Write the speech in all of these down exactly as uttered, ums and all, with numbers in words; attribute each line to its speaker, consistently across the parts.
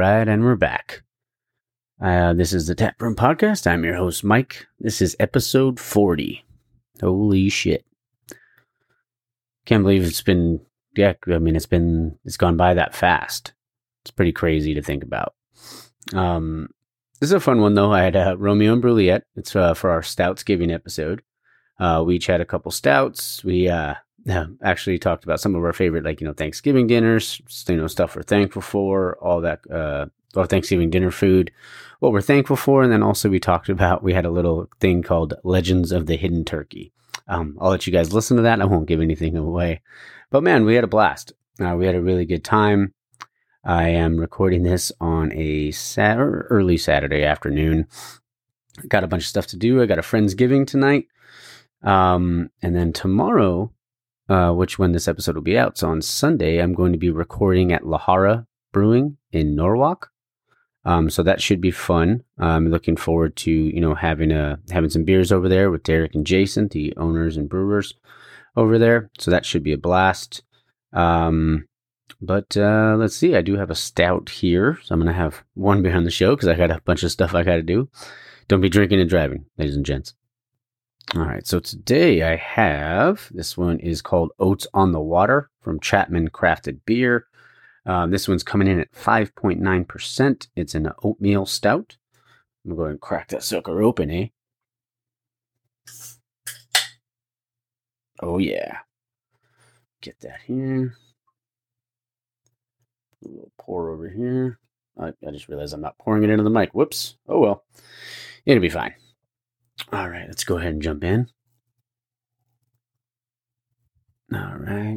Speaker 1: right, and we're back. Uh, this is the Tap Room Podcast. I'm your host, Mike. This is episode forty. Holy shit. Can't believe it's been, yeah, I mean, it's been, it's gone by that fast. It's pretty crazy to think about. Um, this is a fun one, though. I had uh, Romeo and Juliet. It's uh, for our Stoutsgiving episode. Uh, we each had a couple stouts. We uh, actually talked about some of our favorite, like, you know, Thanksgiving dinners, you know, stuff we're thankful for, all that, uh, or Thanksgiving dinner food, what we're thankful for. And then also we talked about, we had a little thing called Legends of the Hidden Turkey. Um, I'll let you guys listen to that. I won't give anything away. But man, we had a blast. Uh, we had a really good time. I am recording this on a sat- early Saturday afternoon. Got a bunch of stuff to do. I got a Friendsgiving tonight. Um, and then tomorrow, uh, which when this episode will be out, so on Sunday, I'm going to be recording at Lahara Brewing in Norwalk. Um, so that should be fun. I'm looking forward to, you know, having a, having some beers over there with Derek and Jason, the owners and brewers over there. So that should be a blast. Um, but, uh, let's see, I do have a stout here. So I'm going to have one beer on the show because I got a bunch of stuff I got to do. Don't be drinking and driving, ladies and gents. All right, so today I have, this one is called Oats on the Water from Chapman Crafted Beer. Um, this one's coming in at five point nine percent. It's an oatmeal stout. I'm going to go ahead and crack that sucker open, eh? Oh, yeah. Get that here. A little pour over here. I, I just realized I'm not pouring it into the mic. Whoops. Oh, well. It'll be fine. All right, let's go ahead and jump in. All right.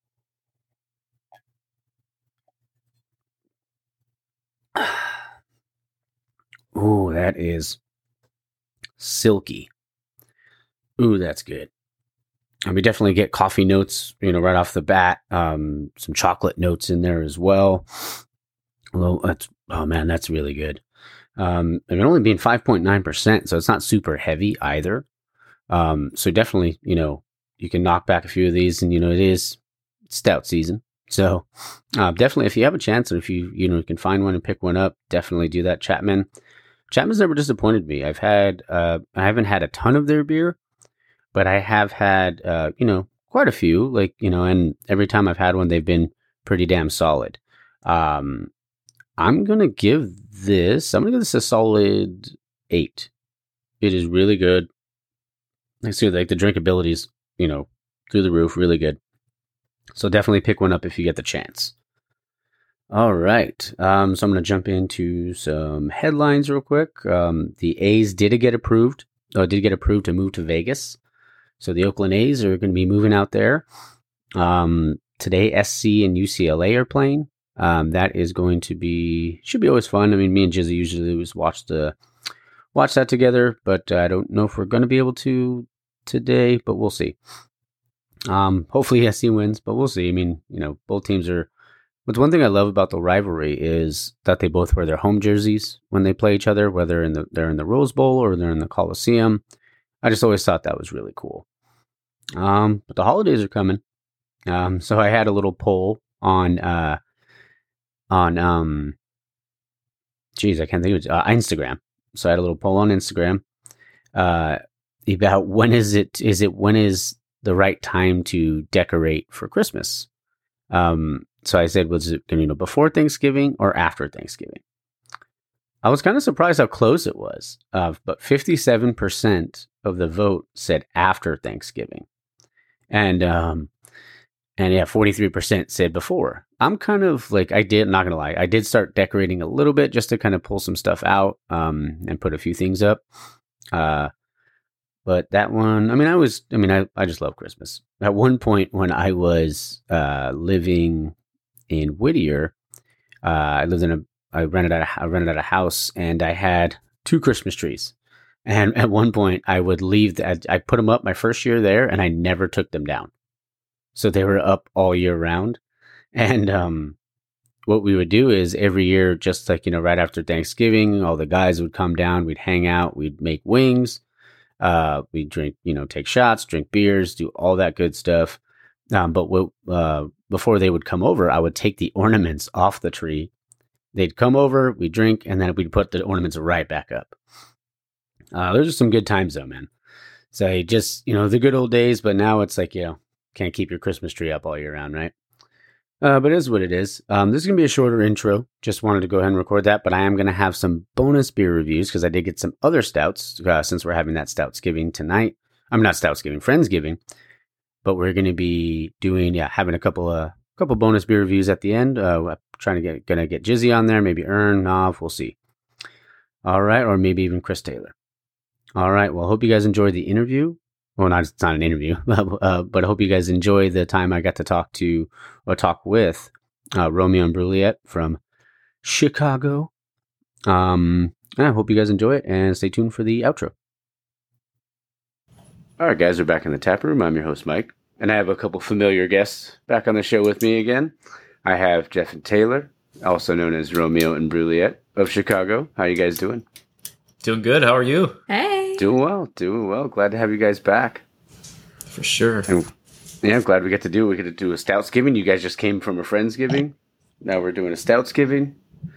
Speaker 1: Ooh, that is silky. Ooh, that's good. And we definitely get coffee notes, you know, right off the bat. Um, some chocolate notes in there as well. Well, that's, oh man, that's really good. Um, and it only being five point nine percent, so it's not super heavy either. Um, so definitely, you know, you can knock back a few of these, and, you know, it is stout season. So uh, definitely, if you have a chance, or if you, you know, you can find one and pick one up, definitely do that. Chapman. Chapman's never disappointed me. I've had, uh, I haven't had a ton of their beer, but I have had, uh, you know, quite a few, like, you know, and every time I've had one, they've been pretty damn solid. Um, I'm going to give this, I'm going to give this a solid eight. It is really good. I see, like, the drinkability is, you know, through the roof, really good. So definitely pick one up if you get the chance. All right. Um, so I'm going to jump into some headlines real quick. Um, the A's did get approved, or did get approved to move to Vegas. So the Oakland A's are going to be moving out there. Um, today, S C and U C L A are playing. Um, that is going to be, should be always fun. I mean, me and Jizzy usually always watch the, watch that together, but uh, I don't know if we're going to be able to today, but we'll see. Um, hopefully S C wins, but we'll see. I mean, you know, both teams are, but one thing I love about the rivalry is that they both wear their home jerseys when they play each other, whether in the, they're in the Rose Bowl or they're in the Coliseum. I just always thought that was really cool. Um, but the holidays are coming. Um, so I had a little poll on, uh, on, um, geez, I can't think of it, uh, Instagram. So I had a little poll on Instagram, uh, about when is it, is it, when is the right time to decorate for Christmas? Um, so I said, was it, you know, before Thanksgiving or after Thanksgiving? I was kind of surprised how close it was, uh, but fifty-seven percent of the vote said after Thanksgiving. And, um, and yeah, forty-three percent said before. I'm kind of like, I did, not going to lie, I did start decorating a little bit just to kind of pull some stuff out, um, and put a few things up. Uh, but that one, I mean, I was, I mean, I, I just love Christmas. At one point when I was, uh, living in Whittier, uh, I lived in a, I rented out a, I rented out a house, and I had two Christmas trees. And at one point I would leave, the, I, I put them up my first year there, and I never took them down. So they were up all year round. And, um, what we would do is every year, just like, you know, right after Thanksgiving, all the guys would come down, we'd hang out, we'd make wings, uh, we'd drink, you know, take shots, drink beers, do all that good stuff. Um, but what, uh, before they would come over, I would take the ornaments off the tree they'd come over, we drink, and then we'd put the ornaments right back up. Uh, those are some good times, though, man. So just, you know, the good old days, but now it's like, you know, can't keep your Christmas tree up all year round, right? Uh, but it is what it is. Um, this is going to be a shorter intro. Just wanted to go ahead and record that, but I am going to have some bonus beer reviews because I did get some other stouts uh, since we're having that Stoutsgiving tonight. I'm not Stoutsgiving, Friendsgiving, but we're going to be doing, yeah, having a couple of couple bonus beer reviews at the end. Uh, trying to get, gonna get Jizzy on there, maybe Ern, Nav, we'll see. All right, or maybe even Chris Taylor. All right, well, I hope you guys enjoyed the interview. Well, not, it's not an interview, uh, but I hope you guys enjoy the time I got to talk to or talk with uh, Romeo and Juliet from Chicago. Um, I hope you guys enjoy it and stay tuned for the outro. All right, guys, we're back in the tap room. I'm your host, Mike, and I have a couple familiar guests back on the show with me again. I have Jeff and Taylor, also known as Romeo and Juliet of Chicago. How you guys doing?
Speaker 2: Doing good. How are you?
Speaker 3: Hey.
Speaker 1: Doing well. Doing well. Glad to have you guys back.
Speaker 2: For sure.
Speaker 1: And, yeah, I'm glad we get to do. We get to do a Stoutsgiving. You guys just came from a Friendsgiving. Now we're doing a Stoutsgiving.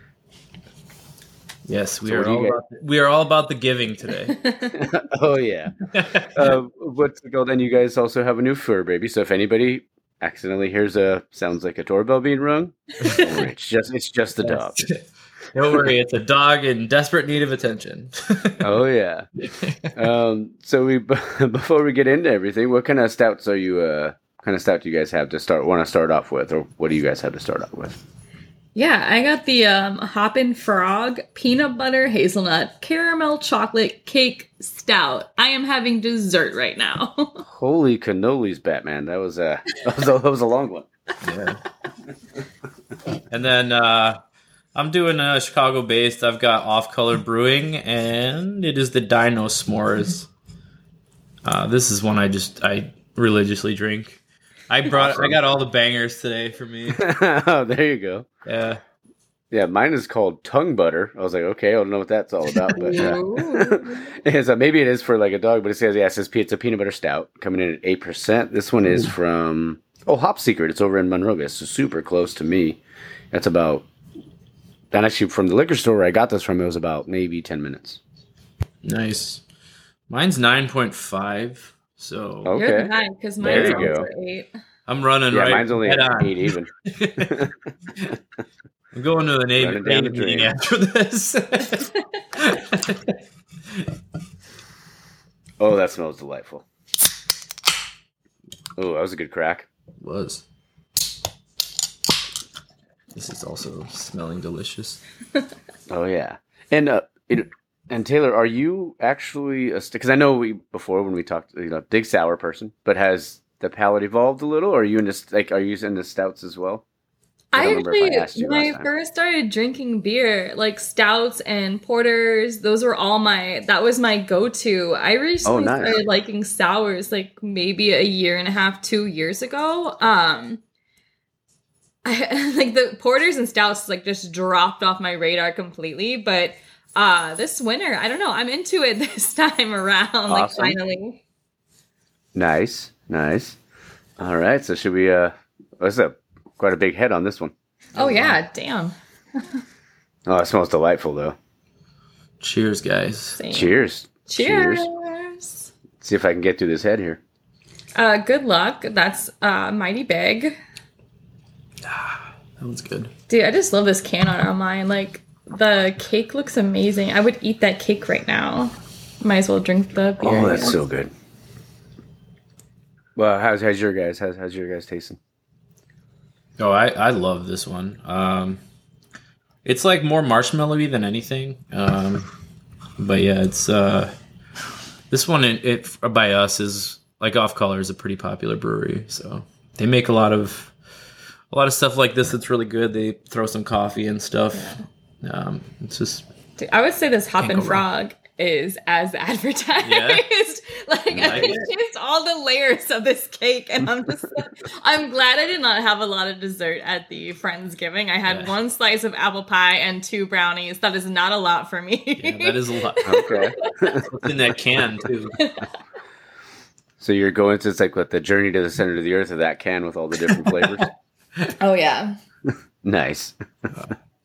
Speaker 2: Yes, we
Speaker 1: So
Speaker 2: are
Speaker 1: what do you
Speaker 2: all
Speaker 1: guys-
Speaker 2: about the, we are all about the giving today.
Speaker 1: Oh yeah. uh, what's the goal? Then you guys also have a new fur baby. So if anybody accidentally hears a sounds like a doorbell being rung, don't worry, it's just it's just the dog.
Speaker 2: Don't worry, it's a dog in desperate need of attention.
Speaker 1: Oh yeah. Um, so we before we get into everything, what kind of stouts are you? Uh, kind of stout do you guys have to start? Want to start off with, or what do you guys have to start off with?
Speaker 3: Yeah, I got the um, Hoppin' Frog Peanut Butter Hazelnut Caramel Chocolate Cake Stout. I am having dessert right now.
Speaker 1: Holy cannolis, Batman! That was a that was a, that was a long one.
Speaker 2: Yeah. And then uh, I'm doing a Chicago based. I've got Off Color Brewing, and it is the Dino S'mores. Uh, this is one I just I religiously drink. I brought
Speaker 1: Awesome.
Speaker 2: I got all the bangers today for me.
Speaker 1: Oh, there you go.
Speaker 2: Yeah.
Speaker 1: Yeah, mine is called Tongue Butter. I was like, okay, I don't know what that's all about, but uh,
Speaker 3: Ooh.
Speaker 1: it's, uh, maybe it is for like a dog. But it says, yeah, it says it's a peanut butter stout coming in at eight percent. This one is from oh Hop Secret. It's over in Monrovia, so super close to me. That's about. And actually, from the liquor store where I got this from, it was about maybe ten minutes.
Speaker 2: Nice. Mine's nine point five. So
Speaker 1: Oh.
Speaker 3: You're
Speaker 1: Okay.
Speaker 3: the nine because
Speaker 1: There
Speaker 3: mine's
Speaker 1: you go.
Speaker 3: also eight.
Speaker 2: I'm running
Speaker 1: Yeah,
Speaker 2: right.
Speaker 1: mine's only
Speaker 2: head
Speaker 1: at
Speaker 2: on.
Speaker 1: eight even.
Speaker 2: I'm going to an A
Speaker 1: Running down the
Speaker 2: meeting
Speaker 1: drain.
Speaker 2: after this.
Speaker 1: Oh, that smells delightful. Oh, that was a good crack.
Speaker 2: Was. This is also smelling delicious.
Speaker 1: Oh yeah, and uh, it, and Taylor, are you actually a because I know we before when we talked, you know, big sour person, but has the palate evolved a little? Or are you into like are you into stouts as well? I
Speaker 3: I
Speaker 1: don't remember if I
Speaker 3: actually,
Speaker 1: asked you
Speaker 3: when I
Speaker 1: last time.
Speaker 3: first started drinking beer, like stouts and porters, those were all my, that was my go-to. I recently
Speaker 1: Oh, nice.
Speaker 3: started liking sours, like maybe a year and a half, two years ago. Um, I, like the porters and stouts, like just dropped off my radar completely. But uh, this winter, I don't know, I'm into it this time around, like
Speaker 1: Awesome.
Speaker 3: finally.
Speaker 1: Nice, nice. All right, so should we? Uh, what's up? Quite a big head on this one.
Speaker 3: Oh yeah, damn.
Speaker 1: Oh, it smells delightful though.
Speaker 2: Cheers, guys.
Speaker 3: Same.
Speaker 1: Cheers.
Speaker 3: Cheers.
Speaker 1: Let's see if I can get through this head here.
Speaker 3: Uh, good luck. That's uh, mighty big.
Speaker 2: That one's good.
Speaker 3: Dude, I just love this can art on mine. Like, the cake looks amazing. I would eat that cake right now. Might as well drink the beer.
Speaker 1: Oh, that's
Speaker 3: yeah.
Speaker 1: so good. Well, how's how's your guys? How's how's your guys tasting?
Speaker 2: Oh, I, I love this one. Um, it's like more marshmallowy than anything. Um, but yeah, it's uh, this one it, it by us is like Off Color is a pretty popular brewery, so they make a lot of a lot of stuff like this. That's really good. They throw some coffee and stuff. Um, it's just
Speaker 3: Dude, I would say this Hoppin'
Speaker 2: go wrong.
Speaker 3: Frog is as advertised.
Speaker 2: Yeah?
Speaker 3: Like,
Speaker 2: You like
Speaker 3: I
Speaker 2: it?
Speaker 3: just all the layers of this cake, and I'm just I'm glad I did not have a lot of dessert at the Friendsgiving. I had
Speaker 2: Yeah.
Speaker 3: one slice of apple pie and two brownies. That is not a lot for me.
Speaker 2: yeah, that is a lot.
Speaker 1: Okay.
Speaker 2: What's in that can too?
Speaker 1: So you're going to it's like what the journey to the center of the earth of that can with all the different flavors.
Speaker 3: Oh yeah.
Speaker 1: Nice.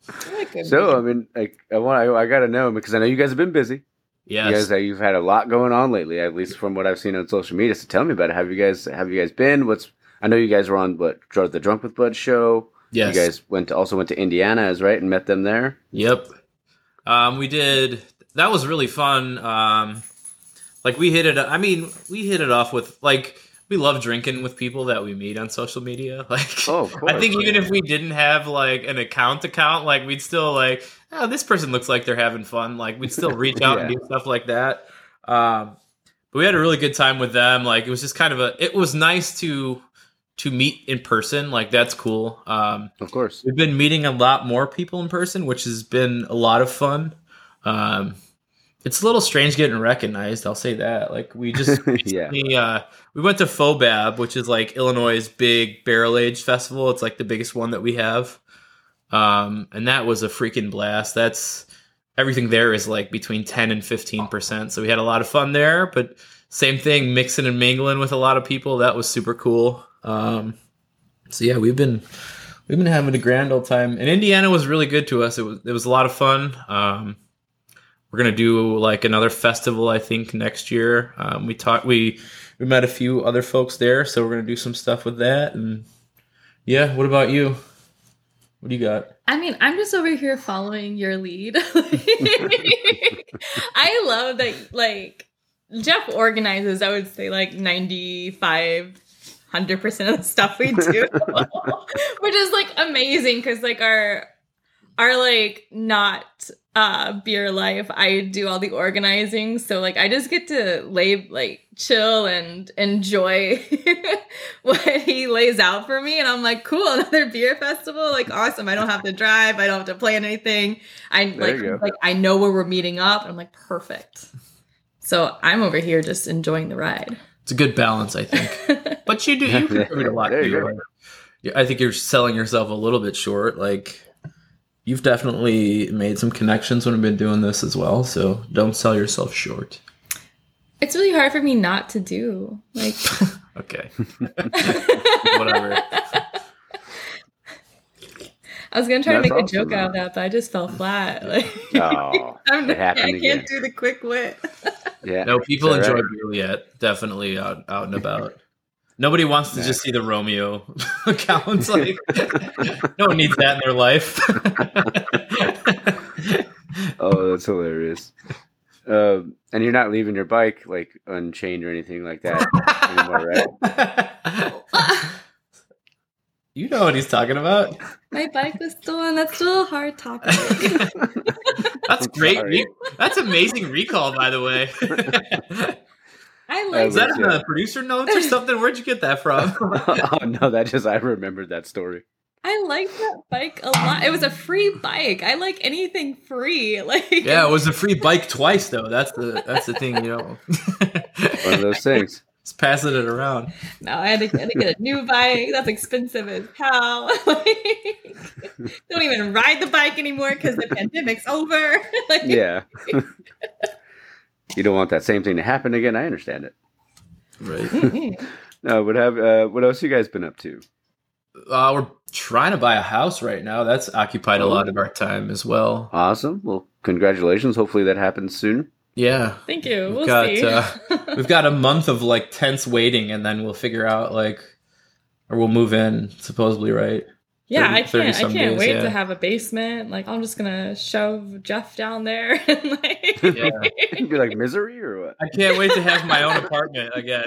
Speaker 1: So I mean, like, I want, I, I got to know because I know you guys have been busy.
Speaker 2: Yes.
Speaker 1: You guys, uh, you've had a lot going on lately, at least from what I've seen on social media. So tell me about it. Have you guys, have you guys been? What's I know you guys were on what the Drunk with Bud show.
Speaker 2: Yes.
Speaker 1: You guys went to also went to Indiana, as right, and met them there.
Speaker 2: Yep. Um, we did. That was really fun. Um, like we hit it. I mean, we hit it off with like. We love drinking with people that we meet on social media. Like,
Speaker 1: oh, of course,
Speaker 2: I think
Speaker 1: yeah.
Speaker 2: even if we didn't have like an account account, like we'd still like, oh, this person looks like they're having fun. Like we'd still reach out yeah. and do stuff like that. Um, but we had a really good time with them. Like it was just kind of a, it was nice to, to meet in person. Like that's cool. Um,
Speaker 1: of course.
Speaker 2: We've been meeting a lot more people in person, which has been a lot of fun. Um, It's a little strange getting recognized. I'll say that. Like we just recently, yeah. uh, we went to FOBAB, which is like Illinois' big barrel aged festival. It's like the biggest one that we have, um, and that was a freaking blast. That's everything there is like between ten and fifteen percent. So we had a lot of fun there. But same thing, mixing and mingling with a lot of people. That was super cool. Um, so yeah, we've been we've been having a grand old time, and Indiana was really good to us. It was it was a lot of fun. Um, We're gonna do like another festival, I think, next year. Um, we talked, we we met a few other folks there, so we're gonna do some stuff with that. And yeah, what about you? What do you got?
Speaker 3: I mean, I'm just over here following your lead. I love that, like Jeff organizes. I would say like ninety-five, one hundred percent of the stuff we do, which is like amazing because like our our like not. Uh, beer life, I do all the organizing, so like I just get to lay like chill and enjoy what he lays out for me, and I'm like, cool, another beer festival, like awesome. I don't have to drive, I don't have to plan anything. I like like I know where we're meeting up. I'm like, perfect. So I'm over here just enjoying the ride.
Speaker 2: It's a good balance, I think. But you do you contribute a lot. You I think you're selling yourself a little bit short, like. You've definitely made some connections when I've been doing this as well, so don't sell yourself short.
Speaker 3: It's really hard for me not to do. Like,
Speaker 2: okay, whatever.
Speaker 3: I was gonna try
Speaker 1: That's
Speaker 3: to make
Speaker 1: awesome,
Speaker 3: a joke
Speaker 1: man.
Speaker 3: out of that, but I just fell flat. Like,
Speaker 1: oh,
Speaker 3: I'm,
Speaker 1: it happened
Speaker 3: I
Speaker 1: again.
Speaker 3: can't do the quick wit.
Speaker 1: Yeah,
Speaker 2: no, people enjoy
Speaker 1: right?
Speaker 2: Juliet. Definitely out out and about. Nobody wants to just see the Romeo accounts. Like, no one needs that in their life.
Speaker 1: Oh, that's hilarious. Um, and you're not leaving your bike like unchained or anything like that anymore, right?
Speaker 2: You know what he's talking about.
Speaker 3: My bike was still on. That's still a hard topic.
Speaker 2: That's
Speaker 1: I'm
Speaker 2: great.
Speaker 1: sorry.
Speaker 2: That's amazing recall, by the way.
Speaker 3: I like
Speaker 2: Is that in
Speaker 1: yeah.
Speaker 2: the producer notes or something? Where'd you get that from?
Speaker 1: Oh no, that just I remembered that story.
Speaker 3: I like that bike a lot. It was a free bike. I like anything free. Like
Speaker 2: Yeah, it was a free bike twice though. That's the that's the thing, you know.
Speaker 1: One of those things.
Speaker 2: Just passing it around.
Speaker 3: No, I had, to, I had to get a new bike. That's expensive as hell. Like, don't even ride the bike anymore because the pandemic's over. Like,
Speaker 1: Yeah. You don't want that same thing to happen again. I understand it.
Speaker 2: Right.
Speaker 1: No, what have uh, what else you guys been up to?
Speaker 2: Uh, we're trying to buy a house right now. That's occupied a
Speaker 1: Oh.
Speaker 2: lot of our time as well.
Speaker 1: Awesome. Well, congratulations. Hopefully that happens soon.
Speaker 2: Yeah.
Speaker 3: Thank you.
Speaker 2: We've
Speaker 3: We'll
Speaker 2: got
Speaker 3: see.
Speaker 2: uh, we've got a month of like tense waiting, and then we'll figure out like, or we'll move in. Supposedly, right?
Speaker 3: Yeah,
Speaker 2: thirty
Speaker 3: I can't. I
Speaker 2: some
Speaker 3: can't
Speaker 2: days,
Speaker 3: wait
Speaker 2: yeah.
Speaker 3: to have a basement. Like, I'm just gonna shove Jeff down there and like.
Speaker 2: Yeah.
Speaker 1: You'd be like misery or what?
Speaker 2: I can't wait to have my own apartment again.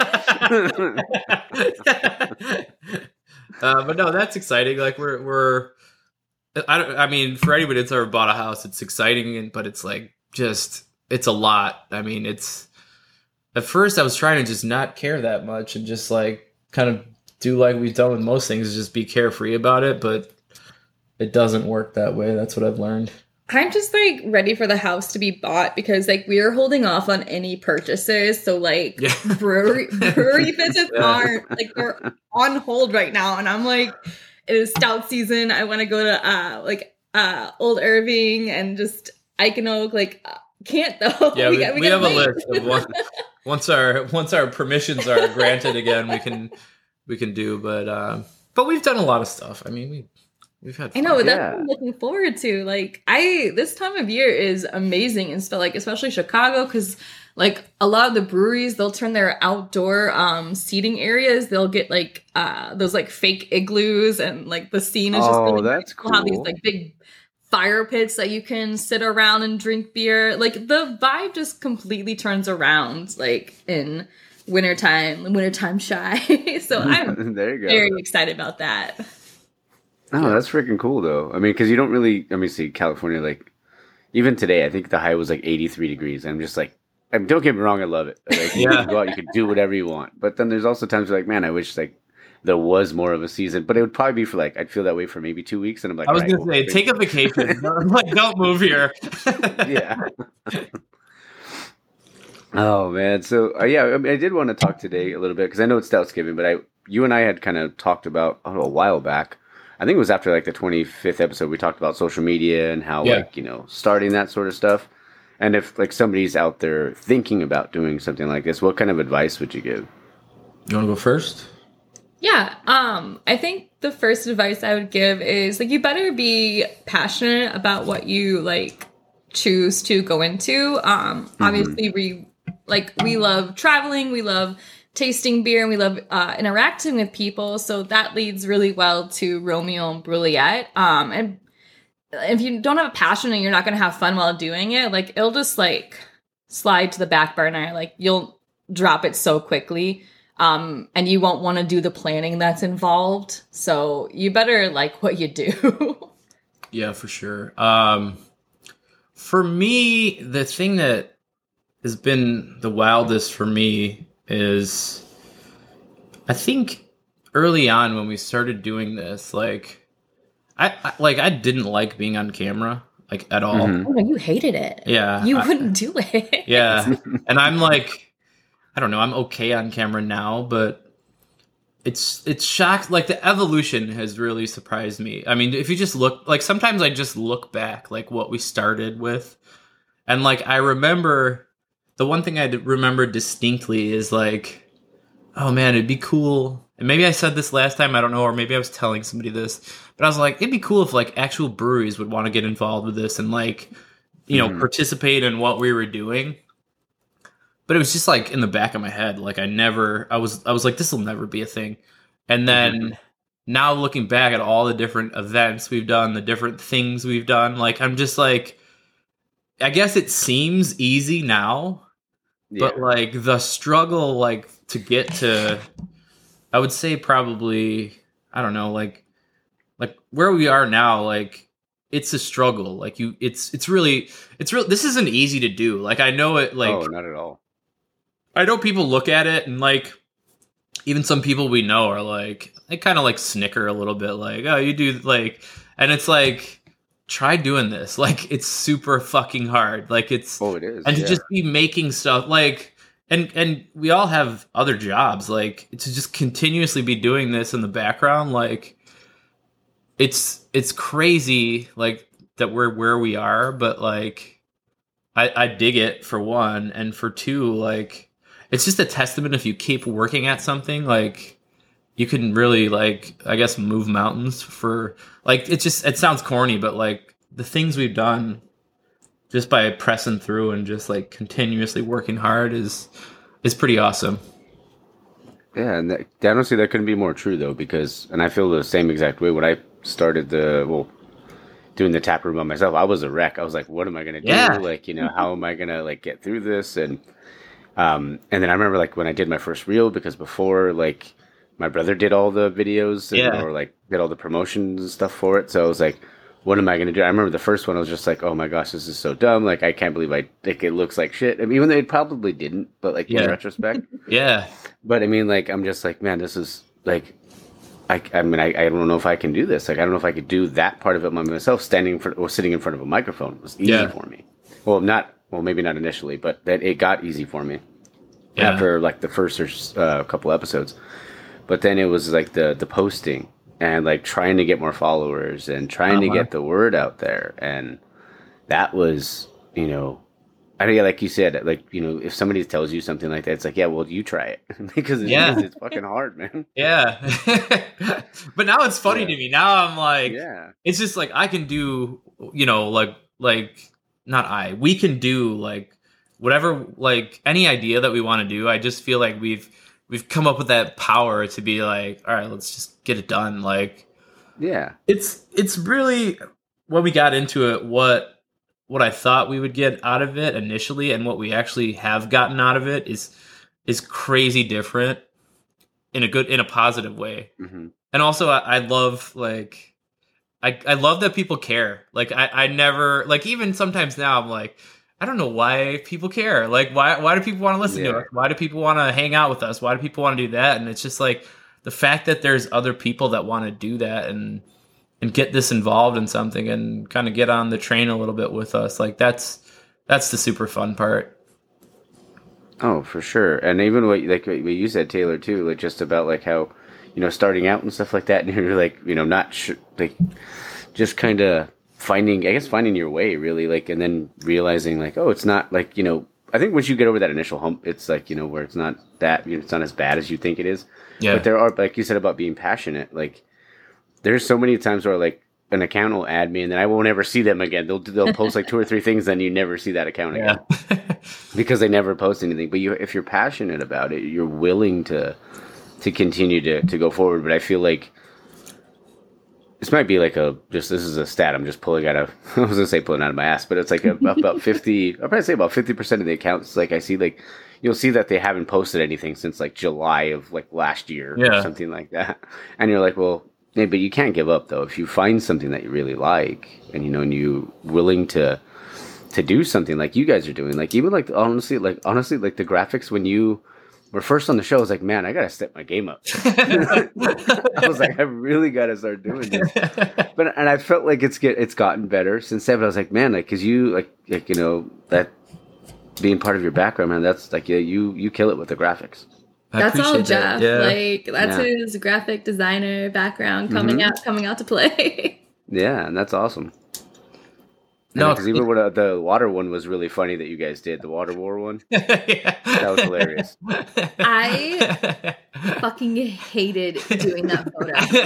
Speaker 2: uh, but no, that's exciting. Like we're we're. I don't. I mean, for anybody that's ever bought a house, it's exciting, and but it's like just it's a lot. I mean, it's at first I was trying to just not care that much and just like kind of do like we've done with most things, is just be carefree about it. But it doesn't work that way. That's what I've learned.
Speaker 3: I'm just like ready for the house to be bought because like we're holding off on any purchases. So like
Speaker 2: Yeah.
Speaker 3: brewery brewery visits
Speaker 2: Yeah.
Speaker 3: aren't like they're on hold right now. And I'm like, it is stout season. I want to go to uh like uh Old Irving and just Eichen Like uh, can't though.
Speaker 2: Yeah, we,
Speaker 3: got-
Speaker 2: we,
Speaker 3: got
Speaker 2: have a
Speaker 3: wait.
Speaker 2: list of one, once our once our permissions are granted again, we can we can do. But um, but we've done a lot of stuff. I mean, we We've had
Speaker 3: I
Speaker 2: fun.
Speaker 3: know, but that's
Speaker 1: Yeah.
Speaker 3: what I'm looking forward to. Like, I this time of year is amazing and stuff. Like, especially Chicago, because like a lot of the breweries, they'll turn their outdoor um seating areas. They'll get like uh those like fake igloos, and like the scene is just
Speaker 1: Oh,
Speaker 3: really
Speaker 1: that's
Speaker 3: They'll have these
Speaker 1: cool.
Speaker 3: like big fire pits that you can sit around and drink beer. Like the vibe just completely turns around, like in wintertime, wintertime shy. So I'm
Speaker 1: There you go.
Speaker 3: very excited about that.
Speaker 1: No, that's freaking cool though. I mean, because you don't really. I mean, see, California, like even today, I think the high was like eighty-three degrees. I'm just like, I mean, don't get me wrong, I love it. Like, you
Speaker 2: Yeah.
Speaker 1: can go out, you can do whatever you want. But then there's also times where like, man, I wish like there was more of a season. But it would probably be for like, I'd feel that way for maybe two weeks, and I'm like,
Speaker 2: I was
Speaker 1: right,
Speaker 2: gonna
Speaker 1: well,
Speaker 2: say, take a vacation. Like, don't move here.
Speaker 1: yeah. Oh man, so uh, yeah, I, mean, I did want to talk today a little bit because I know it's Stoutsgiving, but I, you and I had kind of talked about oh, a while back. I think it was after like the twenty-fifth episode. We talked about social media and how
Speaker 2: Yeah.
Speaker 1: like you know starting that sort of stuff. And if like somebody's out there thinking about doing something like this, what kind of advice would you give?
Speaker 2: You want to go first?
Speaker 3: Yeah, um, I think the first advice I would give is like you better be passionate about what you like choose to go into. Um, obviously, we like we love traveling, we love tasting beer, and we love uh, interacting with people. So that leads really well to Romeo and Juliet. Um, and if you don't have a passion and you're not going to have fun while doing it, like it'll just like slide to the back burner. Like you'll drop it so quickly. Um, and you won't want to do the planning that's involved. So you better like what you do.
Speaker 2: Yeah, for sure. Um, for me, the thing that has been the wildest for me is I think early on when we started doing this, like I, I like I didn't like being on camera like at all.
Speaker 1: Mhm.
Speaker 3: Oh no, you hated it.
Speaker 2: Yeah.
Speaker 3: You
Speaker 2: I-
Speaker 3: wouldn't do it.
Speaker 2: yeah. And I'm like I don't know, I'm okay on camera now, but it's it's shocked like the evolution has really surprised me. I mean, if you just look like sometimes I just look back like what we started with, and like I remember the one thing I d- remember distinctly is like, oh man, it'd be cool. And maybe I said this last time, I don't know, or maybe I was telling somebody this, but I was like, it'd be cool if like actual breweries would want to get involved with this and like, you know,
Speaker 1: Mhm.
Speaker 2: participate in what we were doing. But it was just like in the back of my head, like I never, I was, I was like, this will never be a thing. And then
Speaker 1: Mhm.
Speaker 2: now looking back at all the different events we've done, the different things we've done, like I'm just like, I guess it seems easy now,
Speaker 1: Yeah.
Speaker 2: but like the struggle, like to get to, I would say probably, I don't know, like, like where we are now, like it's a struggle. Like you, it's, it's really, it's real. This isn't easy to do. Like I know it, like,
Speaker 1: oh, not at all.
Speaker 2: I know people look at it and like even some people we know are like they kind of like snicker a little bit like oh you do like and it's like try doing this like it's super fucking hard like it's
Speaker 1: Oh, it is.
Speaker 2: and to
Speaker 1: yeah.
Speaker 2: just be making stuff like and and we all have other jobs like to just continuously be doing this in the background like it's it's crazy like that we're where we are but like I I dig it for one and for two like it's just a testament if you keep working at something like you can really like I guess move mountains for like it just it sounds corny but like the things we've done just by pressing through and just like continuously working hard is is pretty awesome.
Speaker 1: Yeah, and that, honestly, that couldn't be more true though, because, and I feel the same exact way. When I started the well, doing the tap room by myself, I was a wreck. I was like, "What am I gonna do?
Speaker 2: Yeah.
Speaker 1: Like, you know, how am I gonna like get through this?" And um, and then I remember like when I did my first reel, because before like my brother did all the videos and,
Speaker 2: Yeah.
Speaker 1: or like did all the promotions and stuff for it. So I was like, "What am I gonna do?" I remember the first one, I was just like, "Oh my gosh, this is so dumb! Like, I can't believe I like it looks like shit." I mean, even though it probably didn't, but like
Speaker 2: Yeah.
Speaker 1: in retrospect.
Speaker 2: Yeah.
Speaker 1: But I mean, like, I'm just like, man, this is like, I, I mean, I, I don't know if I can do this. Like, I don't know if I could do that part of it by myself, standing for or sitting in front of a microphone was easy
Speaker 2: Yeah.
Speaker 1: for me. Well, not, well, maybe not initially, but that it got easy for me
Speaker 2: Yeah.
Speaker 1: after like the first or uh, couple episodes. But then it was like the the posting and like trying to get more followers and trying to
Speaker 2: Uh-huh.
Speaker 1: get the word out there, and that was, you know. I mean, like you said, like, you know, if somebody tells you something like that, it's like, yeah, well, you try it because it
Speaker 2: Yeah.
Speaker 1: is, it's fucking hard, man.
Speaker 2: Yeah. But now it's funny
Speaker 1: Yeah.
Speaker 2: to me. Now I'm like,
Speaker 1: Yeah.
Speaker 2: it's just like I can do, you know, like, like, not I, we can do like whatever, like any idea that we want to do. I just feel like we've, we've come up with that power to be like, all right, let's just get it done. Like,
Speaker 1: Yeah.
Speaker 2: it's, it's really when we got into it, what, what I thought we would get out of it initially and what we actually have gotten out of it is, is crazy different in a good, in a positive way.
Speaker 1: Mm-hmm.
Speaker 2: And also I, I love like, I, I love that people care. Like I, I never like even sometimes now I'm like, I don't know why people care. Like why why do people want to listen
Speaker 1: Yeah.
Speaker 2: to us? Why do people want to hang out with us? Why do people want to do that? And it's just like the fact that there's other people that want to do that and and get this involved in something and kind of get on the train a little bit with us. Like that's that's the super fun part.
Speaker 1: Oh, for sure. And even what like what you said, Taylor, too, like just about like how, you know, starting out and stuff like that, and you're like, you know, not sure, like just kind of finding, I guess, finding your way, really, like, and then realizing, like, oh, it's not like, you know, I think once you get over that initial hump, it's like, you know, where it's not that, you know, it's not as bad as you think it is.
Speaker 2: Yeah.
Speaker 1: But there are, like you said about being passionate, like, there's so many times where, like, an account will add me, and then I won't ever see them again. They'll they'll post like two or three things, then you never see that account again
Speaker 2: Yeah.
Speaker 1: because they never post anything. But you, if you're passionate about it, you're willing to to continue to to go forward. But I feel like this might be like a just this is a stat I'm just pulling out of I was gonna say pulling out of my ass, but it's like a, about fifty. I'll probably say about fifty percent of the accounts. Like I see, like you'll see that they haven't posted anything since like July of like last year
Speaker 2: Yeah.
Speaker 1: or something like that, and you're like, well. Yeah, but you can't give up though. If you find something that you really like, and you know, and you willing to to do something like you guys are doing, like even like honestly, like honestly, like the graphics when you were first on the show, I was like, man, I gotta step my game up. I was like, I really gotta start doing this. But and I felt like it's get it's gotten better since then. But I was like, man, like because you like like you know that being part of your background, man, that's like yeah, you you kill it with the graphics.
Speaker 2: I
Speaker 3: That's all
Speaker 2: appreciate
Speaker 3: Jeff.
Speaker 2: that. Yeah.
Speaker 3: Like that's
Speaker 1: Yeah.
Speaker 3: his graphic designer background coming
Speaker 1: Mhm.
Speaker 3: out coming out to play.
Speaker 1: Yeah, and that's awesome.
Speaker 2: No,
Speaker 1: because even when uh, the water one was really funny that you guys did the water war one.
Speaker 2: yeah.
Speaker 1: That was hilarious.
Speaker 3: I fucking hated doing that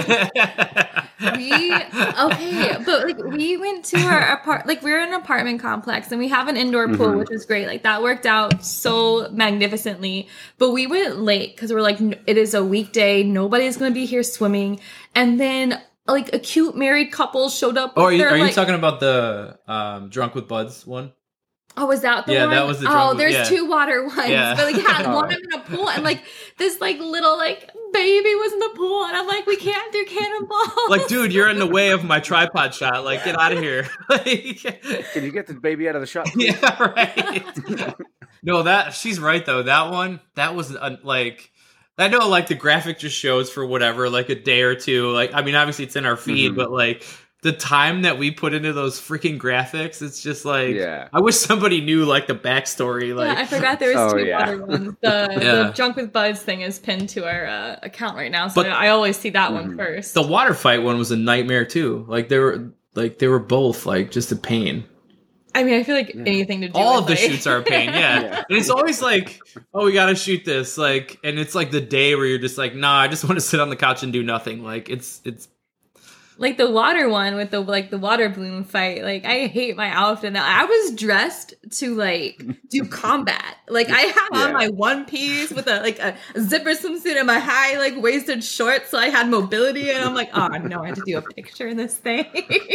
Speaker 3: photo. We okay, but like we went to our apart like we're in an apartment complex and we have an indoor pool,
Speaker 1: Mhm.
Speaker 3: which was great. Like that worked out so magnificently. But we went late because we're like, "N- it is a weekday, nobody's gonna be here swimming. And then like a cute married couple showed up.
Speaker 2: Oh, are
Speaker 3: with
Speaker 2: you,
Speaker 3: their,
Speaker 2: are you
Speaker 3: like-
Speaker 2: talking about the um, Drunk with Buds one?
Speaker 3: Oh, was that the
Speaker 2: Yeah,
Speaker 3: one?
Speaker 2: that was the
Speaker 3: Oh,
Speaker 2: drunk-
Speaker 3: there's
Speaker 2: yeah.
Speaker 3: two water ones.
Speaker 2: Yeah.
Speaker 3: But like had
Speaker 1: Oh.
Speaker 3: one in a pool and like this like little like baby was in the pool and I'm like, we can't do cannonballs.
Speaker 2: Like, dude, you're in the way of my tripod shot. Like, get out of here. Like,
Speaker 1: Can you get the baby out of the shot? please?
Speaker 2: yeah, right. No, that she's right though. That one, that was uh, like, I know like the graphic just shows for whatever, like a day or two. Like, I mean, obviously it's in our feed,
Speaker 1: Mhm.
Speaker 2: but like the time that we put into those freaking graphics, it's just like,
Speaker 1: Yeah.
Speaker 2: I wish somebody knew like the backstory. Like,
Speaker 3: yeah, I forgot there was
Speaker 1: Oh,
Speaker 3: two
Speaker 1: yeah.
Speaker 3: water ones. The,
Speaker 2: Yeah.
Speaker 3: the Drunk with Buds thing is pinned to our uh, account right now, so
Speaker 2: But-
Speaker 3: I always see that one
Speaker 1: Mhm.
Speaker 3: first.
Speaker 2: the water fight one was a nightmare too. Like they were, like they were both like just a pain.
Speaker 3: I mean, I feel like
Speaker 1: Yeah.
Speaker 3: anything to do
Speaker 2: All
Speaker 3: with,
Speaker 2: of the
Speaker 3: like-
Speaker 2: shoots are a pain, yeah.
Speaker 1: Yeah.
Speaker 2: And it's always like, oh, we gotta shoot this, like, and it's like the day where you're just like, nah, I just want to sit on the couch and do nothing. Like, it's it's
Speaker 3: Like the water one with the like the water balloon fight. Like I hate my outfit now. I was dressed to like do combat. Like I had on
Speaker 1: Yeah.
Speaker 3: my one piece with a like a zipper swimsuit and my high like waisted shorts, so I had mobility. And I'm like, oh no, I had to do a picture in this thing.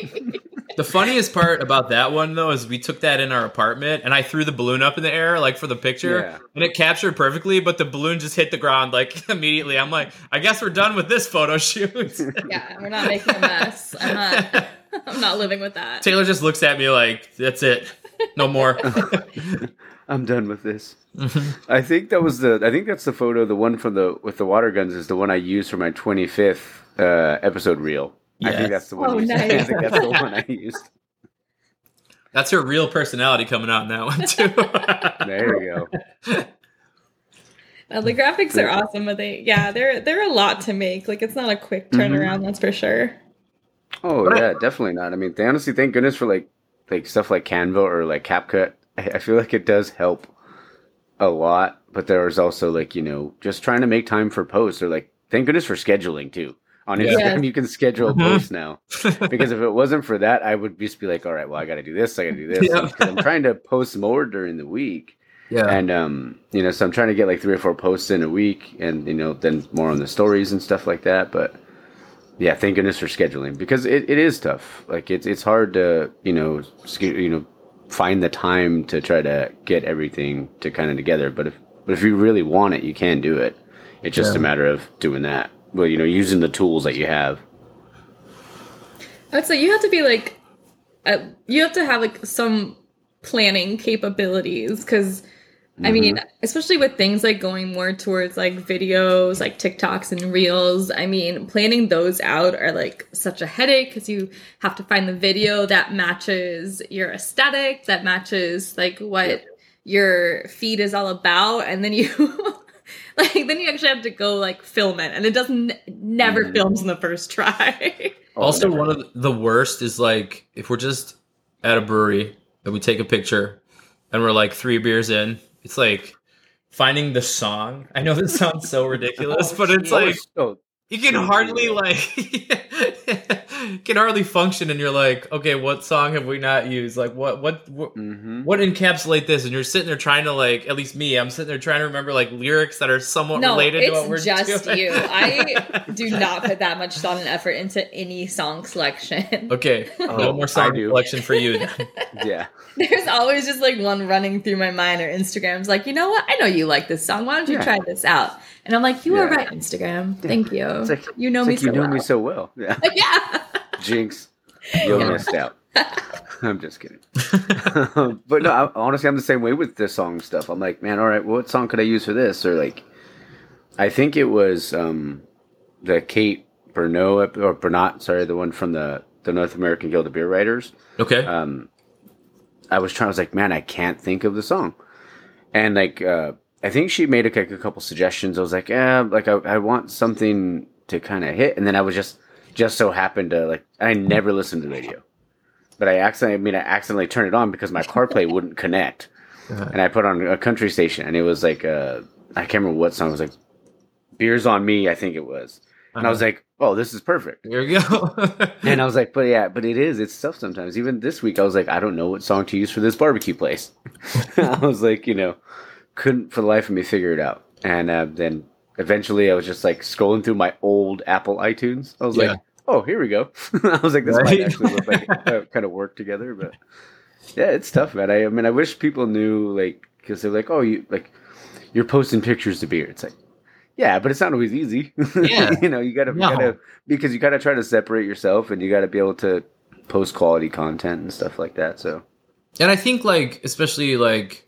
Speaker 2: the funniest part about that one though is we took that in our apartment and I threw the balloon up in the air like for the picture
Speaker 1: Yeah.
Speaker 2: and it captured perfectly, but the balloon just hit the ground like immediately. I'm like, I guess we're done with this photo shoot.
Speaker 3: Yeah, we're not making a mess. I'm not. I'm not living with that.
Speaker 2: Taylor just looks at me like, that's it, no more.
Speaker 1: I'm done with this. I think that was the. I think that's the photo. The one from the with the water guns is the one I used for my twenty-fifth uh, episode reel. I
Speaker 2: Yes.
Speaker 1: think that's the one.
Speaker 3: Oh,
Speaker 1: you
Speaker 3: nice.
Speaker 1: I think that's the one I used.
Speaker 2: That's her real personality coming out in that one too.
Speaker 1: There you go.
Speaker 3: Uh, the graphics are awesome, but they yeah, they're they're a lot to make. Like it's not a quick
Speaker 1: Mm-hmm.
Speaker 3: turnaround, that's for sure.
Speaker 1: Oh
Speaker 2: But I-
Speaker 1: yeah, definitely not. I mean, they honestly, thank goodness for like like stuff like Canva or like CapCut. I, I feel like it does help a lot, but there's also like, you know, just trying to make time for posts or like, thank goodness for scheduling too. On
Speaker 2: Yeah.
Speaker 1: Instagram,
Speaker 3: Yes.
Speaker 1: you can schedule
Speaker 2: Mhm.
Speaker 1: posts now. Because if it wasn't for that, I would just be like, all right, well, I got to do this, I got to do this.
Speaker 2: Yeah.
Speaker 1: Because I'm trying to post more during the week.
Speaker 2: Yeah.
Speaker 1: And, um, you know, so I'm trying to get like three or four posts in a week and, you know, then more on the stories and stuff like that. But yeah, thank goodness for scheduling because it, it is tough. Like it's, it's hard to, you know, sch- you know, find the time to try to get everything to kind of together. But if, but if you really want it, you can do it. It's just
Speaker 2: Yeah.
Speaker 1: a matter of doing that. Well, you know, using the tools that you have.
Speaker 3: I would say you have to be like, uh, you have to have like some planning capabilities because, I mean, especially with things like going more towards like videos, like TikToks and Reels. I mean, planning those out are like such a headache because you have to find the video that matches your aesthetic, that matches like what
Speaker 1: Yep.
Speaker 3: your feed is all about, and then you. Like then you actually have to go like film it, and it doesn't never
Speaker 1: Mhm.
Speaker 3: films in the first try.
Speaker 1: Oh,
Speaker 2: Also,
Speaker 1: never.
Speaker 2: one of the worst is like if we're just at a brewery and we take a picture and we're like three beers in, it's like finding the song. I know this sounds so ridiculous, but it's
Speaker 1: Oh,
Speaker 2: like
Speaker 1: oh,
Speaker 2: you can
Speaker 1: so
Speaker 2: hardly
Speaker 1: real.
Speaker 2: like you can hardly function, and you're like, okay, what song have we not used? Like, what what what,
Speaker 1: mhm.
Speaker 2: what encapsulate this? And you're sitting there trying to like, at least me, I'm sitting there trying to remember like lyrics that are somewhat
Speaker 3: No,
Speaker 2: related to what we're
Speaker 3: it's just
Speaker 2: doing.
Speaker 3: you. I do not put that much thought and effort into any song selection.
Speaker 2: Okay,
Speaker 1: Oh,
Speaker 2: no more
Speaker 1: I
Speaker 2: song
Speaker 1: do.
Speaker 2: selection for you. Then.
Speaker 1: Yeah.
Speaker 3: There's always just like one running through my mind or Instagram's like, you know what? I know you like this song. Why don't you
Speaker 1: Yeah.
Speaker 3: try this out? And I'm like, you are
Speaker 1: Yeah.
Speaker 3: right, Instagram. Thank you.
Speaker 1: It's like,
Speaker 3: you know
Speaker 1: it's
Speaker 3: me
Speaker 1: like
Speaker 3: so
Speaker 1: you know
Speaker 3: well.
Speaker 1: me so well. Yeah.
Speaker 3: Yeah.
Speaker 1: Jinx. You
Speaker 2: Yeah.
Speaker 1: missed out. I'm just kidding. But no, I, honestly, I'm the same way with the song stuff. I'm like, man, all right, what song could I use for this? Or like, I think it was um, the Kate Bernot ep- or Bernat, sorry, the one from the the North American Guild of Beer Writers.
Speaker 2: Okay.
Speaker 1: Um, I was trying. I was like, man, I can't think of the song. And like, uh, I think she made a, like, a couple suggestions. I was like, yeah, like I, I want something to kind of hit. And then I was just just so happened to like, I never listened to the radio. But I accidentally, I mean, I accidentally turned it on because my CarPlay wouldn't connect,
Speaker 2: Uh-huh.
Speaker 1: and I put on a country station, and it was like, uh, I can't remember what song. It was like, "Beers on Me," I think it was, and I was like, "Oh, this is perfect."
Speaker 2: There you go.
Speaker 1: And I was like, "But yeah, but it is. It's tough sometimes." Even this week, I was like, "I don't know what song to use for this barbecue place." I was like, you know, couldn't for the life of me figure it out, and uh, then eventually, I was just like scrolling through my old Apple iTunes. I was
Speaker 2: Yeah.
Speaker 1: like, "Oh, here we go." I was like, "This
Speaker 2: Right.
Speaker 1: might actually look like it uh, kind of work together." But yeah, it's tough, man. I, I mean, I wish people knew, like, because they're like, "Oh, you like you're posting pictures of beer." It's like, yeah, but it's not always easy.
Speaker 2: Yeah.
Speaker 1: You know, you gotta, you
Speaker 2: No.
Speaker 1: gotta because you gotta try to separate yourself, and you gotta be able to post quality content and stuff like that. So
Speaker 2: And I think like especially like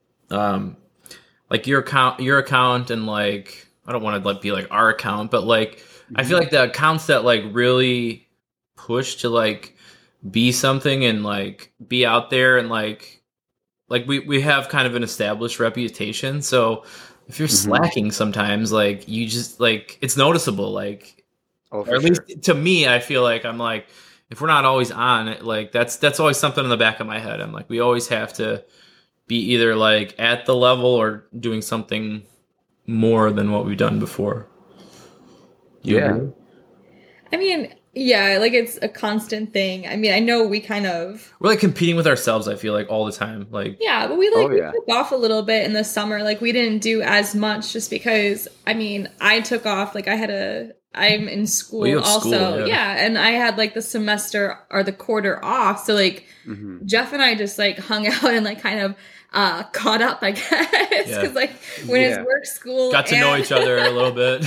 Speaker 2: um like your account your account and like I don't want to like be like our account, but like I feel like the accounts that like really push to like be something and like be out there and like like we we have kind of an established reputation. So if you're
Speaker 1: Mhm.
Speaker 2: slacking sometimes, like you just like it's noticeable, like
Speaker 1: oh,
Speaker 2: or
Speaker 1: for
Speaker 2: at
Speaker 1: sure.
Speaker 2: least to me, I feel like I'm like, if we're not always on it, like that's that's always something in the back of my head. I'm like, we always have to be either like at the level or doing something more than what we've done before. You
Speaker 1: Yeah.
Speaker 2: agree?
Speaker 3: I mean, yeah, like it's a constant thing. I mean, I know we kind of
Speaker 2: We're like competing with ourselves, I feel like all the time. Like
Speaker 3: yeah, but we like
Speaker 1: Oh,
Speaker 3: we
Speaker 1: yeah.
Speaker 3: took off a little bit in the summer. Like we didn't do as much just because I mean, I took off like I had a I'm in school
Speaker 2: Well, you have
Speaker 3: also.
Speaker 2: school, yeah.
Speaker 3: yeah, and I had like the semester or the quarter off. So like
Speaker 1: Mhm.
Speaker 3: Jeff and I just like hung out and like kind of uh caught up, I guess.
Speaker 2: Yeah.
Speaker 3: Because like when
Speaker 1: Yeah.
Speaker 3: it's work, school,
Speaker 2: got to know
Speaker 3: and-
Speaker 2: each other a little bit.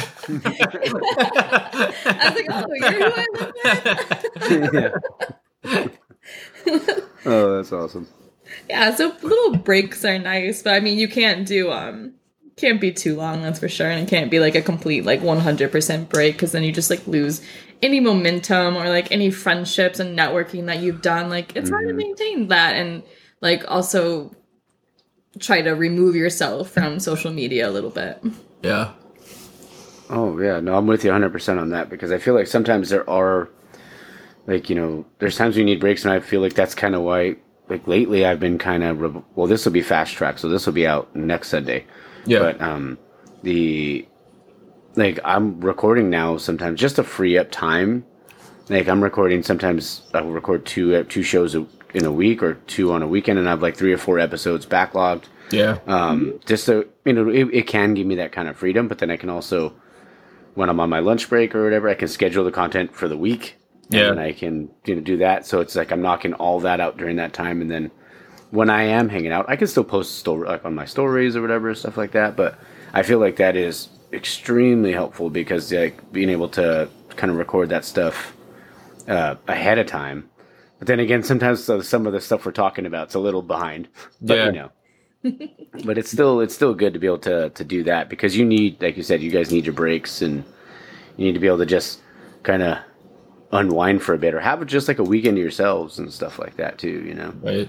Speaker 3: I was like, oh, you're who I live with.
Speaker 1: Yeah. Oh, that's awesome.
Speaker 3: Yeah, so little breaks are nice, but I mean, you can't do um, can't be too long, that's for sure, and it can't be like a complete like one hundred percent break because then you just like lose any momentum or like any friendships and networking that you've done. Like it's hard to
Speaker 1: Mhm.
Speaker 3: maintain that and like also try to remove yourself from social media a little bit.
Speaker 2: Yeah.
Speaker 1: Oh yeah, no, I'm with you one hundred percent on that because I feel like sometimes there are, like, you know, there's times we need breaks, and I feel like that's kind of why like lately I've been kind of re- well. This will be fast track, so this will be out next Sunday.
Speaker 2: Yeah.
Speaker 1: But um, the like I'm recording now sometimes just to free up time. Like I'm recording sometimes I'll record two two shows a, in a week or two on a weekend, and I have like three or four episodes backlogged.
Speaker 2: Yeah.
Speaker 1: Um, just so you know, it, it can give me that kind of freedom, but then I can also, when I'm on my lunch break or whatever, I can schedule the content for the week.
Speaker 2: Yeah.
Speaker 1: And I can, you know, do that. So it's like I'm knocking all that out during that time. And then when I am hanging out, I can still post story like on my stories or whatever, stuff like that. But I feel like that is extremely helpful because like being able to kind of record that stuff uh, ahead of time. But then again, sometimes uh, some of the stuff we're talking about is a little behind. But
Speaker 2: Yeah.
Speaker 1: you know. But it's still it's still good to be able to to do that because you need, like you said, you guys need your breaks and you need to be able to just kind of unwind for a bit or have just like a weekend to yourselves and stuff like that too, you know.
Speaker 2: Right.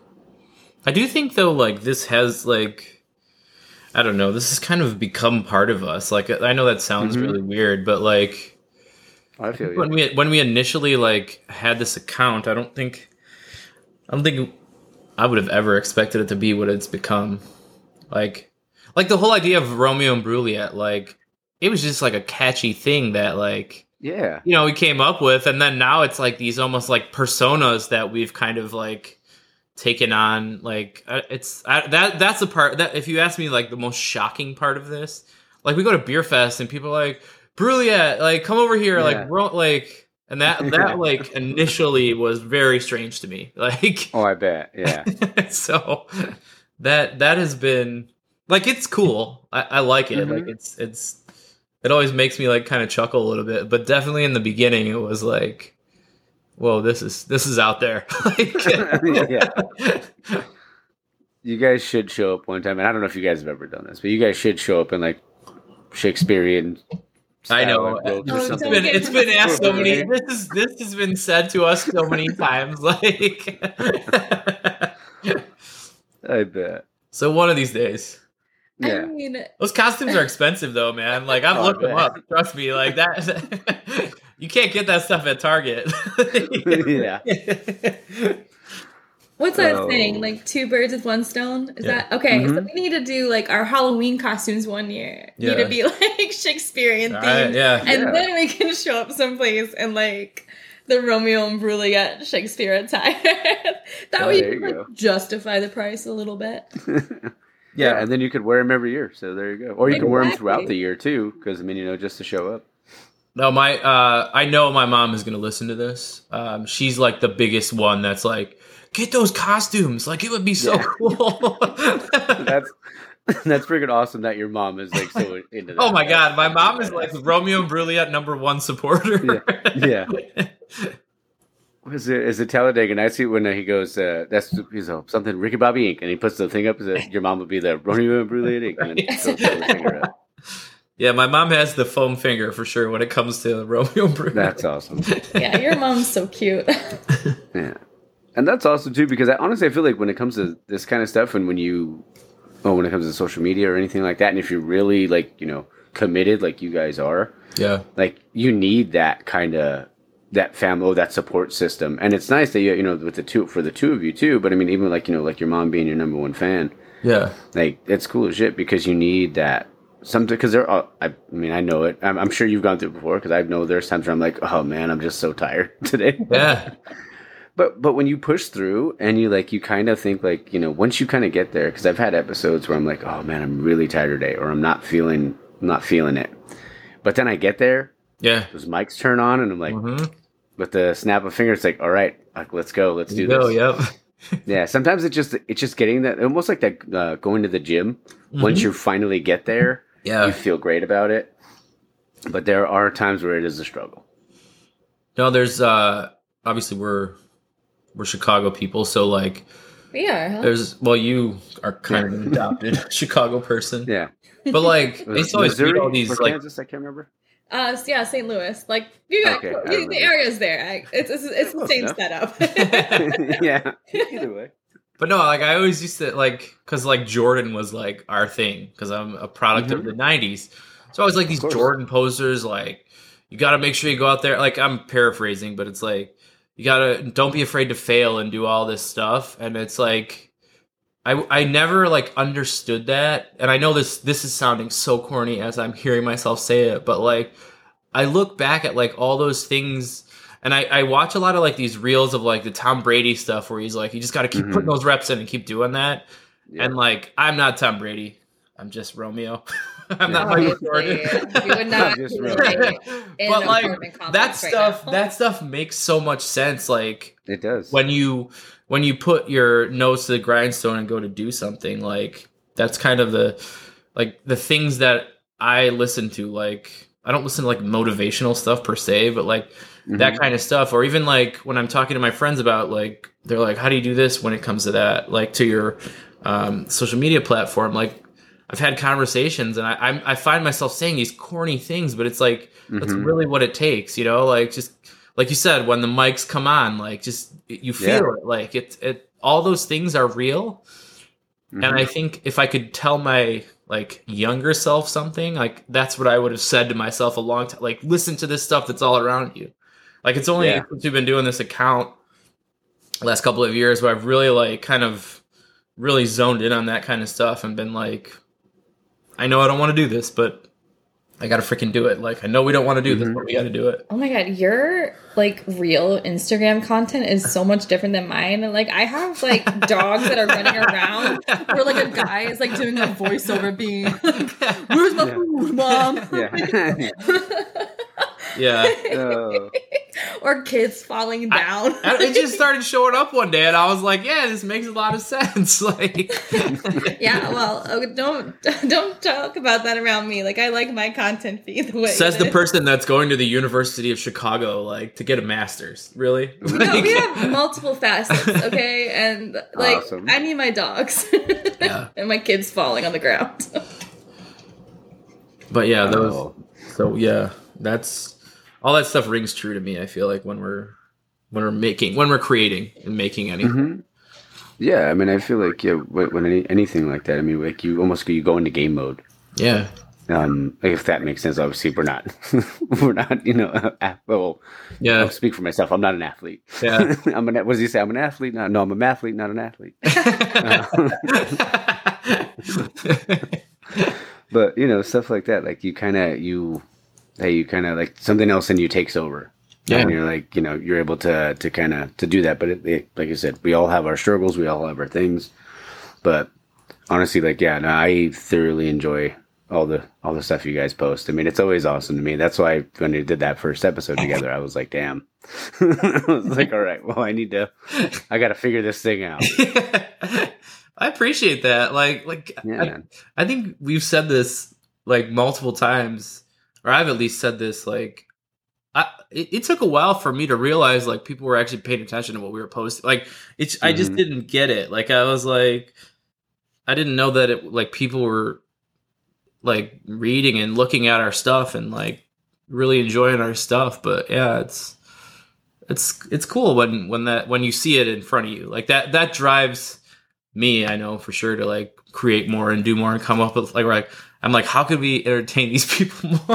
Speaker 2: I do think though, like this has like, I don't know, this has kind of become part of us. Like I know that sounds
Speaker 1: Mhm.
Speaker 2: really weird, but like
Speaker 1: I feel
Speaker 2: when
Speaker 1: you.
Speaker 2: we when we initially like had this account, I don't think I don't think I would have ever expected it to be what it's become. Like like the whole idea of Romeo and Juliet, like it was just like a catchy thing that like
Speaker 1: Yeah.
Speaker 2: you know we came up with, and then now it's like these almost like personas that we've kind of like taken on. Like uh, it's I, that that's the part that if you ask me like the most shocking part of this, like we go to Beer Fest and people are like Juliet, like come over here,
Speaker 1: Yeah.
Speaker 2: like ro- like. And that, that like initially was very strange to me. Like,
Speaker 1: Oh, I bet. Yeah.
Speaker 2: so that that has been like it's cool. I, I like it.
Speaker 1: Mhm.
Speaker 2: Like it's it's it always makes me like kind of chuckle a little bit. But definitely in the beginning, it was like, whoa, this is this is out there. Like,
Speaker 1: Yeah. You guys should show up one time, and I don't know if you guys have ever done this, but you guys should show up in like Shakespearean.
Speaker 2: I know.
Speaker 1: style, like, robes or
Speaker 3: Oh,
Speaker 2: It's
Speaker 1: something.
Speaker 2: been it's been asked so many.
Speaker 1: Right.
Speaker 2: This is this has been said to us so many times. Like,
Speaker 1: I bet.
Speaker 2: so one of these days.
Speaker 3: I
Speaker 1: Yeah.
Speaker 3: mean,
Speaker 2: Those costumes are expensive though, man. Like I've
Speaker 1: Oh, I
Speaker 2: looked them
Speaker 1: bet.
Speaker 2: up. Trust me, like that. You can't get that stuff at Target.
Speaker 1: Yeah.
Speaker 3: what's that
Speaker 1: Oh.
Speaker 3: saying? Like two birds with one stone? Is
Speaker 2: Yeah.
Speaker 3: that okay? So
Speaker 1: Mhm.
Speaker 3: we need to do like our Halloween costumes one year.
Speaker 2: Yeah.
Speaker 3: Need to be like Shakespearean
Speaker 2: All
Speaker 3: themed,
Speaker 2: right, yeah.
Speaker 3: and
Speaker 1: Yeah.
Speaker 3: then we can show up someplace and like the Romeo and Juliet Shakespeare attire. That
Speaker 1: Oh,
Speaker 3: way
Speaker 1: there
Speaker 3: you
Speaker 1: you
Speaker 3: can
Speaker 1: go.
Speaker 3: like, justify the price a little bit.
Speaker 1: Yeah, and then you could wear them every year. So there you go. Or you can wear them throughout
Speaker 3: Exactly.
Speaker 1: the year too, because I mean, you know, just to show up.
Speaker 2: No, my uh, I know my mom is gonna listen to this. Um, she's like the biggest one that's like, get those costumes. Like it would be so
Speaker 1: Yeah.
Speaker 2: cool.
Speaker 1: That's that's freaking awesome that your mom is like so into that.
Speaker 2: Oh my god, my
Speaker 1: That's
Speaker 2: mom is
Speaker 1: badass.
Speaker 2: like Romeo and Juliet number one supporter.
Speaker 1: Yeah. Was it is it Talladega Nights when uh, he goes? Uh, that's he's uh, something Ricky Bobby Inc. and he puts the thing up. Is that your mom would be the Romeo and Juliet Inc. and then
Speaker 2: Right.
Speaker 1: throws the finger up.
Speaker 2: Yeah, my mom has the foam finger for sure when it comes to Romeo and Juliet.
Speaker 1: That's awesome.
Speaker 3: Yeah, your mom's so cute.
Speaker 1: Yeah, and that's awesome too because I honestly I feel like when it comes to this kind of stuff and when you, oh, when it comes to social media or anything like that, and if you're really like you know committed like you guys are,
Speaker 2: Yeah.
Speaker 1: like you need that kind of that family, oh, that support system, and it's nice that you you know with the two for the two of you too. But I mean, even like you know like your mom being your number one fan,
Speaker 2: Yeah.
Speaker 1: like it's cool as shit because you need that something because there are. I mean, I know it. I'm, I'm sure you've gone through it before because I know there's times where I'm like, oh man, I'm just so tired today.
Speaker 2: Yeah.
Speaker 1: But but when you push through and you like you kind of think like you know once you kind of get there because I've had episodes where I'm like oh man I'm really tired today or I'm not feeling not feeling it, but then I get there,
Speaker 2: Yeah.
Speaker 1: those mics turn on and I'm like
Speaker 2: Mhm.
Speaker 1: with the snap of fingers it's like all right like let's go let's
Speaker 2: There
Speaker 1: do
Speaker 2: you
Speaker 1: this.
Speaker 2: go, yep.
Speaker 1: Yeah, sometimes it's just it's just getting that almost like that uh, going to the gym. Once
Speaker 2: Mhm.
Speaker 1: you finally get there,
Speaker 2: Yeah.
Speaker 1: you feel great about it. But there are times where it is a struggle.
Speaker 2: No, there's uh obviously we're we're Chicago people, so like
Speaker 3: We are, huh?
Speaker 2: there's well you are kind of an adopted Chicago person.
Speaker 1: Yeah,
Speaker 2: But like
Speaker 1: Was
Speaker 2: it's always read
Speaker 1: Missouri
Speaker 2: all these
Speaker 1: or
Speaker 2: like
Speaker 1: Kansas. I can't remember.
Speaker 3: Uh, so yeah, Saint Louis. Like you got
Speaker 1: Okay, I
Speaker 3: you, the
Speaker 1: remember.
Speaker 3: area's there. I, it's it's, it's the
Speaker 1: Close
Speaker 3: same
Speaker 1: enough.
Speaker 3: setup.
Speaker 1: Yeah, either way.
Speaker 2: But no, like I always used to like because like Jordan was like our thing because I'm a product of
Speaker 1: Mhm.
Speaker 2: the nineties. So I was like these
Speaker 1: course.
Speaker 2: Jordan posters, like you got to make sure you go out there. Like I'm paraphrasing, but it's like you gotta don't be afraid to fail and do all this stuff. And it's like I I never like understood that. And I know this this is sounding so corny as I'm hearing myself say it, but like I look back at like all those things. And I, I watch a lot of like these reels of like the Tom Brady stuff where he's like, you just got to keep mm-hmm. putting those reps in and keep doing that. Yeah. And like, I'm not Tom Brady. I'm just Romeo. I'm
Speaker 3: yeah.
Speaker 2: not Michael Jordan.
Speaker 3: You would not.
Speaker 2: But like that stuff, right that stuff makes so much sense. Like
Speaker 1: it does
Speaker 2: when you when you put your nose to the grindstone and go to do something. Like that's kind of the like the things that I listen to. Like I don't listen to like motivational stuff per se, but like. Mm-hmm. That kind of stuff. Or even like when I'm talking to my friends about like, they're like, how do you do this when it comes to that? Like to your um, social media platform. Like I've had conversations and I, I I find myself saying these corny things, but it's like, mm-hmm. that's really what it takes, you know, like just like you said, when the mics come on, like just you feel yeah. it, like it, it, all those things are real. Mm-hmm. And I think if I could tell my like younger self something, like that's what I would have said to myself a long time. Like, listen to this stuff that's all around you. Like it's only yeah. since we've been doing this account the last couple of years where I've really like kind of really zoned in on that kind of stuff and been like, I know I don't want to do this, but I got to freaking do it. Like I know we don't want to do mm-hmm. this, but we got to do it.
Speaker 3: Oh my God. Your like real Instagram content is so much different than mine. And like I have like dogs that are running around where like a guy is like doing a voiceover being like, where's my yeah. food, mom?
Speaker 1: Yeah.
Speaker 2: Yeah.
Speaker 1: Uh,
Speaker 3: or kids falling down.
Speaker 2: I, I, it just started showing up one day and I was like, yeah, this makes a lot of sense. Like
Speaker 3: yeah, well, don't don't talk about that around me. Like I like my content feed the way
Speaker 2: says the person that's going to the University of Chicago like to get a master's. Really?
Speaker 3: No, we have multiple facets, okay? And like awesome. I need my dogs.
Speaker 2: Yeah.
Speaker 3: And my kids falling on the ground.
Speaker 2: But yeah, those oh. so yeah, that's all that stuff rings true to me. I feel like when we're when we're making when we're creating and making anything.
Speaker 1: Mm-hmm. Yeah, I mean, I feel like yeah, when any, anything like that, I mean, like you almost you go into game mode.
Speaker 2: Yeah.
Speaker 1: Um, if that makes sense. Obviously, we're not we're not you know. Well,
Speaker 2: yeah.
Speaker 1: I'll speak for myself. I'm not an athlete.
Speaker 2: Yeah.
Speaker 1: I'm an. What does he say? I'm an athlete. No, no, I'm an athlete, not an athlete. uh, but you know, stuff like that, like you kind of you. Hey, you kind of like something else in you takes over. Yeah. And you're like, you know, you're able to, to kind of, to do that. But it, it, like I said, we all have our struggles. We all have our things. But honestly, like, yeah, no, I thoroughly enjoy all the, all the stuff you guys post. I mean, it's always awesome to me. That's why when we did that first episode together, I was like, damn, I was like, all right, well, I need to, I got to figure this thing out.
Speaker 2: I appreciate that. Like, like,
Speaker 1: yeah,
Speaker 2: I, I think we've said this like multiple times. Or I've at least said this, like, I, it, it took a while for me to realize, like, people were actually paying attention to what we were posting. Like, it's, mm-hmm. I just didn't get it. Like, I was like, I didn't know that, it like, people were, like, reading and looking at our stuff and, like, really enjoying our stuff. But, yeah, it's, it's, it's cool when, when that, when you see it in front of you. Like, that, that drives me, I know, for sure, to, like, create more and do more and come up with, like, like, I'm like, how could we entertain these people more?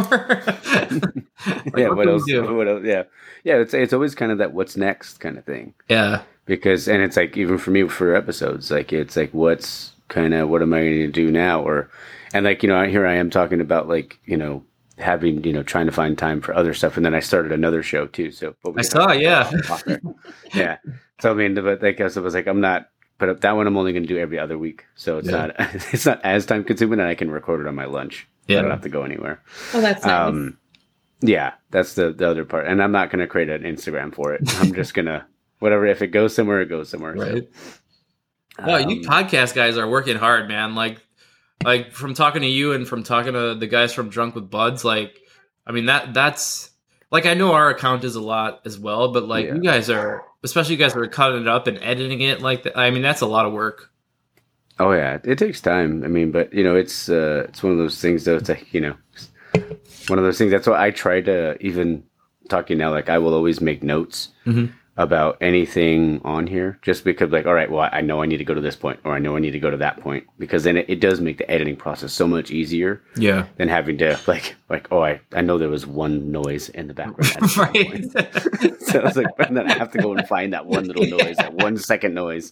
Speaker 2: Like,
Speaker 1: yeah, what, what else? What else? Yeah, yeah. It's it's always kind of that what's next kind of thing.
Speaker 2: Yeah,
Speaker 1: because and it's like even for me for episodes, like it's like what's kind of what am I going to do now? Or and like you know here I am talking about like you know having you know trying to find time for other stuff, and then I started another show too. So
Speaker 2: I saw, yeah,
Speaker 1: yeah. So I mean, but like I was like I'm not. But that one I'm only going to do every other week, so it's yeah. not it's not as time consuming, and I can record it on my lunch.
Speaker 2: Yeah,
Speaker 1: I don't have to go anywhere.
Speaker 3: Oh, that's nice. Um,
Speaker 1: yeah, that's the, the other part, and I'm not going to create an Instagram for it. I'm just gonna whatever. If it goes somewhere, it goes somewhere.
Speaker 2: Right.
Speaker 1: So,
Speaker 2: no,
Speaker 1: um,
Speaker 2: you podcast guys are working hard, man. Like, like from talking to you and from talking to the guys from Drunk with Buds. Like, I mean that that's like I know our account is a lot as well, but like yeah. you guys are. Especially you guys are cutting it up and editing it like that. I mean, that's a lot of work.
Speaker 1: Oh yeah, it takes time. I mean, but you know, it's uh, it's one of those things though. It's like, you know, one of those things. That's why I try to even talking now. Like I will always make notes
Speaker 2: mm-hmm.
Speaker 1: about anything on here, just because, like, all right, well, I know I need to go to this point, or I know I need to go to that point, because then it, it does make the editing process so much easier.
Speaker 2: Yeah.
Speaker 1: Than having to like like oh I I know there was one noise in the background.
Speaker 2: Right.
Speaker 1: So I was like, and then I have to go and find that one little noise, that one second noise.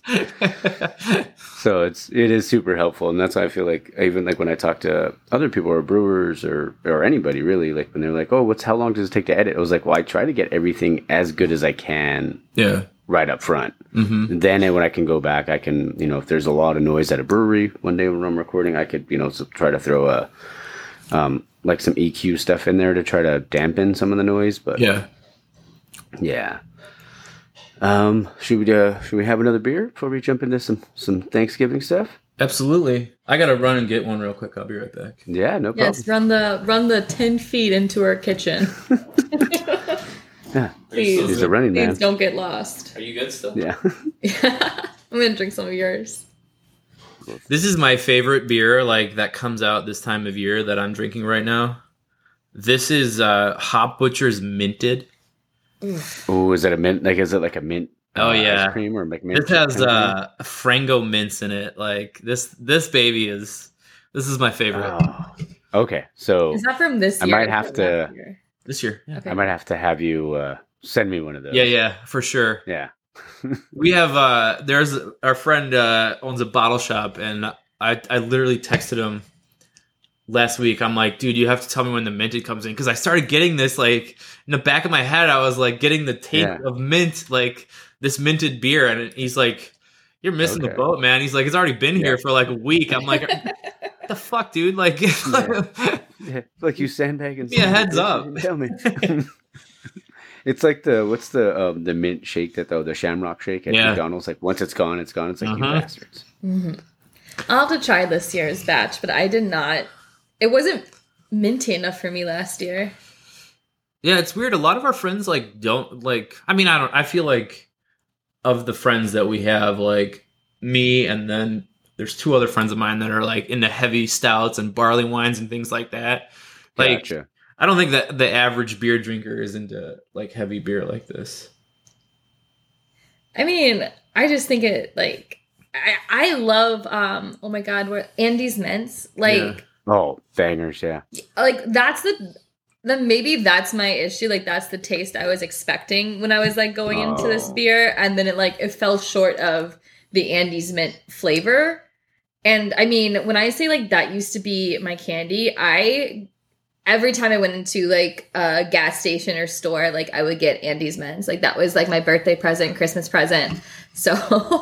Speaker 1: So it's it is super helpful, and that's why I feel like even like when I talk to other people or brewers or or anybody really, like when they're like, oh, what's how long does it take to edit? I was like, well, I try to get everything as good as I can.
Speaker 2: Yeah.
Speaker 1: Right up front.
Speaker 2: Mm-hmm.
Speaker 1: Then when I can go back, I can, you know, if there's a lot of noise at a brewery one day when I'm recording, I could, you know, try to throw a, um, like some E Q stuff in there to try to dampen some of the noise. But
Speaker 2: yeah,
Speaker 1: yeah. Um, should we, uh, should we have another beer before we jump into some, some Thanksgiving stuff?
Speaker 2: Absolutely. I gotta run and get one real quick. I'll be right back.
Speaker 1: Yeah, no problem.
Speaker 3: Yes, run the run the ten feet into our kitchen.
Speaker 1: Yeah,
Speaker 3: Please,
Speaker 1: he's a running man.
Speaker 3: please don't get lost.
Speaker 2: Are you good still?
Speaker 1: Yeah.
Speaker 3: I'm gonna drink some of yours.
Speaker 2: This is my favorite beer, like that comes out this time of year that I'm drinking right now. This is uh, Hop Butcher's Minted.
Speaker 1: Oh, is it a mint? Like, is it like a mint?
Speaker 2: Oh
Speaker 1: uh,
Speaker 2: yeah,
Speaker 1: ice cream or like mint?
Speaker 2: this has
Speaker 1: kind of
Speaker 2: uh, Frango mints in it. Like this, this baby is. This is my favorite
Speaker 1: oh. Okay, so
Speaker 3: Is that from this
Speaker 1: I
Speaker 3: year?
Speaker 1: might
Speaker 3: or
Speaker 1: have
Speaker 3: from
Speaker 1: to-
Speaker 3: last year?
Speaker 2: this year. Yeah,
Speaker 3: Okay.
Speaker 1: I might have to have you uh, send me one of those.
Speaker 2: yeah, yeah, for sure.
Speaker 1: Yeah.
Speaker 2: We have uh there's our friend uh owns a bottle shop, and I I literally texted him last week. I'm like, dude, you have to tell me when the minted comes in, because I started getting this like in the back of my head. I was like getting the taste
Speaker 1: Yeah.
Speaker 2: of mint, like this minted beer, and he's like, you're missing the
Speaker 1: Okay.
Speaker 2: boat, man. He's like, it's already been
Speaker 1: Yeah.
Speaker 2: here for like a week. I'm like, what the fuck, dude? Like,
Speaker 1: Yeah, like you sandbagging.
Speaker 2: Yeah,
Speaker 1: son of a
Speaker 2: heads
Speaker 1: bitch,
Speaker 2: up.
Speaker 1: you didn't Tell me. It's like the what's the um, the mint shake that though the Shamrock shake at
Speaker 2: Yeah.
Speaker 1: McDonald's. Like once it's gone, it's gone. It's like
Speaker 2: Uh-huh.
Speaker 1: you bastards.
Speaker 3: Mhm. I'll have to try this year's batch, but I did not. It wasn't minty enough for me last year.
Speaker 2: Yeah, it's weird. A lot of our friends like don't like. I mean, I don't. I feel like of the friends that we have, like me, and then there's two other friends of mine that are like into heavy stouts and barley wines and things like that. Like,
Speaker 1: Gotcha.
Speaker 2: I don't think that the average beer drinker is into like heavy beer like this.
Speaker 3: I mean, I just think it like I I love um oh my god, what Andy's Mints. Like
Speaker 2: Yeah.
Speaker 1: Oh, bangers! Yeah.
Speaker 3: like that's the then maybe that's my issue. Like that's the taste I was expecting when I was like going into this
Speaker 1: Oh.
Speaker 3: beer, and then it like it fell short of the Andy's Mint flavor. And I mean, when I say like that used to be my candy, I every time I went into like a gas station or store, like I would get Andy's Mints. Like that was like my birthday present, Christmas present. So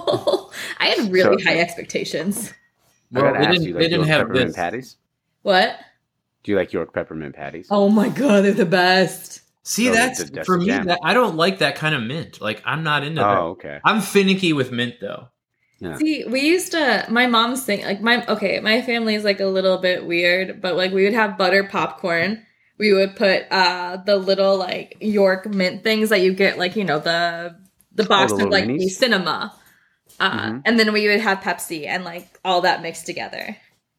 Speaker 3: I had really
Speaker 1: So-
Speaker 3: high expectations.
Speaker 2: Well,
Speaker 1: I gotta
Speaker 2: they
Speaker 1: ask
Speaker 2: didn't-
Speaker 1: you,
Speaker 2: they
Speaker 1: like,
Speaker 2: didn't
Speaker 1: York
Speaker 2: have
Speaker 1: peppermint
Speaker 2: this.
Speaker 1: patties.
Speaker 3: What?
Speaker 1: Do you like York peppermint patties?
Speaker 3: Oh my god, they're the best.
Speaker 2: See,
Speaker 1: Oh,
Speaker 2: that's
Speaker 1: that's- that's
Speaker 2: for
Speaker 1: the
Speaker 2: me.
Speaker 1: jam.
Speaker 2: That, I don't like that kind of mint. Like, I'm not into that.
Speaker 1: Oh, okay.
Speaker 2: I'm finicky with mint though.
Speaker 1: Yeah.
Speaker 3: See, we used to, my mom's thing, like my, okay, my family is like a little bit weird, but like we would have butter popcorn. We would put uh the little like York mint things that you get, like, you know, the, the box
Speaker 1: the
Speaker 3: of
Speaker 1: little
Speaker 3: like the
Speaker 1: minis?
Speaker 3: cinema. Uh,
Speaker 1: Mhm.
Speaker 3: And then we would have Pepsi and like all that mixed together.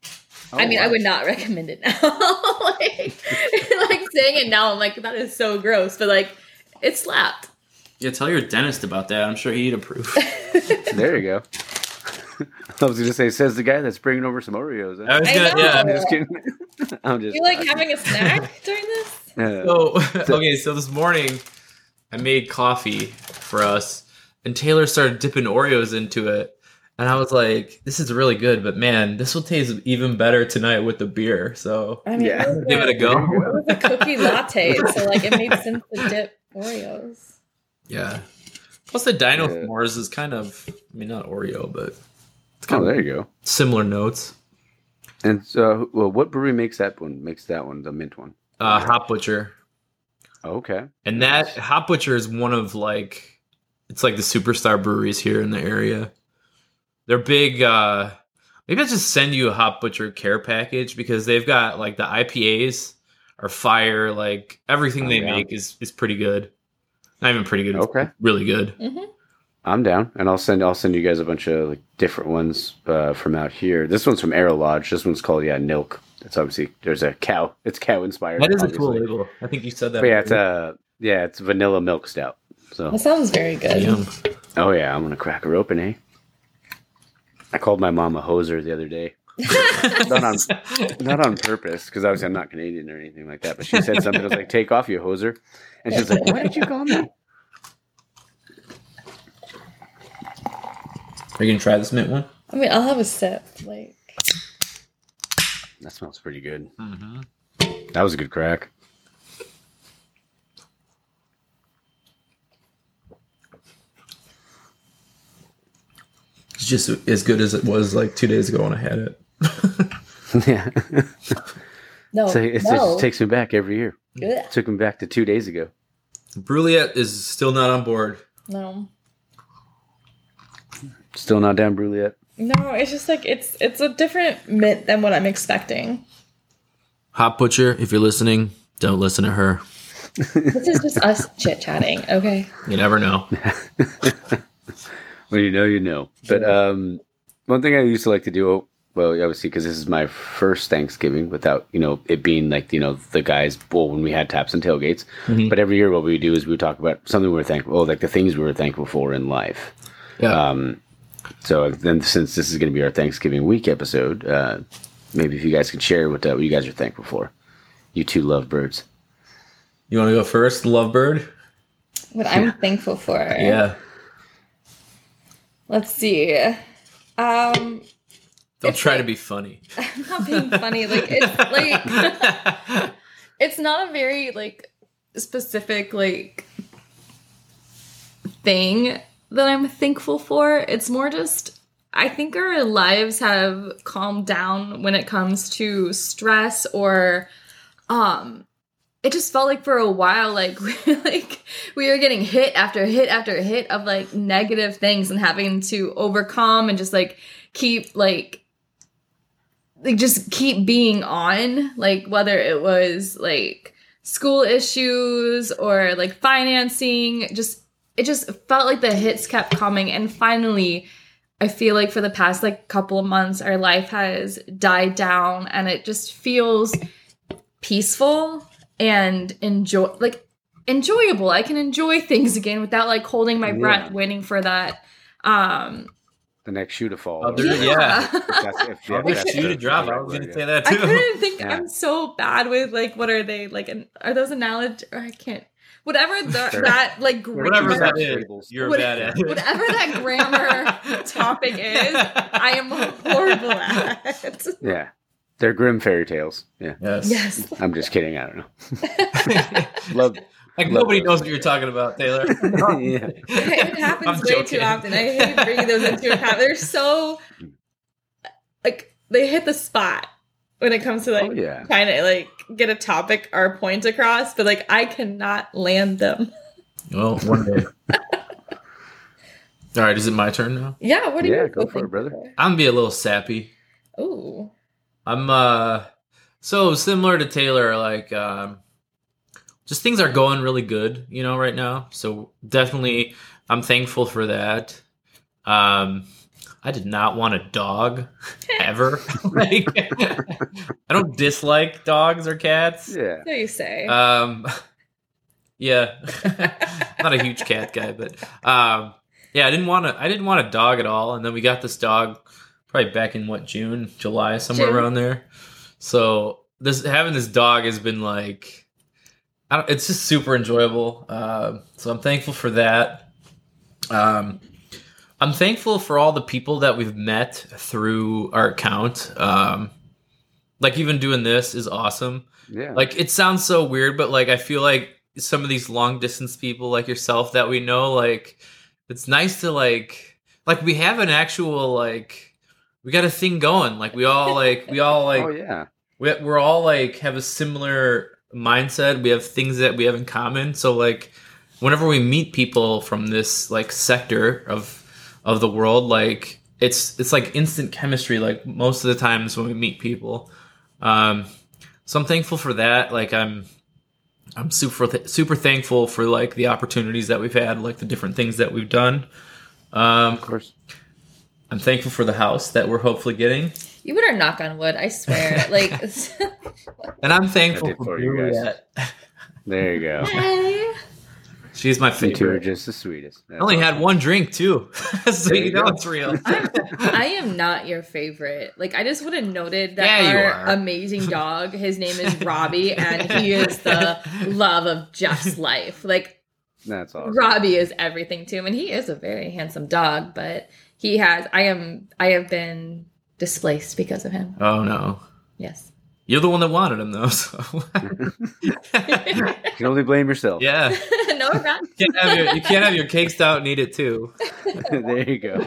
Speaker 3: I
Speaker 1: Oh,
Speaker 3: mean, I
Speaker 1: wow.
Speaker 3: would not recommend it now. like, like saying it now, I'm like, that is so gross, but like it slapped.
Speaker 2: Yeah, tell your dentist about that. I'm sure he'd approve.
Speaker 1: There you go. I was gonna say, says the guy that's bringing over some Oreos.
Speaker 2: I was
Speaker 3: I
Speaker 2: gonna,
Speaker 3: know.
Speaker 2: yeah.
Speaker 1: I'm just kidding. I'm just.
Speaker 3: You like having a snack during this?
Speaker 1: Yeah.
Speaker 2: So okay, so this morning I made coffee for us, and Taylor started dipping Oreos into it, and I was like, "This is really good, but man, this will taste even better tonight with the beer." So
Speaker 3: I mean,
Speaker 1: Yeah.
Speaker 3: it was
Speaker 2: give it a go.
Speaker 3: It was a cookie latte, so like it made sense to dip Oreos.
Speaker 2: Yeah. Plus, the Dino
Speaker 1: Yeah.
Speaker 2: S'mores is kind of, I mean, not Oreo, but it's
Speaker 1: Oh,
Speaker 2: kind
Speaker 1: there
Speaker 2: of
Speaker 1: you go.
Speaker 2: similar notes.
Speaker 1: And so, well, what brewery makes that one? Makes that one the mint one?
Speaker 2: Uh, Hop Butcher.
Speaker 1: Oh, okay.
Speaker 2: And that Hop Butcher is one of like, it's like the superstar breweries here in the area. They're big. Uh, maybe I'll just send you a Hop Butcher care package, because they've got like the I P As are fire. Like everything
Speaker 1: Oh,
Speaker 2: they
Speaker 1: yeah.
Speaker 2: make is, is pretty good. Not even pretty good. It's
Speaker 1: Okay.
Speaker 2: really good.
Speaker 3: Mm-hmm.
Speaker 1: I'm down, and I'll send I'll send you guys a bunch of like different ones uh, from out here. This one's from Arrow Lodge. This one's called yeah Nilk. It's obviously there's a cow. It's cow inspired.
Speaker 2: That is a cool
Speaker 1: obviously.
Speaker 2: label. I think you said that.
Speaker 1: But yeah, it's a yeah, it's vanilla milk stout. So,
Speaker 4: That sounds very good.
Speaker 2: Yum.
Speaker 1: oh yeah, I'm gonna crack her open, eh? I called my mom a hoser the other day. not on not on purpose, because obviously I'm not Canadian or anything like that. But she said something. I was like, "Take off, you hoser," and she's like, "Why did you call me?"
Speaker 2: Are you gonna try this mint one?
Speaker 4: I mean, I'll have a sip. Like,
Speaker 1: That smells pretty good.
Speaker 2: Mm-hmm.
Speaker 1: That was a good crack.
Speaker 2: It's just as good as it was like two days ago when I had it.
Speaker 1: Yeah.
Speaker 4: no,
Speaker 1: So it
Speaker 4: no.
Speaker 1: just takes me back every year.
Speaker 4: Ugh.
Speaker 1: Took me back to two days ago.
Speaker 2: Bruliette is still not on board.
Speaker 4: No,
Speaker 1: Still not down brew yet.
Speaker 4: no. It's just like it's it's a different mint than what I'm expecting.
Speaker 2: Hot Butcher, if you're listening, don't listen to her.
Speaker 4: This is just us chit chatting. Okay.
Speaker 2: You never know.
Speaker 1: When you know, you know. But um, one thing I used to like to do, well, obviously, because this is my first Thanksgiving without, you know, it being like, you know, the guys, well, when we had taps and tailgates.
Speaker 2: Mhm.
Speaker 1: But every year what we do is we would talk about something we were thankful, oh, like the things we were thankful for in life.
Speaker 2: Yeah.
Speaker 1: Um, so then since this is going to be our Thanksgiving week episode, uh, maybe if you guys could share what, uh, what you guys are thankful for. You two lovebirds.
Speaker 2: You want to go first, Lovebird?
Speaker 4: What I'm thankful for.
Speaker 2: Yeah.
Speaker 4: Let's see. Um,
Speaker 2: Don't
Speaker 4: It's
Speaker 2: try
Speaker 4: like-
Speaker 2: to be funny.
Speaker 4: I'm not being funny. Like it's like it's not a very like specific like thing that I'm thankful for. It's more just I think our lives have calmed down when it comes to stress or um it just felt like for a while like we like we were getting hit after hit after hit of like negative things and having to overcome and just like keep like like just keep being on, like whether it was like school issues or like financing, just it just felt like the hits kept coming. And finally I feel like for the past like couple of months our life has died down and it just feels peaceful and enjoy like enjoyable. I can enjoy things again without like holding my
Speaker 1: Yeah.
Speaker 4: breath waiting for that um
Speaker 1: The next shoe to fall.
Speaker 2: Other-
Speaker 1: Or-
Speaker 2: Yeah.
Speaker 1: if that's- if- yeah,
Speaker 2: Other
Speaker 1: that's
Speaker 2: shoe
Speaker 1: the-
Speaker 2: to drop.
Speaker 1: the
Speaker 2: I
Speaker 1: right
Speaker 2: was
Speaker 1: word,
Speaker 2: going to
Speaker 1: yeah.
Speaker 2: say that
Speaker 4: I
Speaker 2: too.
Speaker 4: couldn't think.
Speaker 1: Yeah.
Speaker 4: I'm so bad with like what are they like? An, are those analogies? I can't. Whatever the,
Speaker 1: Sure.
Speaker 4: that like grammar,
Speaker 2: Whatever that
Speaker 1: Fables.
Speaker 2: is, you're
Speaker 4: What-
Speaker 2: bad at it.
Speaker 4: whatever that grammar topic is, I am horrible at.
Speaker 1: Yeah. They're grim fairy tales. Yeah.
Speaker 2: Yes.
Speaker 4: Yes.
Speaker 1: I'm just kidding. I don't know. Love.
Speaker 2: Like
Speaker 1: Love
Speaker 2: nobody
Speaker 1: those
Speaker 2: knows what
Speaker 1: things.
Speaker 2: you're talking about, Taylor.
Speaker 1: Yeah.
Speaker 4: It happens
Speaker 2: I'm
Speaker 4: way
Speaker 2: joking.
Speaker 4: too often. I hate bringing those into account. They're so like they hit the spot when it comes to like
Speaker 1: Oh, yeah.
Speaker 4: trying to like get a topic or a point across, but like I cannot land them.
Speaker 2: Well, one day. All right, is it my turn now?
Speaker 4: Yeah, what are
Speaker 1: Yeah,
Speaker 4: you
Speaker 1: go for it, brother.
Speaker 2: I'm gonna be a little sappy.
Speaker 4: Oh.
Speaker 2: I'm uh so similar to Taylor, like um just things are going really good, you know, right now. So definitely I'm thankful for that. Um I did not want a dog ever. Like I don't dislike dogs or cats.
Speaker 1: Yeah.
Speaker 4: So you say.
Speaker 2: Um yeah. Not a huge cat guy, but um yeah, I didn't want to I didn't want a dog at all, and then we got this dog probably back in what, June, July, somewhere
Speaker 4: June.
Speaker 2: around there. So this having this dog has been like I don't, it's just super enjoyable. Uh, so I'm thankful for that. Um I'm thankful for all the people that we've met through our account. Um like even doing this is awesome.
Speaker 1: Yeah.
Speaker 2: Like it sounds so weird, but like I feel like some of these long distance people like yourself that we know, like it's nice to like like we have an actual like we got a thing going. Like we all like we all like
Speaker 1: oh yeah.
Speaker 2: we, we're all like have a similar mindset. We have things that we have in common. So like whenever we meet people from this like sector of of the world, like it's it's like instant chemistry. Like most of the times when we meet people, um, so I'm thankful for that. Like I'm I'm super th- super thankful for like the opportunities that we've had, like the different things that we've done. Um,
Speaker 1: Of course.
Speaker 2: I'm thankful for the house that we're hopefully getting,
Speaker 4: You better knock on wood, I swear. Like,
Speaker 2: and I'm thankful
Speaker 1: I did
Speaker 2: for
Speaker 1: for you guys.
Speaker 2: Juliet.
Speaker 1: There you go.
Speaker 4: hey.
Speaker 2: She's my
Speaker 1: You two are
Speaker 2: favorite.
Speaker 1: just the sweetest.
Speaker 2: I only had one drink too, so
Speaker 1: There
Speaker 2: you
Speaker 1: you
Speaker 2: know
Speaker 1: go.
Speaker 2: it's real.
Speaker 3: I am not your favorite. Like, I just would have noted that
Speaker 2: Yeah, you
Speaker 3: our
Speaker 2: are.
Speaker 3: amazing dog, his name is Robbie, and he is the love of Jeff's life. Like,
Speaker 1: That's awesome.
Speaker 3: Robbie is everything to him, and he is a very handsome dog, but he has, I am, I have been displaced because of him.
Speaker 2: Oh no,
Speaker 3: Yes.
Speaker 2: you're the one that wanted him though. So
Speaker 1: You can only blame yourself.
Speaker 2: yeah,
Speaker 3: No, I'm not.
Speaker 2: you can't have your, you can't have your cake stout and eat it too.
Speaker 1: There you go.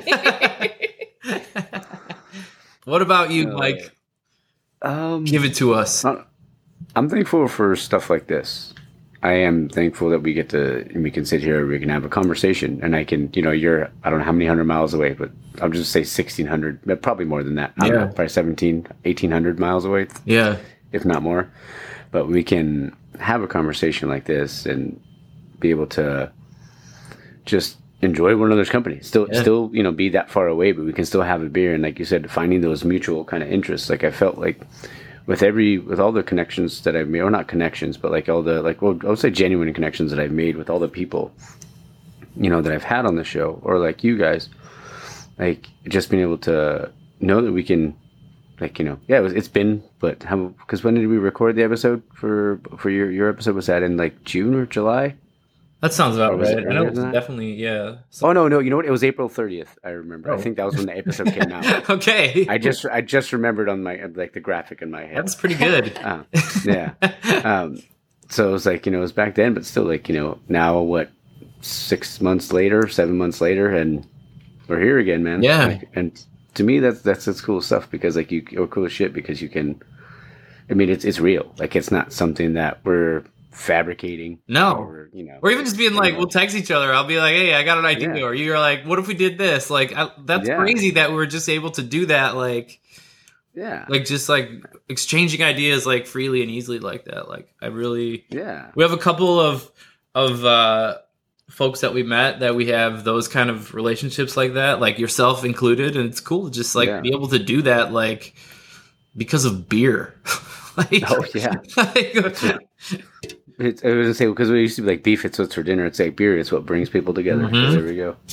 Speaker 2: What about you,
Speaker 1: Uh,
Speaker 2: Mike?
Speaker 1: Um,
Speaker 2: Give it to us.
Speaker 1: I'm thankful for stuff like this. I am thankful that we get to, and we can sit here, we can have a conversation, and I can, you know, you're, I don't know how many hundred miles away, but I'll just say sixteen hundred, but probably more than that. I don't
Speaker 2: Yeah.
Speaker 1: know, probably seventeen, eighteen hundred miles away,
Speaker 2: Yeah,
Speaker 1: if not more. But we can have a conversation like this and be able to just enjoy one another's company. Still,
Speaker 2: Yeah.
Speaker 1: still, you know, be that far away, but we can still have a beer. And like you said, finding those mutual kind of interests. Like I felt like with every, with all the connections that I've made, or not connections, but like all the, like, well, I would say genuine connections that I've made with all the people, you know, that I've had on the show, or like you guys, like just being able to know that we can, like, you know, yeah, it was, it's been, but how, because when did we record the episode for, for your, your episode? Was that in like June or July?
Speaker 2: that sounds about
Speaker 1: Or was it
Speaker 2: right. I know
Speaker 1: earlier
Speaker 2: it's
Speaker 1: than that?
Speaker 2: definitely yeah. So-
Speaker 1: Oh no, no, you know what? It was April thirtieth. I remember.
Speaker 2: Oh.
Speaker 1: I think that was when the episode came out.
Speaker 2: okay,
Speaker 1: I just, I just remembered on my, like the graphic in my head.
Speaker 2: that's pretty good.
Speaker 1: Uh, yeah. Um, so it was like, you know, it was back then, but still like, you know, now what, six months later, seven months later, and we're here again, man.
Speaker 2: Yeah.
Speaker 1: Like, and to me, that's, that's, that's cool stuff because like you, or cool as shit because you can, I mean, it's, it's real. Like it's not something that we're fabricating.
Speaker 2: No.
Speaker 1: Or, you know,
Speaker 2: Or even just being like,
Speaker 1: you know.
Speaker 2: we'll text each other. I'll be like, hey, I got an idea.
Speaker 1: Yeah.
Speaker 2: Or you're like, what if we did this? Like, I, that's
Speaker 1: Yeah.
Speaker 2: crazy that we're just able to do that. Like,
Speaker 1: yeah.
Speaker 2: like just like exchanging ideas like freely and easily like that. Like, I really,
Speaker 1: Yeah.
Speaker 2: we have a couple of, of, uh, folks that we met that we have those kind of relationships like that, like yourself included. And it's cool to just like
Speaker 1: Yeah.
Speaker 2: be able to do that. Like, because of beer. like,
Speaker 1: Oh, yeah.
Speaker 2: like,
Speaker 1: It's, I was gonna say because we used to be like beef. It's what's for dinner. It's like beer. It's what brings people together.
Speaker 2: Mhm.
Speaker 1: So there we go.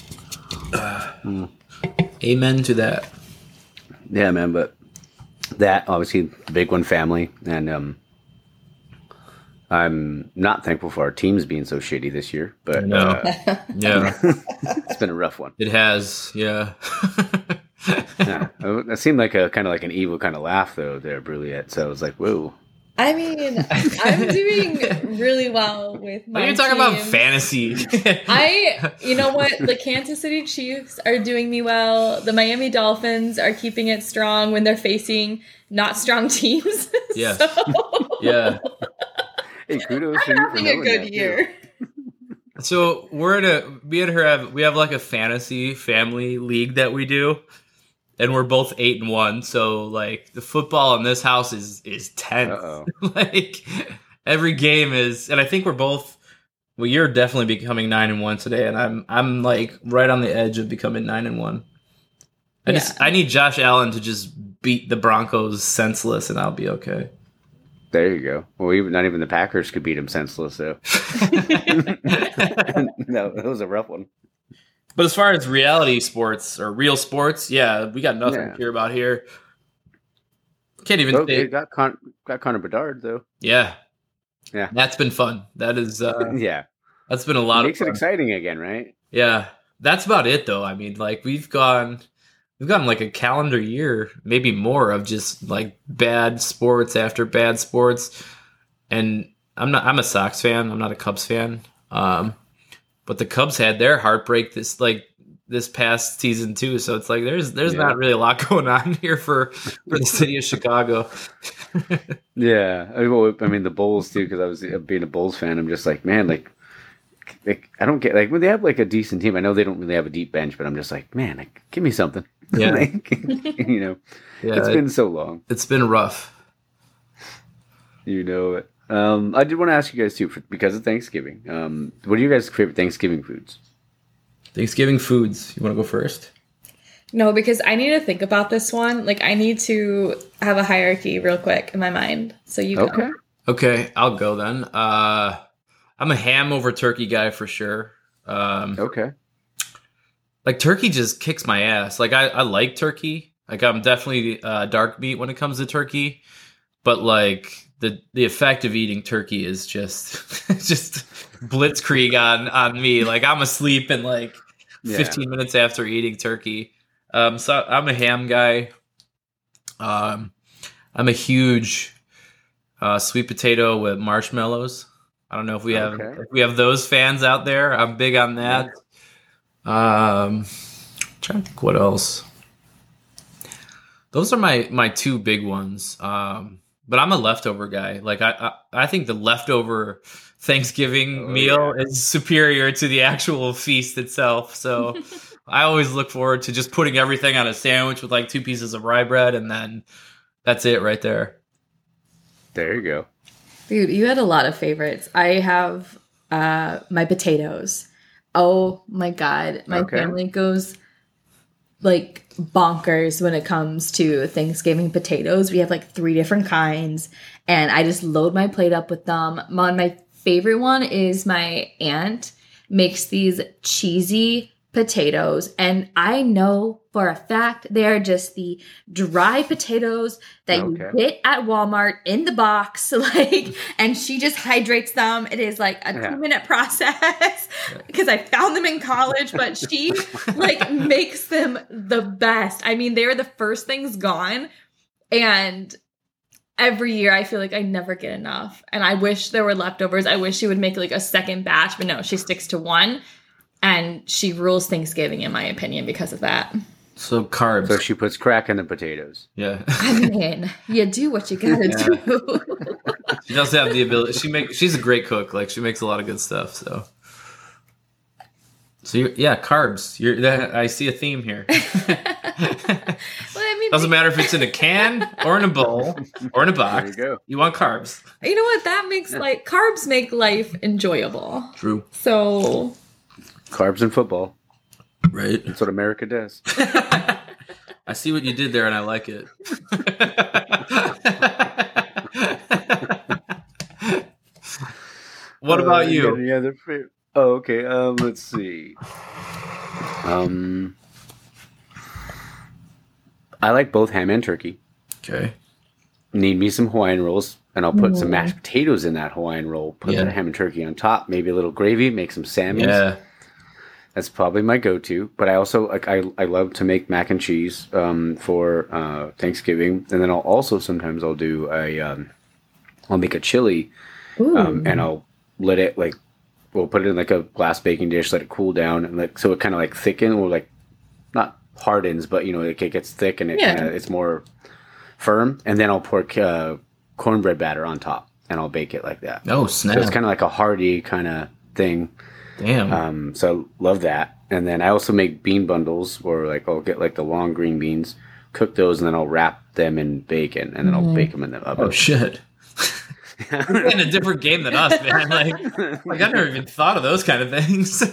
Speaker 2: amen to that.
Speaker 1: Yeah, man. But that obviously the big one, family, and um, I'm not thankful for our teams being so shitty this year. But
Speaker 2: No.
Speaker 1: uh,
Speaker 2: Yeah,
Speaker 1: it's been a rough one.
Speaker 2: it has. Yeah.
Speaker 1: Yeah, it seemed like a kind of like an evil kind of laugh though there, Bruliette. So I was like, whoa.
Speaker 3: I mean, I'm doing really well with my
Speaker 2: When you're talking about
Speaker 3: team.
Speaker 2: fantasy,
Speaker 3: I, you know what? The Kansas City Chiefs are doing me well. The Miami Dolphins are keeping it strong when they're facing not strong teams.
Speaker 2: Yes.
Speaker 3: So,
Speaker 2: yeah.
Speaker 1: Hey, kudos
Speaker 3: I'm
Speaker 1: to you for
Speaker 3: having a
Speaker 1: knowing
Speaker 3: good
Speaker 1: that, too.
Speaker 3: year.
Speaker 2: So we're in a me and her have we have like a fantasy family league that we do, and we're both eight and one. So like the football in this house is is tense.
Speaker 1: Uh-oh.
Speaker 2: Like every game is, and I think we're both. Well, you're definitely becoming nine and one today, and I'm I'm like right on the edge of becoming nine and one. I just
Speaker 3: Yeah.
Speaker 2: I need Josh Allen to just beat the Broncos senseless, and I'll be okay.
Speaker 1: There you go. Well, even not even the Packers could beat him senseless. So no, it was a rough one.
Speaker 2: But as far as reality sports or real sports, yeah, we got nothing
Speaker 1: Yeah.
Speaker 2: to hear about here. Can't even
Speaker 1: Oh,
Speaker 2: say,
Speaker 1: it got Con- got Connor Bedard though.
Speaker 2: yeah,
Speaker 1: Yeah.
Speaker 2: That's been fun. That is, uh,
Speaker 1: Yeah,
Speaker 2: that's been a lot
Speaker 1: it
Speaker 2: of
Speaker 1: makes it
Speaker 2: fun.
Speaker 1: exciting again, right?
Speaker 2: Yeah, that's about it though. I mean, like we've gone, we've gotten like a calendar year, maybe more of just like bad sports after bad sports. And I'm not, I'm a Sox fan. I'm not a Cubs fan. Um, but the Cubs had their heartbreak this like this past season too. So it's like there's there's
Speaker 1: Yeah.
Speaker 2: not really a lot going on here for for the city of Chicago.
Speaker 1: Yeah, I, well, I mean the Bulls too, because I was uh, being a Bulls fan. I'm just like, man, like, like I don't get like when they have like a decent team. I know they don't really have a deep bench, but I'm just like, man, like, give me something.
Speaker 2: Yeah.
Speaker 1: Like, you know,
Speaker 2: Yeah,
Speaker 1: it's
Speaker 2: it,
Speaker 1: been so long.
Speaker 2: it's been rough.
Speaker 1: You know it. Um, I did want to ask you guys too, for, because of Thanksgiving. Um, what are you guys' favorite Thanksgiving foods?
Speaker 2: Thanksgiving foods. You want to go first?
Speaker 3: No, because I need to think about this one. Like, I need to have a hierarchy real quick in my mind. So you go.
Speaker 1: Okay.
Speaker 2: Okay, I'll go then. Uh, I'm a ham over turkey guy for sure. Um,
Speaker 1: Okay.
Speaker 2: like turkey just kicks my ass. Like I, I like turkey. Like I'm definitely uh, dark meat when it comes to turkey, but like the the effect of eating turkey is just just blitzkrieg on on me. Like I'm asleep in like
Speaker 1: Yeah.
Speaker 2: fifteen minutes after eating turkey. Um, so I'm a ham guy. Um, I'm a huge uh, sweet potato with marshmallows. I don't know if we have
Speaker 1: Okay.
Speaker 2: if we have those fans out there. I'm big on that. Um, trying to think what else. Those are my my two big ones. Um, but I'm a leftover guy. Like I I, I think the leftover Thanksgiving
Speaker 1: Oh,
Speaker 2: meal
Speaker 1: yeah.
Speaker 2: is superior to the actual feast itself. So I always look forward to just putting everything on a sandwich with like two pieces of rye bread, and then that's it right there.
Speaker 1: There you go.
Speaker 4: Dude, you had a lot of favorites. I have uh my potatoes. Oh my god. My
Speaker 1: Okay.
Speaker 4: family goes like bonkers when it comes to Thanksgiving potatoes. We have like three different kinds and I just load my plate up with them. My, my favorite one is my aunt makes these cheesy potatoes, and I know for a fact they are just the dry potatoes that
Speaker 1: Okay.
Speaker 4: you get at Walmart in the box, like, and she just hydrates them. It is like a
Speaker 1: Yeah.
Speaker 4: two minute process because I found them in college, but she like makes them the best. I mean, they're the first things gone, and every year I feel like I never get enough. And I wish there were leftovers. I wish she would make like a second batch, but no, she sticks to one. And she rules Thanksgiving, in my opinion, because of that.
Speaker 2: So carbs.
Speaker 1: So she puts crack in the potatoes.
Speaker 2: yeah.
Speaker 4: I mean, you do what you gotta
Speaker 2: Yeah.
Speaker 4: do.
Speaker 2: She does have the ability. She make. She's a great cook. Like she makes a lot of good stuff. So, so you're, yeah, carbs. You're. That, I see a theme here.
Speaker 4: Well, I mean,
Speaker 2: Doesn't matter if it's in a can or in a bowl or in a
Speaker 1: There
Speaker 2: box.
Speaker 1: you go.
Speaker 2: You want carbs.
Speaker 4: you know what? That makes like carbs make life enjoyable.
Speaker 2: True.
Speaker 4: So
Speaker 1: Carbs and football.
Speaker 2: Right.
Speaker 1: That's what America does.
Speaker 2: I see what you did there, and I like it. What
Speaker 1: Uh,
Speaker 2: about
Speaker 1: you got
Speaker 2: you?
Speaker 1: Any other favorite? Oh, okay. Um, let's see. Um, I like both ham and turkey.
Speaker 2: Okay.
Speaker 1: Need me some Hawaiian rolls, and I'll put some
Speaker 4: Mm.
Speaker 1: mashed potatoes in that Hawaiian roll. Put
Speaker 2: Yeah.
Speaker 1: the ham and turkey on top. Maybe a little gravy. Make some salmon.
Speaker 2: Yeah.
Speaker 1: That's probably my go-to. But I also like I, I love to make mac and cheese um, for uh, Thanksgiving, and then I'll also sometimes I'll do a um, I'll make a chili,
Speaker 4: ooh.
Speaker 1: um, and I'll let it like we'll put it in like a glass baking dish, let it cool down, and like so it kind of like thicken or like not hardens, but you know like it gets thick and it
Speaker 4: Yeah.
Speaker 1: kinda, it's more firm, and then I'll pour uh, cornbread batter on top, and I'll bake it like that.
Speaker 2: Oh
Speaker 1: So
Speaker 2: snap!
Speaker 1: it's kind of like a hearty kind of thing.
Speaker 2: Damn.
Speaker 1: Um, so I love that. And then I also make bean bundles, or like I'll get like the long green beans, cook those, and then I'll wrap them in bacon, and then I'll bake them in the oven.
Speaker 2: oh shit! You're in a different game than us, man. Like, like I never even thought of those kind of things.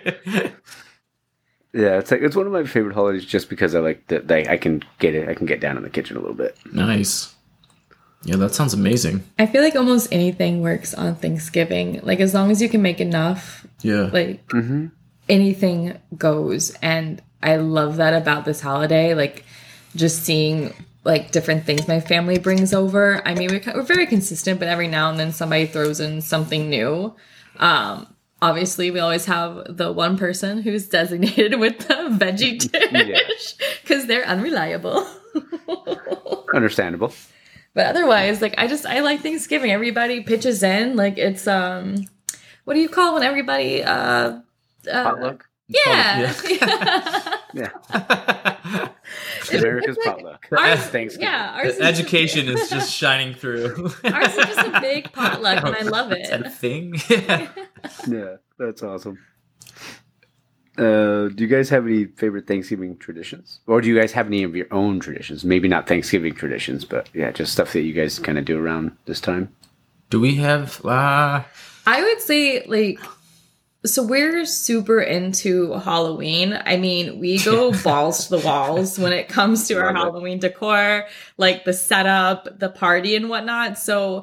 Speaker 1: Yeah, it's like it's one of my favorite holidays, just because I like that I, I can get it. I can get down in the kitchen a little bit.
Speaker 2: Nice. Yeah, that sounds amazing.
Speaker 4: I feel like almost anything works on Thanksgiving. Like as long as you can make enough,
Speaker 2: Yeah.
Speaker 4: like
Speaker 1: Mm-hmm.
Speaker 4: anything goes. And I love that about this holiday. Like just seeing like different things my family brings over. I mean, we're, we're very consistent, but every now and then somebody throws in something new. Um, obviously, we always have the one person who's designated with the veggie dish because they're unreliable.
Speaker 1: Understandable.
Speaker 4: But otherwise, like I just I like Thanksgiving. Everybody pitches in. Like it's um, what do you call when everybody uh, uh
Speaker 1: Potluck.
Speaker 4: yeah.
Speaker 1: Yeah,
Speaker 2: Yeah.
Speaker 1: America's
Speaker 4: like-
Speaker 1: potluck.
Speaker 4: Ours-
Speaker 1: Thanksgiving.
Speaker 4: Yeah, ours is
Speaker 2: Education is just shining through.
Speaker 4: Ours is just a big potluck, and I love
Speaker 2: Is that a
Speaker 4: it.
Speaker 2: thing? Yeah.
Speaker 1: Yeah, that's awesome. Uh, do you guys have any favorite Thanksgiving traditions, or do you guys have any of your own traditions? Maybe not Thanksgiving traditions, but yeah, just stuff that you guys kind of do around this time.
Speaker 2: Do we have? Uh,
Speaker 4: I would say like. So we're super into Halloween. I mean, we go balls to the walls when it comes to our
Speaker 1: Love it.
Speaker 4: Halloween decor, like the setup, the party and whatnot. So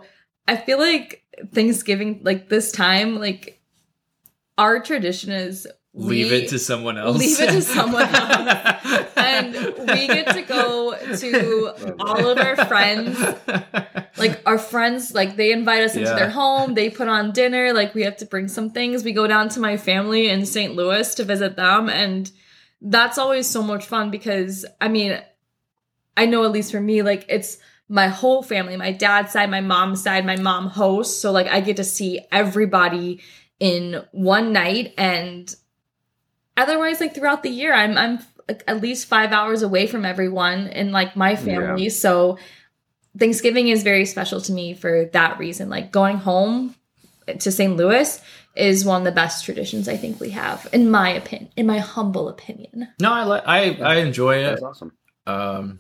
Speaker 4: I feel like Thanksgiving, like this time, like our tradition is
Speaker 2: leave
Speaker 4: we
Speaker 2: it to someone else.
Speaker 4: Leave it to someone else. And we get to go to all of our friends. Like our friends, like they invite us into
Speaker 2: Yeah.
Speaker 4: their home. They put on dinner. Like we have to bring some things. We go down to my family in Saint Louis to visit them. And that's always so much fun because, I mean, I know at least for me, like it's my whole family, my dad's side, my mom's side, my mom hosts. So like I get to see everybody in one night. And otherwise, like throughout the year, I'm I'm like, at least five hours away from everyone in like my family.
Speaker 1: Yeah.
Speaker 4: So Thanksgiving is very special to me for that reason. Like going home to Saint Louis is one of the best traditions I think we have, in my opinion, in my humble opinion.
Speaker 2: No, I like I I enjoy it.
Speaker 1: That's awesome.
Speaker 2: Um,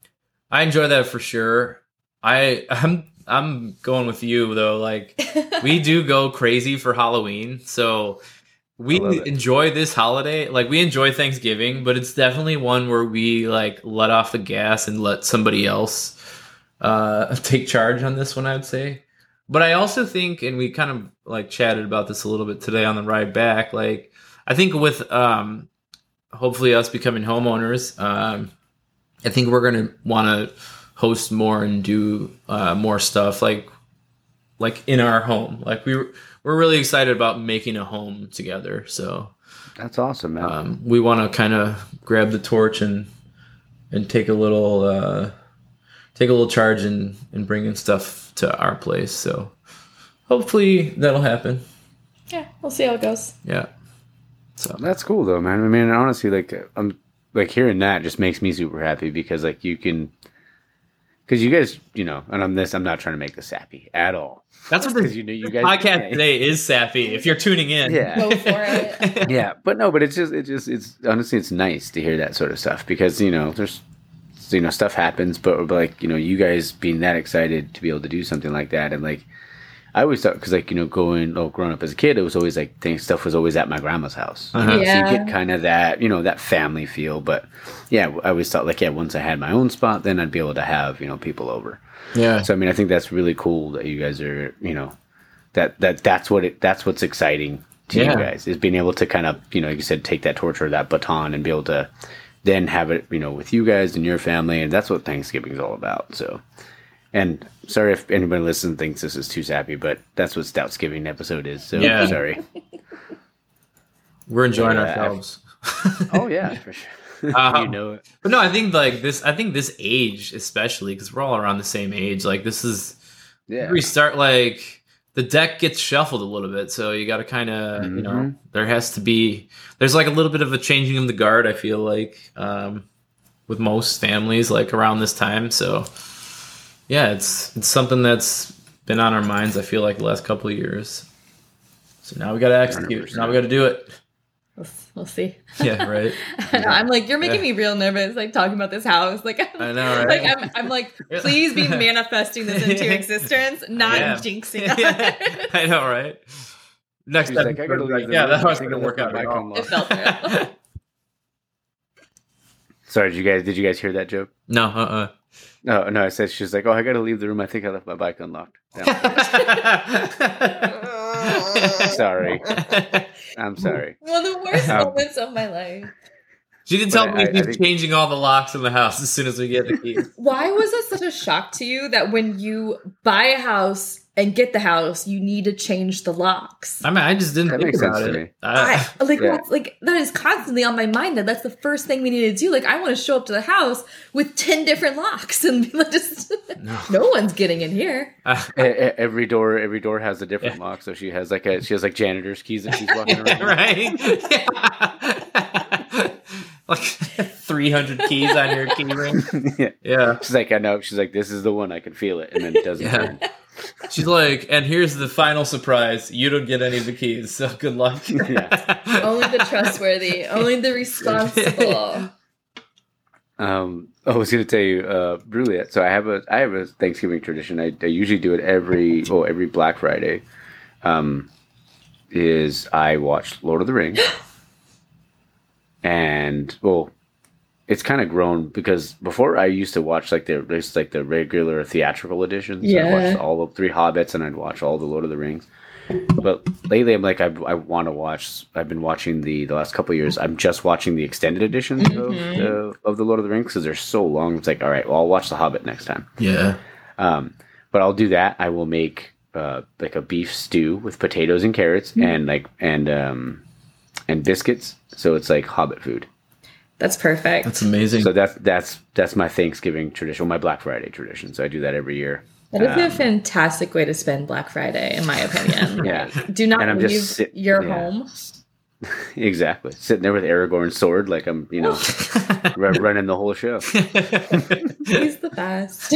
Speaker 2: I enjoy that for sure. I I'm I'm going with you though. Like we do go crazy for Halloween, so
Speaker 1: I love
Speaker 2: we
Speaker 1: it.
Speaker 2: enjoy this holiday. Like we enjoy Thanksgiving, but it's definitely one where we like let off the gas and let somebody else uh take charge on this one, I'd say. But I also think, and we kind of like chatted about this a little bit today on the ride back, like I think with um hopefully us becoming homeowners, um I think we're gonna want to host more and do uh more stuff like like in our home. Like we we're really excited about making a home together, so
Speaker 1: That's awesome, man.
Speaker 2: um we want to kind of grab the torch and and take a little uh take a little charge and and bringing stuff to our place. So hopefully that'll happen.
Speaker 4: Yeah, we'll see how it goes.
Speaker 2: Yeah. So
Speaker 1: That's cool though, man. I mean, honestly, like I'm like hearing that just makes me super happy because like you can, because you guys, you know, and I'm this, I'm not trying to make this sappy at all.
Speaker 2: that's what
Speaker 1: Because
Speaker 2: the
Speaker 1: you know, you guys
Speaker 2: podcast
Speaker 1: yeah,
Speaker 2: today is, Sappy. If you're tuning in,
Speaker 1: Yeah.
Speaker 4: Go for it.
Speaker 1: yeah, but no, but it's just, it just, it's honestly, it's nice to hear that sort of stuff because you know, there's, you know, stuff happens, but like you know, you guys being that excited to be able to do something like that, and like, I always thought because like you know, going, oh, growing up as a kid, it was always like things stuff was always at my grandma's house. You
Speaker 2: Uh-huh.
Speaker 1: know,
Speaker 4: Yeah.
Speaker 1: So you get kind of that, you know, that family feel. But yeah, I always thought like, yeah, once I had my own spot, then I'd be able to have you know people over.
Speaker 2: yeah.
Speaker 1: So I mean, I think that's really cool that you guys are, you know, that that that's what it that's what's exciting to
Speaker 2: Yeah.
Speaker 1: you guys is being able to kind of, you know, like you said, take that torch or that baton and be able to then have it, you know, with you guys and your family, and that's what Thanksgiving is all about. So, and sorry if anybody listening thinks this is too sappy, but that's what Stoutsgiving episode is. So
Speaker 2: Yeah.
Speaker 1: sorry.
Speaker 2: We're enjoying
Speaker 1: Yeah,
Speaker 2: ourselves.
Speaker 1: Oh yeah, for sure.
Speaker 2: Um,
Speaker 1: you know it.
Speaker 2: But no, I think like this. I think this age, especially because we're all around the same age. Like this is
Speaker 1: Yeah.
Speaker 2: we start like the deck gets shuffled a little bit, so you got to kind of you know
Speaker 1: Mhm.
Speaker 2: there has to be there's like a little bit of a changing of the guard. I feel like um, with most families like around this time. So yeah, it's it's something that's been on our minds. I feel like the last couple of years. So now we got to execute.
Speaker 1: one hundred percent.
Speaker 2: Now we got to do it.
Speaker 4: We'll, we'll see.
Speaker 2: Yeah, right.
Speaker 4: I'm like, you're making
Speaker 2: Yeah.
Speaker 4: me real nervous, like talking about this house. Like,
Speaker 2: I know, right?
Speaker 4: like I'm, I'm like, please be manifesting this into existence, not
Speaker 2: Yeah.
Speaker 4: jinxing
Speaker 2: Yeah.
Speaker 4: it.
Speaker 2: I know, right? Next
Speaker 1: She's
Speaker 2: time,
Speaker 1: like, I gotta leave the
Speaker 2: yeah,
Speaker 1: room.
Speaker 2: that
Speaker 1: I
Speaker 2: was
Speaker 1: think
Speaker 2: going
Speaker 1: I
Speaker 2: to
Speaker 1: left
Speaker 2: work
Speaker 1: my
Speaker 2: out.
Speaker 1: mic
Speaker 2: Right.
Speaker 1: unlocked.
Speaker 4: It felt real.
Speaker 1: Sorry, did you guys did you guys hear that joke?
Speaker 2: No, uh,
Speaker 1: No, no. I said she's like, oh, I got to leave the room. I think I left my bike unlocked. No,
Speaker 2: uh
Speaker 1: sorry, I'm sorry.
Speaker 4: One of the worst
Speaker 1: Um,
Speaker 4: moments of my life.
Speaker 2: She did
Speaker 1: But
Speaker 2: tell
Speaker 1: I-
Speaker 2: me
Speaker 1: I- I
Speaker 2: she's
Speaker 1: think-
Speaker 2: changing all the locks in the house as soon as we get the keys.
Speaker 4: Why was it such a shock to you that when you buy a house and get the house, you need to change the locks?
Speaker 2: I mean, I just didn't
Speaker 1: That
Speaker 2: think
Speaker 1: makes sense
Speaker 2: about
Speaker 1: to
Speaker 2: it.
Speaker 1: me.
Speaker 2: I-
Speaker 4: I, like
Speaker 1: Yeah.
Speaker 4: that's, like that is constantly on my mind. That that's the first thing we need to do. Like I want to show up to the house with ten different locks and be like, just
Speaker 2: no.
Speaker 4: no one's getting in here.
Speaker 2: Uh,
Speaker 1: E- e- Every door, every door has a different lock. So she has like a she has like janitor's keys that she's walking around. with.
Speaker 2: right? Like three hundred keys on your key ring.
Speaker 1: Yeah.
Speaker 2: Yeah.
Speaker 1: She's like, I know. She's like, this is the one. I can feel it, and then it doesn't.
Speaker 2: Yeah.
Speaker 1: turn.
Speaker 2: She's like, and here's the final surprise. You don't get any of the keys, so good luck.
Speaker 1: Yeah.
Speaker 4: Only the trustworthy, only the responsible.
Speaker 1: Um, I was going to tell you, uh, Juliet. So I have a I have a Thanksgiving tradition. I, I usually do it every oh every Black Friday. Um, is I watch Lord of the Rings, and well, it's kind of grown because before I used to watch like the there's like the regular theatrical editions. I
Speaker 4: Yeah.
Speaker 1: watched all of Three Hobbits and I'd watch all the Lord of the Rings. But lately, I'm like I, I want to watch. I've been watching the the last couple of years. I'm just watching the extended editions
Speaker 4: Mhm.
Speaker 1: of the of the Lord of the Rings because they're so long. It's like all right, well I'll watch the Hobbit next time.
Speaker 2: Yeah.
Speaker 1: Um, but I'll do that. I will make uh, like a beef stew with potatoes and carrots and like and um and biscuits. So it's like Hobbit food.
Speaker 4: That's perfect.
Speaker 2: That's amazing.
Speaker 1: So that's that's that's my Thanksgiving tradition, my Black Friday tradition. So I do that every year.
Speaker 4: That is a
Speaker 1: Um,
Speaker 4: fantastic way to spend Black Friday, in my opinion.
Speaker 1: Yeah.
Speaker 4: Like, do not
Speaker 1: And I'm
Speaker 4: leave
Speaker 1: just sit-
Speaker 4: your
Speaker 1: yeah.
Speaker 4: home.
Speaker 1: Exactly. Sitting there with Aragorn's sword, like I'm, you know, run, running the whole show.
Speaker 4: He's the best.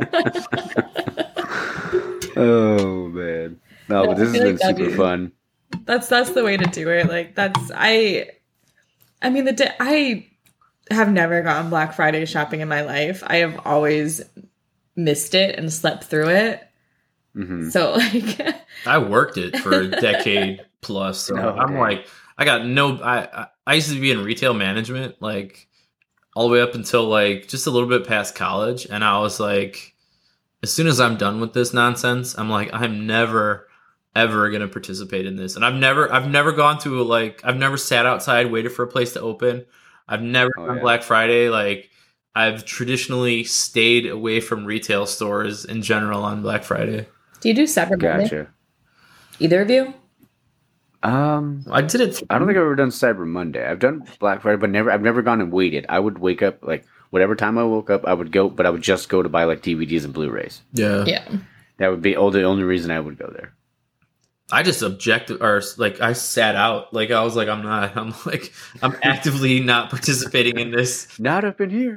Speaker 1: Oh man. No,
Speaker 4: Yeah,
Speaker 1: but this
Speaker 4: I
Speaker 1: has
Speaker 4: feel
Speaker 1: been
Speaker 4: like that'd
Speaker 1: super
Speaker 4: be-
Speaker 1: fun.
Speaker 4: That's that's the way to do it. Like that's I. I mean, the day, I have never gone Black Friday shopping in my life. I have always missed it and slept through it.
Speaker 1: Hmm.
Speaker 4: So like,
Speaker 2: I worked it for a decade plus. So
Speaker 1: Oh,
Speaker 2: I'm
Speaker 1: dang.
Speaker 2: like, I got no. I I- I used to be in retail management, like all the way up until like just a little bit past college, and I was like, as soon as I'm done with this nonsense, I'm like, I'm never ever gonna participate in this. And I've never, I've never gone to a, like, I've never sat outside waited for a place to open. I've never
Speaker 1: Oh,
Speaker 2: done
Speaker 1: yeah.
Speaker 2: Black Friday. Like, I've traditionally stayed away from retail stores in general on Black Friday.
Speaker 4: do you do Cyber Monday?
Speaker 1: Gotcha.
Speaker 4: Either of you?
Speaker 1: Um,
Speaker 2: I did it.
Speaker 1: I don't think I've ever done Cyber Monday. I've done Black Friday, but never. I've never gone and waited. I would wake up like whatever time I woke up, I would go, but I would just go to buy like D V Ds and Blu-rays.
Speaker 2: Yeah.
Speaker 4: Yeah.
Speaker 1: That would be all the only reason I would go there.
Speaker 2: I just objected, or like I sat out. Like I was like, I'm not. I'm like, I'm actively not participating in this.
Speaker 1: Not up in here.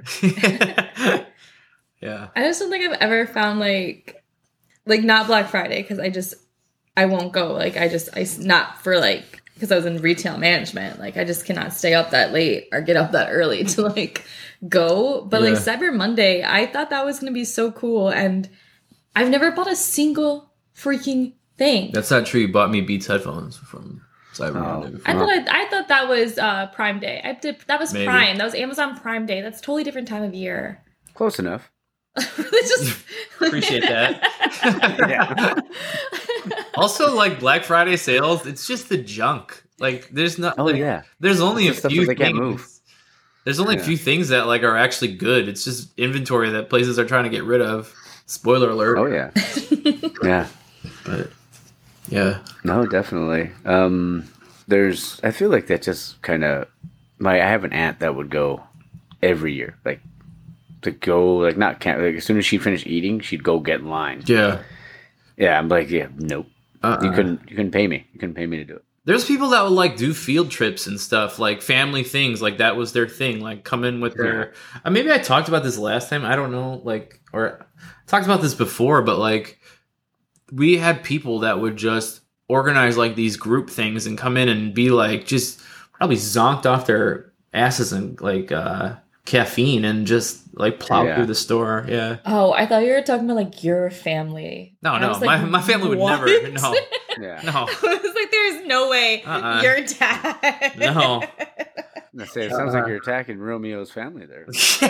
Speaker 2: Yeah.
Speaker 4: I just don't think I've ever found like, like not Black Friday because I just I won't go. Like I just I s- not for like because I was in retail management. Like I just cannot stay up that late or get up that early to like go. But like
Speaker 2: Yeah.
Speaker 4: Cyber Monday, I thought that was gonna be so cool, and I've never bought a single freaking thing.
Speaker 2: That's not true. You bought me Beats headphones from Cyber
Speaker 1: Oh.
Speaker 2: Monday before.
Speaker 4: I thought I, I thought that was uh, Prime Day. I did that was
Speaker 2: Maybe.
Speaker 4: Prime. That was Amazon Prime Day. That's a totally different time of year.
Speaker 1: Close enough.
Speaker 4: It's just
Speaker 2: Appreciate that.
Speaker 1: Yeah.
Speaker 2: Also, like Black Friday sales, it's just the junk. Like, there's not.
Speaker 1: Oh
Speaker 2: like,
Speaker 1: yeah.
Speaker 2: There's only a
Speaker 1: It's the stuff
Speaker 2: few
Speaker 1: that they can't
Speaker 2: things.
Speaker 1: move.
Speaker 2: There's only
Speaker 1: Yeah.
Speaker 2: a few things that like are actually good. It's just inventory that places are trying to get rid of. Spoiler alert.
Speaker 1: Oh yeah. Yeah.
Speaker 2: But yeah.
Speaker 1: No, definitely. Um, there's. I feel like that just kind of. My I have an aunt that would go every year, like to go like not can like as soon as she finished eating, she'd go get in line.
Speaker 2: Yeah.
Speaker 1: Yeah, I'm like, yeah, nope.
Speaker 2: Uh-uh.
Speaker 1: You couldn't. You couldn't pay me. You couldn't pay me to do it.
Speaker 2: There's people that would like do field trips and stuff, like family things, like that was their thing. Like come in with their. Uh, maybe I talked about this last time. I don't know, like or talked about this before, but like we had people that would just organize like these group things and come in and be like just probably zonked off their asses and like uh, caffeine and just like plow
Speaker 1: Yeah.
Speaker 2: through the store. Yeah.
Speaker 4: Oh, I thought you were talking about like your family.
Speaker 2: No,
Speaker 4: I
Speaker 2: no,
Speaker 4: was
Speaker 2: my
Speaker 4: like,
Speaker 2: my family would
Speaker 4: what?
Speaker 2: never. No,
Speaker 1: Yeah.
Speaker 2: no.
Speaker 4: I was like, there's no way
Speaker 2: Uh-uh.
Speaker 4: your dad.
Speaker 2: No.
Speaker 1: I say it sounds like you're attacking Romeo's family there.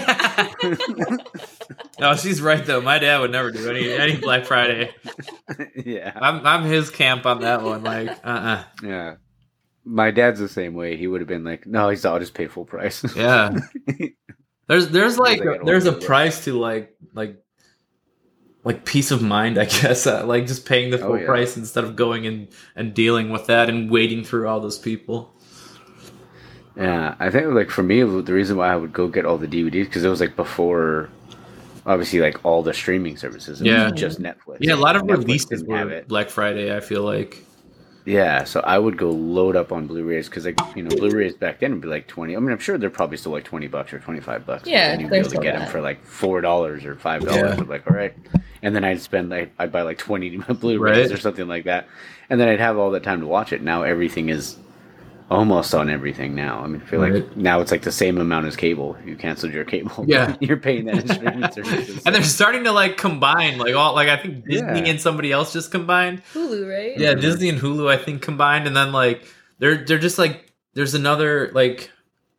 Speaker 2: No, she's right though. My dad would never do any any Black Friday.
Speaker 1: Yeah.
Speaker 2: I'm I'm his camp on that one. Like, uh, uh
Speaker 1: Yeah. My dad's the same way. He would have been like, "No, he's I'll just pay full price."
Speaker 2: yeah. There's there's like
Speaker 1: They get
Speaker 2: there's a
Speaker 1: older.
Speaker 2: price to like like like peace of mind, I guess. Uh, like just paying the
Speaker 1: Oh,
Speaker 2: full
Speaker 1: yeah.
Speaker 2: price instead of going and and dealing with that and wading through all those people.
Speaker 1: Yeah, I think like for me, the reason why I would go get all the D V Ds because it was like before, obviously, like all the streaming services. It
Speaker 2: Yeah.
Speaker 1: wasn't just Netflix.
Speaker 2: Yeah, a lot of
Speaker 1: Netflix
Speaker 2: releases
Speaker 1: didn't have
Speaker 2: were
Speaker 1: it.
Speaker 2: Black Friday. I feel like.
Speaker 1: Yeah, so I would go load up on Blu-rays because like you know Blu-rays back then would be like twenty. I mean, I'm sure they're probably still like twenty bucks or twenty five bucks.
Speaker 4: Yeah,
Speaker 1: and you'd be
Speaker 4: they're
Speaker 1: able to
Speaker 4: still
Speaker 1: get them
Speaker 4: that.
Speaker 1: for like four dollars or five dollars.
Speaker 2: Yeah.
Speaker 1: I'm like, all right, and then I'd spend like I'd buy like twenty Blu-rays
Speaker 2: Right.
Speaker 1: or something like that, and then I'd have all that time to watch it. Now everything is almost on everything now. I mean, I feel like
Speaker 2: Right.
Speaker 1: now it's like the same amount as cable. You canceled your cable.
Speaker 2: Yeah.
Speaker 1: You're paying that in streaming services.
Speaker 2: And they're starting to like combine like all like I think Disney
Speaker 1: Yeah.
Speaker 2: and somebody else just combined.
Speaker 4: Hulu, right?
Speaker 2: Yeah, Disney and Hulu I think combined, and then like they're they're just like there's another like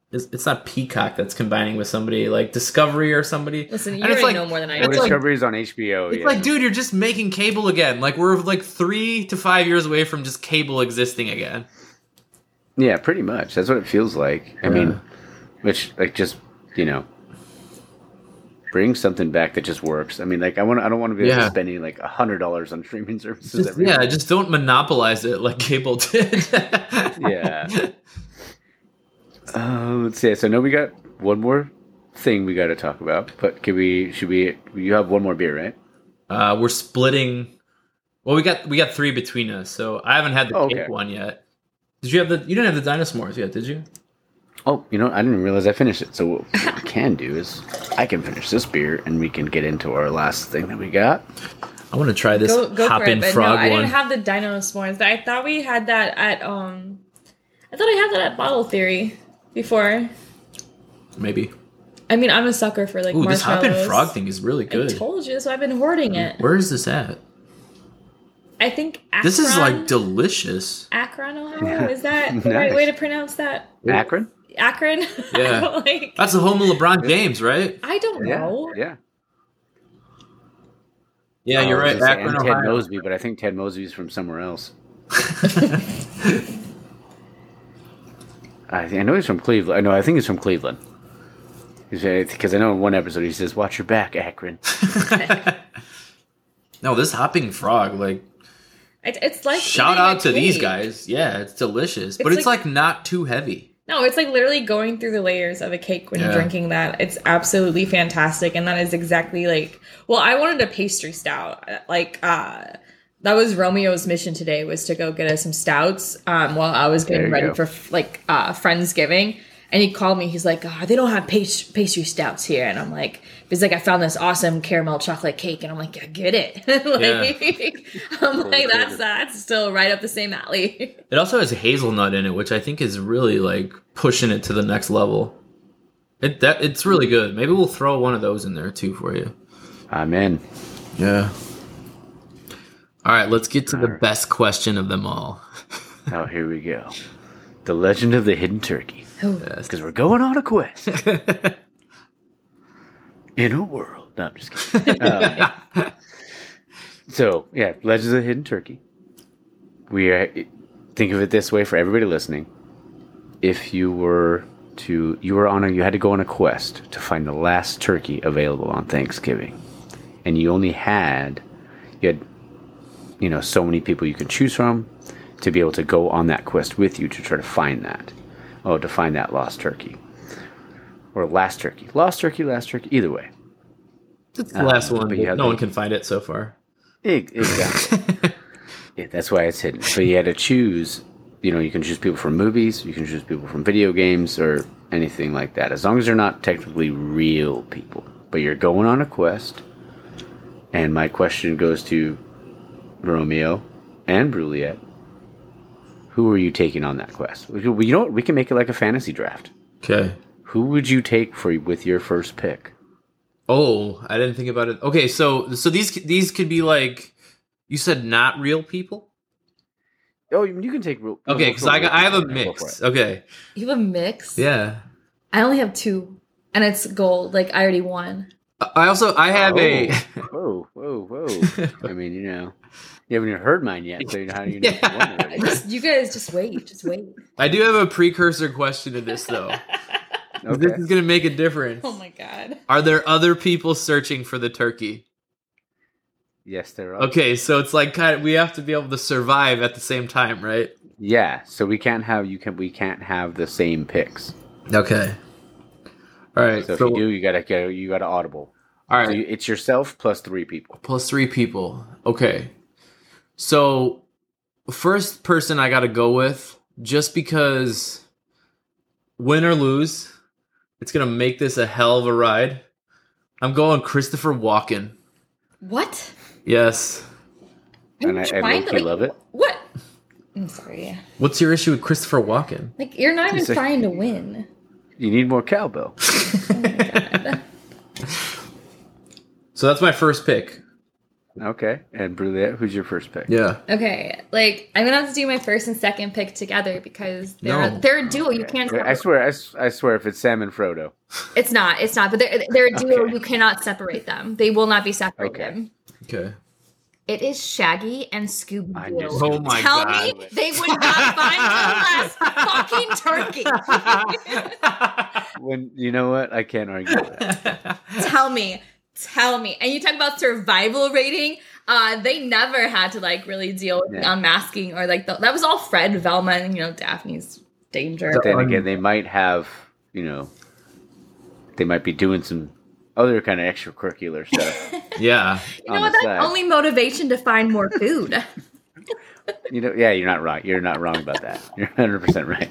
Speaker 2: It's, it's not Peacock that's combining with somebody like Discovery or somebody.
Speaker 3: Listen, you
Speaker 2: And it's
Speaker 3: already
Speaker 2: like-
Speaker 3: know more than I
Speaker 1: Well,
Speaker 3: do.
Speaker 2: It's like-
Speaker 1: Discovery's on H B O.
Speaker 2: It's
Speaker 1: yeah.
Speaker 2: like, dude, you're just making cable again. Like we're like three to five years away from just cable existing again.
Speaker 1: Yeah, pretty much. That's what it feels like. I
Speaker 2: Yeah.
Speaker 1: mean, which like just you know, bring something back that just works. I mean, like I want. I don't want to be
Speaker 2: Yeah.
Speaker 1: spending like a hundred dollars on streaming services.
Speaker 2: Just-
Speaker 1: every
Speaker 2: yeah,
Speaker 1: month.
Speaker 2: just don't monopolize it like cable did.
Speaker 1: Yeah. Uh, let's see. So, no, we got one more thing we got to talk about. But can we? Should we? You have one more beer, right?
Speaker 2: Uh, we're splitting. Well, we got we got three between us, so I haven't had the
Speaker 1: Oh,
Speaker 2: cake
Speaker 1: okay.
Speaker 2: one yet. Did you have the? You didn't have the Dinosaurs yet, did you?
Speaker 1: Oh, you know, I didn't realize I finished it. So what we can do is I can finish this beer, and we can get into our last thing that we got.
Speaker 2: I want to try this
Speaker 3: Go, go for
Speaker 2: Hoppin'
Speaker 3: it. But
Speaker 2: Frog
Speaker 3: no, I
Speaker 2: one.
Speaker 3: didn't have the Dino S'mores. I thought we had that at um. I thought I had that at Bottle Theory before.
Speaker 2: Maybe.
Speaker 3: I mean, I'm a sucker for like
Speaker 2: Ooh, this
Speaker 3: marshmallows.
Speaker 2: Hoppin' Frog thing is really
Speaker 3: I
Speaker 2: good.
Speaker 3: told you, so I've been hoarding it.
Speaker 2: Where is this at?
Speaker 3: I think Akron,
Speaker 2: This is like delicious.
Speaker 3: Akron, Ohio. Is that the right
Speaker 1: Nice.
Speaker 3: way to pronounce that?
Speaker 1: Akron?
Speaker 3: Akron.
Speaker 2: Yeah.
Speaker 3: like,
Speaker 2: That's the home of LeBron James, right?
Speaker 3: I don't
Speaker 1: Yeah.
Speaker 3: know.
Speaker 1: Yeah.
Speaker 2: Yeah, you're
Speaker 1: I
Speaker 2: right.
Speaker 1: was gonna say,
Speaker 2: Akron,
Speaker 1: and Ted
Speaker 2: Ohio.
Speaker 1: Mosby, but I think Ted Mosby's from somewhere else. I, think, I know he's from Cleveland. I know. I think he's from Cleveland. Because I know in one episode he says, "Watch your back, Akron."
Speaker 2: No, this Hopping Frog, like,
Speaker 3: It, it's like
Speaker 2: shout
Speaker 3: eating a
Speaker 2: out to these
Speaker 3: cake.
Speaker 2: guys. Yeah, it's delicious, but
Speaker 3: It's
Speaker 2: it's
Speaker 3: like-
Speaker 2: like not too heavy.
Speaker 3: No, it's like literally going through the layers of a cake when
Speaker 2: Yeah.
Speaker 3: you're drinking that. It's absolutely fantastic, and that is exactly like. Well, I wanted a pastry stout. Like uh, that was Romeo's mission today, was to go get us some stouts. Um, while I was
Speaker 1: There
Speaker 3: getting
Speaker 1: you
Speaker 3: ready
Speaker 1: go.
Speaker 3: for like uh, Friendsgiving, and he called me. He's like, oh, "They don't have pas- pastry stouts here," and I'm like, "He's like, I found this awesome caramel chocolate cake," and I'm like, "Yeah, get it." like, I'm like, "That's that's still right up the same alley."
Speaker 2: It also has hazelnut in it, which I think is really like pushing it to the next level. It that it's really good. Maybe we'll throw one of those in there too for you.
Speaker 1: I'm in.
Speaker 2: Yeah. All right, let's get to the best question of them all.
Speaker 1: Oh, here we go. The Legend of the Hidden Turkey.
Speaker 2: Yes.
Speaker 1: Because we're going on a quest in a world. No, I'm just kidding. Um, so, yeah, Legends of the Hidden Turkey. We are, think of it this way for everybody listening. If you were to, you were on a, you had to go on a quest to find the last turkey available on Thanksgiving, and you only had, you had, you know, so many people you could choose from to be able to go on that quest with you to try to find that. Oh, to find that lost turkey. Or last turkey. Lost turkey, last turkey, either way.
Speaker 2: It's the last
Speaker 1: Uh,
Speaker 2: one,
Speaker 1: but
Speaker 2: but
Speaker 1: you have
Speaker 2: no
Speaker 1: the-
Speaker 2: one can find it so far.
Speaker 1: E- Exactly. Yeah, that's why it's hidden. So you had to choose, you know, you can choose people from movies, you can choose people from video games, or anything like that. As long as they're not technically real people. But you're going on a quest. And my question goes to Romeo and Juliet. Who are you taking on that quest? We, we- you know what? We can make it like a fantasy draft.
Speaker 2: Okay.
Speaker 1: Who would you take for with your first pick?
Speaker 2: Oh, I didn't think about it. Okay, so so these these could be like you said, not real people.
Speaker 1: Oh, you can take. real-
Speaker 2: Okay, because I got I have a
Speaker 1: Go for
Speaker 2: mix.
Speaker 1: it.
Speaker 2: Okay.
Speaker 3: You have a mix?
Speaker 2: Yeah.
Speaker 3: I only have two, and it's gold. Like I already won.
Speaker 2: I also I have a.
Speaker 1: Whoa, whoa, whoa! I mean, you know, you haven't even heard mine yet, so you know how do you know? if you won
Speaker 3: I
Speaker 1: already?
Speaker 3: just, you guys just wait, just wait.
Speaker 2: I do have a precursor question to this though. This
Speaker 1: Okay.
Speaker 2: is gonna make a difference.
Speaker 3: Oh my god.
Speaker 2: Are there other people searching for the turkey?
Speaker 1: Yes, there are.
Speaker 2: Okay, so it's like kind of we have to be able to survive at the same time, right?
Speaker 1: Yeah, so we can't have you can we can't have the same picks.
Speaker 2: Okay. All right.
Speaker 1: So if
Speaker 2: so-
Speaker 1: you do, you gotta go. You gotta audible.
Speaker 2: all
Speaker 1: So
Speaker 2: right.
Speaker 1: you, it's yourself plus three people.
Speaker 2: Plus three people. Okay. So, first person I got to go with, just because win or lose, it's going to make this a hell of a ride. I'm going Christopher Walken.
Speaker 3: What?
Speaker 2: Yes.
Speaker 3: Are
Speaker 1: And
Speaker 3: you
Speaker 1: I- I
Speaker 3: trying
Speaker 1: low-key
Speaker 3: like,
Speaker 1: love it.
Speaker 3: What? I'm sorry.
Speaker 2: What's your issue with Christopher Walken?
Speaker 3: Like you're not even
Speaker 1: It's like-
Speaker 3: trying to win.
Speaker 1: You need more cowbell.
Speaker 3: Oh my god.
Speaker 2: So that's my first pick.
Speaker 1: Okay. And Brulette, who's your first pick?
Speaker 2: Yeah.
Speaker 3: Okay, like I'm gonna have to do my first and second pick together because they're
Speaker 2: No.
Speaker 3: they're a duo. You can't.
Speaker 1: I swear, I, s- I swear, if it's Sam and Frodo.
Speaker 3: It's not. It's not. But they're they're a duo.
Speaker 1: Okay.
Speaker 3: You cannot separate them. They will not be separated.
Speaker 1: Okay.
Speaker 2: Okay.
Speaker 3: It is Shaggy and Scooby
Speaker 1: I
Speaker 3: Doo.
Speaker 1: knew
Speaker 2: Oh my
Speaker 3: Tell
Speaker 2: god.
Speaker 3: me they would not find the last fucking turkey.
Speaker 1: When you know what, I can't argue with that.
Speaker 3: Tell me. Tell me. And you talk about survival rating. Uh, they never had to like really deal with
Speaker 1: Yeah.
Speaker 3: unmasking or like the, that was all Fred, Velma, and you know Daphne's danger.
Speaker 1: But then
Speaker 2: Um,
Speaker 1: again, they might have, you know, they might be doing some other kind of extracurricular stuff.
Speaker 2: Yeah.
Speaker 3: You
Speaker 1: on
Speaker 3: know what?
Speaker 1: the
Speaker 3: That's
Speaker 1: side.
Speaker 3: only motivation to find more food.
Speaker 1: You know, yeah, you're not wrong. You're not wrong about that. You're one hundred percent right.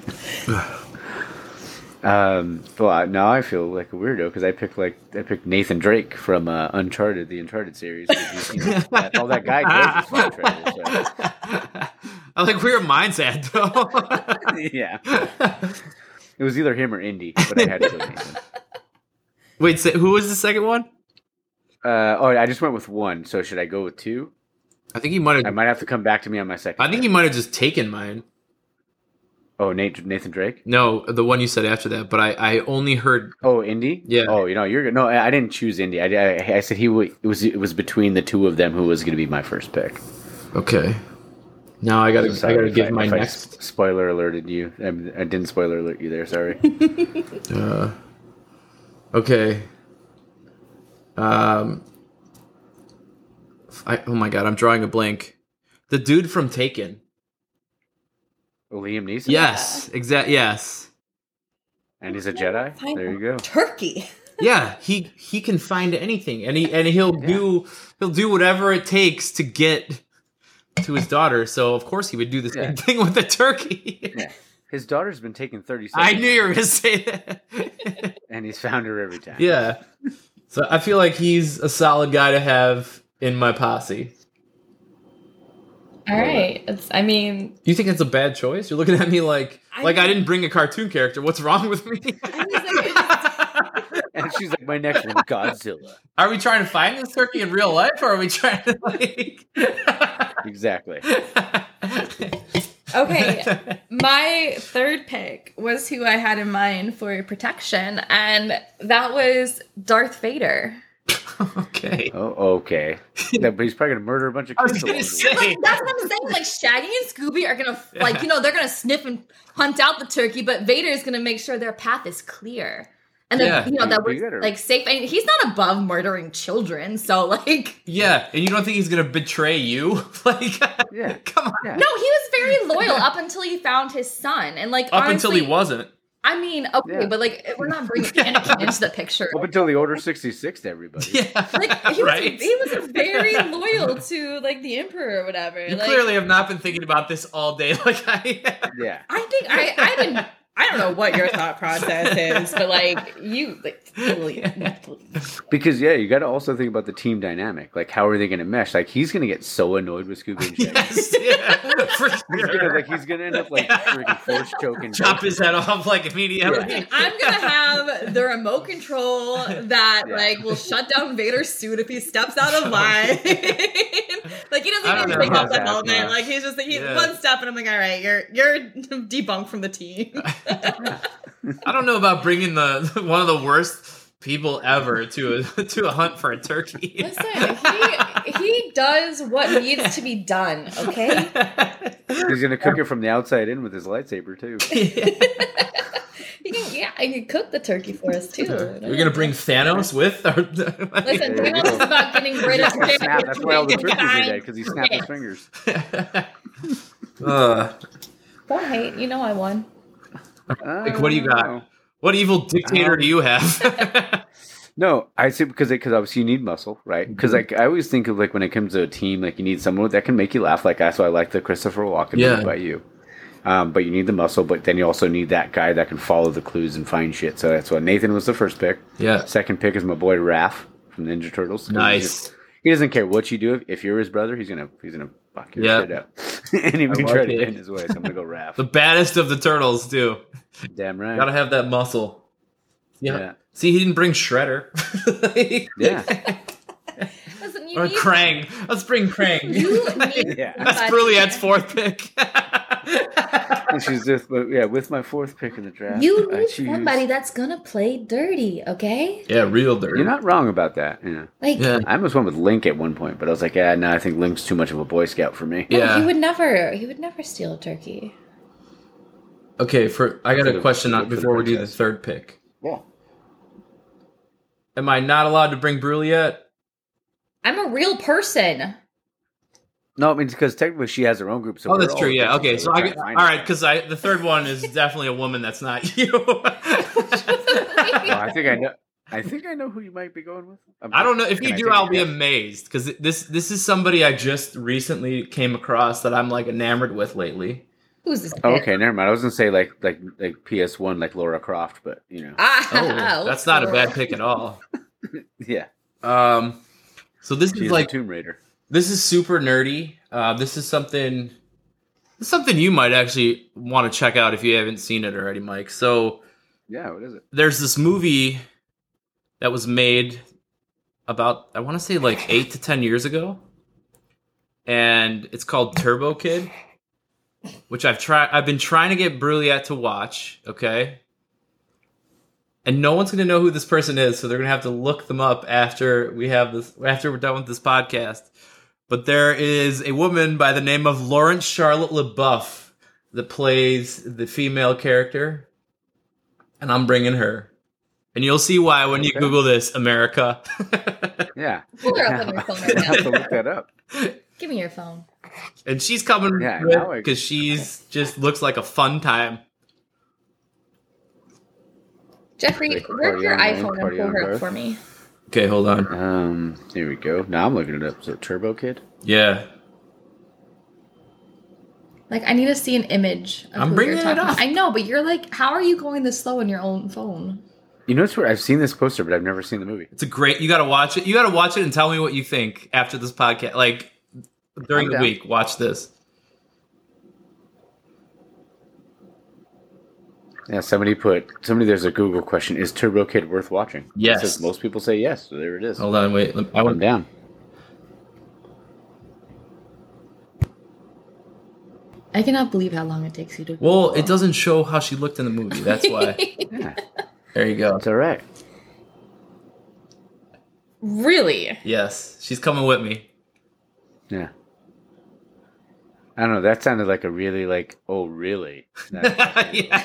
Speaker 1: Um, well, I- now I feel like a weirdo because I picked like I picked Nathan Drake from uh, Uncharted, the Uncharted series. 'cause you've seen that, all that guy does is fight trailers. So.
Speaker 2: I like where your mind's at, though.
Speaker 1: Yeah, it was either him or Indy, but I had to go Nathan.
Speaker 2: Wait, so who was the second one?
Speaker 1: Uh, oh, I just went with one. So should I go with two?
Speaker 2: I think he might
Speaker 1: I
Speaker 2: have.
Speaker 1: might have to come back to me on my second.
Speaker 2: I think he might have just taken mine.
Speaker 1: Oh, Nate, Nathan Drake.
Speaker 2: No, the one you said after that. But I, I only heard.
Speaker 1: Oh, Indy.
Speaker 2: Yeah.
Speaker 1: Oh, you know, you're good. No, I I didn't choose Indy. I, I, I said he w- it was it was between the two of them who was going to be my first pick.
Speaker 2: Okay. Now I gotta,
Speaker 1: Sorry
Speaker 2: I gotta
Speaker 1: if
Speaker 2: give my
Speaker 1: if I
Speaker 2: next.
Speaker 1: s- spoiler alerted you. I, I didn't spoiler alert you there. Sorry.
Speaker 2: Uh, okay. Um. I, oh my god, I'm drawing a blank. The dude from Taken.
Speaker 1: Oh, Liam Neeson.
Speaker 2: Yes, exact. Yes.
Speaker 1: And he's a Jedi. There you go.
Speaker 3: Turkey.
Speaker 2: Yeah, he he can find anything, and he and he'll do he'll do whatever it takes to get to his daughter. So of course he would do the same
Speaker 1: Yeah.
Speaker 2: thing with the turkey.
Speaker 1: Yeah. His daughter's been taken thirty
Speaker 2: I
Speaker 1: seconds.
Speaker 2: knew you were gonna say that.
Speaker 1: And he's found her every time.
Speaker 2: Yeah. So I feel like he's a solid guy to have in my posse.
Speaker 3: All right. It's, I mean,
Speaker 2: You think it's a bad choice? You're looking at me like
Speaker 3: I
Speaker 2: like I
Speaker 3: mean-
Speaker 2: didn't bring a cartoon character. What's wrong with me?
Speaker 1: And she's like, my next one, Godzilla.
Speaker 2: Are we trying to find this turkey in real life, or are we trying to like?
Speaker 1: Exactly.
Speaker 3: okay. My third pick was who I had in mind for protection, and that was Darth Vader.
Speaker 2: Okay.
Speaker 1: Oh, okay. Yeah, but he's probably gonna murder a bunch of
Speaker 2: I was
Speaker 1: kids.
Speaker 2: gonna
Speaker 1: along the
Speaker 2: say-
Speaker 1: way.
Speaker 3: Like, that's what I'm saying. Like Shaggy and Scooby are gonna, like, you know, they're gonna sniff and hunt out the turkey, but Vader is gonna make sure their path is clear. And then,
Speaker 2: Yeah.
Speaker 3: you know, that
Speaker 1: You
Speaker 3: was
Speaker 1: gotta-
Speaker 3: like safe. I mean, he's not above murdering children, so like,
Speaker 2: Yeah, and you don't think he's gonna betray you? Like,
Speaker 1: Yeah.
Speaker 2: come on.
Speaker 1: Yeah.
Speaker 3: no, he was very loyal up until he found his son, and like,
Speaker 2: Up
Speaker 3: honestly,
Speaker 2: until he wasn't.
Speaker 3: I mean, okay,
Speaker 1: Yeah.
Speaker 3: but like, we're not bringing Anakin into the picture.
Speaker 1: Up until the Order sixty-six to everybody.
Speaker 2: Yeah.
Speaker 3: Like he was,
Speaker 2: right.
Speaker 3: he was very loyal to like the emperor or whatever.
Speaker 2: You
Speaker 3: like,
Speaker 2: clearly have not been thinking about this all day, like I.
Speaker 1: Yeah.
Speaker 3: I think I I didn't. I don't know what your thought process is, but like you, like, totally.
Speaker 1: Because yeah, you got to also think about the team dynamic. Like, how are they going to mesh? Like, he's going to get so annoyed with Scooby and Shaggy.
Speaker 2: Yes, yeah, for
Speaker 1: He's gonna,
Speaker 2: sure.
Speaker 1: like, he's gonna end up like freaking force choking.
Speaker 2: Chop his head off like immediately.
Speaker 3: Listen, I'm gonna have the remote control that
Speaker 1: Yeah.
Speaker 3: like will shut down Vader's suit if he steps out of line. like he doesn't
Speaker 2: I don't
Speaker 3: even
Speaker 2: know
Speaker 3: take
Speaker 2: about
Speaker 3: off the
Speaker 1: that,
Speaker 3: helmet.
Speaker 1: no.
Speaker 3: Like he's just like he
Speaker 2: Yeah.
Speaker 3: one step, and I'm like, all right, you're you're debunked from the team.
Speaker 2: I don't know about bringing the one of the worst people ever to a to a hunt for a turkey.
Speaker 3: Listen, he he does what needs to be done. Okay.
Speaker 1: He's gonna cook it from the outside in with his lightsaber too.
Speaker 3: He can, yeah, he can cook the turkey for us too.
Speaker 2: We're gonna bring Thanos with. Or,
Speaker 3: Listen,
Speaker 1: There you
Speaker 3: Thanos
Speaker 1: go.
Speaker 3: is about getting rid of
Speaker 1: He's gonna snap.
Speaker 3: shit.
Speaker 1: That's why all the turkeys are dead because he snapped his fingers.
Speaker 2: uh,
Speaker 3: Don't hate. You know I won.
Speaker 2: Like, what do you got? what evil dictator
Speaker 1: Um,
Speaker 2: do you have?
Speaker 1: No, I say because because obviously you need muscle, right? Because like I always think of like when it comes to a team, like you need someone that can make you laugh. Like that's why I like the Christopher Walken
Speaker 2: Yeah.
Speaker 1: movie by you. Um, but you need the muscle, but then you also need that guy that can follow the clues and find shit. So that's why Nathan was the first pick.
Speaker 2: Yeah.
Speaker 1: Second pick is my boy Raph from Ninja Turtles. 'Cause he
Speaker 2: Nice.
Speaker 1: just- He doesn't care what you do. If, if you're his brother, he's gonna he's gonna fuck your
Speaker 2: Yeah.
Speaker 1: shit up. and even
Speaker 2: I
Speaker 1: try
Speaker 2: like
Speaker 1: to
Speaker 2: it.
Speaker 1: get in his way. So I'm gonna go Raph.
Speaker 2: The baddest of the turtles, too.
Speaker 1: Damn right.
Speaker 2: Gotta have that muscle. Yeah.
Speaker 1: Yeah.
Speaker 2: See, he didn't bring Shredder.
Speaker 1: Yeah.
Speaker 3: Listen, you You
Speaker 2: Or
Speaker 3: need-
Speaker 2: Krang. Let's bring Krang.
Speaker 3: You need
Speaker 1: Yeah.
Speaker 2: That's
Speaker 3: somebody-
Speaker 2: Brilliant's fourth pick.
Speaker 1: And she's just, but yeah, with my fourth pick in the draft.
Speaker 3: You
Speaker 1: I
Speaker 3: need
Speaker 1: choose-
Speaker 3: somebody that's gonna play dirty, okay?
Speaker 2: Yeah, real dirty.
Speaker 1: You're not wrong about that. Yeah.
Speaker 3: Like,
Speaker 2: Yeah.
Speaker 1: I almost went with Link at one point, but I was like, yeah, no, I think Link's too much of a Boy Scout for me.
Speaker 3: no,
Speaker 2: Yeah.
Speaker 3: he would never. He would never steal a turkey.
Speaker 2: Okay, for I got
Speaker 1: For
Speaker 2: a
Speaker 1: the-
Speaker 2: question
Speaker 1: for
Speaker 2: on,
Speaker 1: the
Speaker 2: before we do the
Speaker 1: princess.
Speaker 2: third pick.
Speaker 1: Yeah.
Speaker 2: Am I not allowed to bring Brule yet?
Speaker 3: I'm a real person.
Speaker 1: No, I mean, because technically she has her own group. So
Speaker 2: Oh,
Speaker 1: we're
Speaker 2: that's
Speaker 1: all
Speaker 2: true. Yeah.
Speaker 1: addicted,
Speaker 2: Okay. So
Speaker 1: we're
Speaker 2: I
Speaker 1: trying
Speaker 2: get,
Speaker 1: to
Speaker 2: all
Speaker 1: find
Speaker 2: right
Speaker 1: it.
Speaker 2: because I the third one is definitely a woman that's not you.
Speaker 1: Well, I think I know. I think I know who you might be going with. I'm
Speaker 2: I don't know if
Speaker 1: Can
Speaker 2: you
Speaker 1: I
Speaker 2: do.
Speaker 1: take a
Speaker 2: I'll be
Speaker 1: guess?
Speaker 2: amazed because this this is somebody I just recently came across that I'm like enamored with lately.
Speaker 3: Who's this?
Speaker 1: Oh,
Speaker 3: bitch?
Speaker 1: okay, never mind. I was gonna say like like like P S one, like Laura Croft, but you know,
Speaker 3: Ah,
Speaker 2: Oh, that's not a bad pick at all.
Speaker 1: yeah,
Speaker 2: Um, so this
Speaker 1: she's
Speaker 2: is like
Speaker 1: a Tomb Raider.
Speaker 2: this is super nerdy. Uh, this is something this is something you might actually want to check out if you haven't seen it already, Mike. So
Speaker 1: Yeah, what is it?
Speaker 2: there's this movie that was made about I want to say like eight to ten years ago, and it's called Turbo Kid, which I've tried. I've been trying to get Bruliette to watch. Okay. And no one's going to know who this person is, so they're going to have to look them up after we have this, after we're done with this podcast. But there is a woman by the name of Lawrence Charlotte LaBeouf that plays the female character, and I'm bringing her. And you'll see why when you
Speaker 1: Okay.
Speaker 2: Google this, America.
Speaker 1: Yeah,
Speaker 3: Pull her up on your phone right
Speaker 1: I have to
Speaker 3: now.
Speaker 1: look that up.
Speaker 3: Give me your phone.
Speaker 2: And she's coming
Speaker 1: Yeah, now I-
Speaker 2: because she's just looks like a fun time.
Speaker 3: Jeffrey,
Speaker 1: Like
Speaker 3: work
Speaker 1: party
Speaker 3: your
Speaker 1: on Lane,
Speaker 3: iPhone and
Speaker 1: party
Speaker 3: pull
Speaker 1: on
Speaker 3: her up
Speaker 1: Earth.
Speaker 3: for me.
Speaker 2: Okay, hold on.
Speaker 1: Um, here we go. Now I'm looking it up. So Turbo Kid.
Speaker 2: Yeah.
Speaker 3: Like, I need to see an image of
Speaker 2: I'm
Speaker 3: who
Speaker 2: bringing
Speaker 3: you're
Speaker 2: it
Speaker 3: talking
Speaker 2: up.
Speaker 3: about. I know, but you're like, how are you going this slow on your own phone?
Speaker 1: You know, it's weird. I've seen this poster, but I've never seen the movie.
Speaker 2: It's a great. You got to watch it. You got to watch it and tell me what you think after this podcast. Like during
Speaker 1: I'm
Speaker 2: the
Speaker 1: down.
Speaker 2: week, watch this.
Speaker 1: Yeah, somebody put somebody. There's a Google question: is Turbo Kid worth watching?
Speaker 2: Yes.
Speaker 1: It says most people say yes. So there it is.
Speaker 2: Hold on, wait. I
Speaker 1: I'm
Speaker 2: want.
Speaker 1: down.
Speaker 3: I cannot believe how long it takes you to.
Speaker 2: Well, it doesn't show how she looked in the movie. That's why.
Speaker 1: Yeah,
Speaker 2: There you go.
Speaker 1: it's all right.
Speaker 3: Really?
Speaker 2: Yes, she's coming with me.
Speaker 1: Yeah. I don't know. That sounded like a really like. Oh, really? That-
Speaker 2: yeah.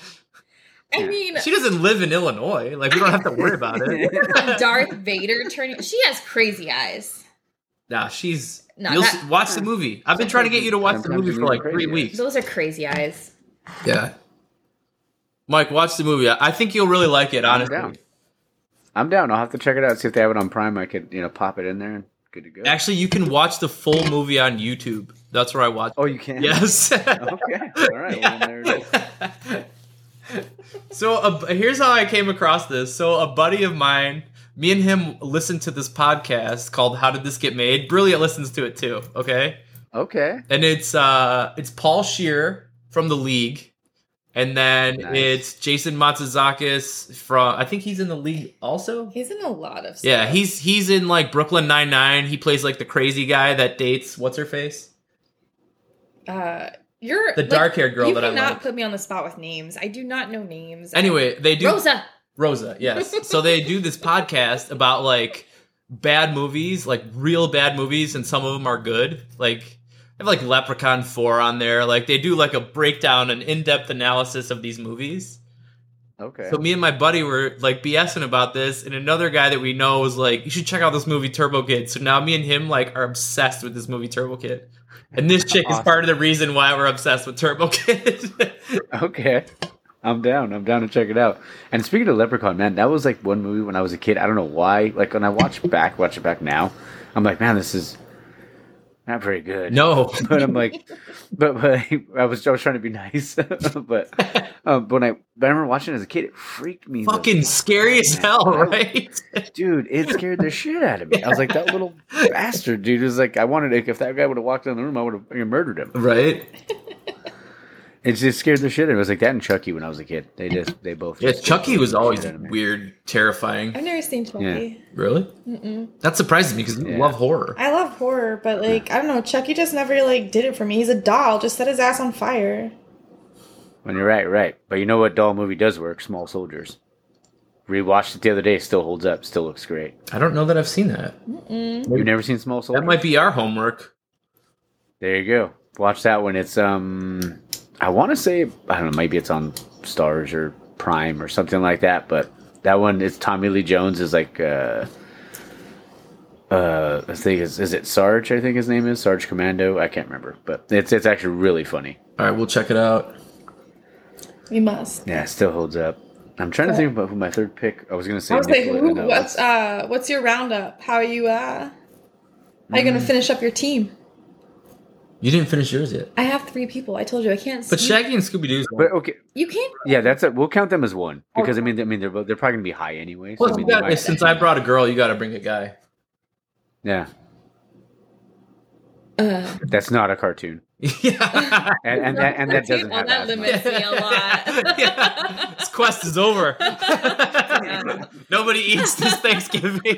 Speaker 3: I
Speaker 1: Yeah.
Speaker 3: mean,
Speaker 2: She doesn't live in Illinois. Like we don't have to worry about it.
Speaker 3: Darth Vader turning. She has crazy eyes.
Speaker 2: Nah, she's.
Speaker 3: No,
Speaker 2: you'll
Speaker 3: that-
Speaker 2: s- watch the movie. I've been trying to get you to watch the
Speaker 1: Sometimes
Speaker 2: movie
Speaker 1: you
Speaker 2: for
Speaker 1: need
Speaker 2: like
Speaker 1: crazy
Speaker 2: three
Speaker 1: eyes.
Speaker 2: weeks.
Speaker 3: Those are crazy eyes.
Speaker 2: Yeah. Mike, watch the movie. I I think you'll really like it,
Speaker 1: I'm
Speaker 2: honestly.
Speaker 1: down. I'm down. I'll have to check it out. See if they have it on Prime. I could, you know, pop it in there and good to go.
Speaker 2: Actually, you can watch the full movie on YouTube. That's where I watch.
Speaker 1: Oh, you can.
Speaker 2: Yes.
Speaker 1: Okay. All right. Well, then there it is.
Speaker 2: So uh, here's how I came across this. So a buddy of mine, me and him listened to this podcast called "How Did This Get Made?" Brilliant listens to it too. Okay,
Speaker 1: Okay.
Speaker 2: and it's uh it's Paul Scheer from The League, and then
Speaker 1: Nice.
Speaker 2: it's Jason Matsuzakis from I think he's in The League also.
Speaker 3: He's in a lot of stuff.
Speaker 2: Yeah, he's he's in like Brooklyn Nine-Nine. He plays like the crazy guy that dates what's her face.
Speaker 3: Uh, you're
Speaker 2: The dark-haired girl
Speaker 3: you
Speaker 2: that I
Speaker 3: cannot
Speaker 2: like.
Speaker 3: put me on the spot with names. I do not know names.
Speaker 2: Anyway, they do
Speaker 3: Rosa.
Speaker 2: Rosa, yes. So they do this podcast about like bad movies, like real bad movies, and some of them are good. Like they have like Leprechaun four on there. Like they do like a breakdown, an in-depth analysis of these movies.
Speaker 1: Okay.
Speaker 2: So me and my buddy were like BSing about this, and another guy that we know was like, "You should check out this movie Turbo Kid." So now me and him like are obsessed with this movie Turbo Kid, and this chick is
Speaker 1: Awesome.
Speaker 2: part of the reason why we're obsessed with Turbo Kid.
Speaker 1: Okay. I'm down. I'm down to check it out. And speaking of Leprechaun, man, that was like one movie when I was a kid. I don't know why. Like when I watch back, watch it back now, I'm like, man, this is not very good.
Speaker 2: No,
Speaker 1: But I'm like, but, but I was I was trying to be nice. but um, but when I but I remember watching it as a kid, it freaked me. the
Speaker 2: fucking scary as hell, right?
Speaker 1: Dude, it scared the shit out of me. I was like, that little bastard, dude. It was like, I wanted to, if that guy would have walked in the room, I would have murdered him.
Speaker 2: Right.
Speaker 1: It just scared the shit out of me. It was like that and Chucky when I was a kid. They just they both.
Speaker 2: Yeah,
Speaker 1: just
Speaker 2: Chucky was
Speaker 1: scared the
Speaker 2: always
Speaker 1: shit out of me.
Speaker 2: weird, terrifying.
Speaker 4: I've never seen Chucky.
Speaker 2: Really?
Speaker 4: Mm-mm.
Speaker 2: That surprises me because you
Speaker 1: Yeah.
Speaker 2: love horror.
Speaker 5: I love horror, but like I don't know, Chucky just never like did it for me. He's a doll. Just set his ass on fire.
Speaker 1: When you're right, right. But you know what doll movie does work? Small Soldiers. Rewatched it the other day. Still holds up. Still looks great.
Speaker 2: I don't know that I've seen that.
Speaker 4: Mm-mm.
Speaker 1: You've never seen Small Soldiers?
Speaker 2: That might be our homework.
Speaker 1: There you go. Watch that one. It's um, I want to say I don't know. Maybe it's on Stars or Prime or something like that. But that one, it's Tommy Lee Jones is like uh, uh, I think is is it Sarge? I think his name is Sarge Commando. I can't remember, but it's it's actually really funny.
Speaker 2: All right, we'll check it out.
Speaker 5: We must.
Speaker 1: Yeah, it still holds up. I'm trying to think about who my third pick. I was gonna say.
Speaker 5: I was like,
Speaker 1: Nicola-
Speaker 5: who,
Speaker 1: no,
Speaker 5: what's uh, what's your roundup? How are you? Uh, how you gonna
Speaker 1: Mm.
Speaker 5: finish up your team?
Speaker 2: You didn't finish yours yet.
Speaker 5: I have three people. I told you I can't.
Speaker 2: But
Speaker 5: see-
Speaker 2: Shaggy and Scooby Doo's.
Speaker 1: But okay,
Speaker 5: you can't.
Speaker 1: yeah, that's it. We'll count them as one because I mean, I mean, they're both, they're probably gonna be high anyway. So,
Speaker 2: Well,
Speaker 1: I mean,
Speaker 2: you
Speaker 1: they
Speaker 2: got-
Speaker 1: might-
Speaker 2: since I brought a girl, you got to bring a guy.
Speaker 1: yeah,
Speaker 5: Uh,
Speaker 1: that's not a cartoon,
Speaker 2: yeah.
Speaker 1: and and that, and that doesn't
Speaker 3: Well,
Speaker 1: have
Speaker 3: that
Speaker 1: asthma.
Speaker 3: limits me a lot.
Speaker 2: Yeah. This quest is over. Nobody eats this Thanksgiving.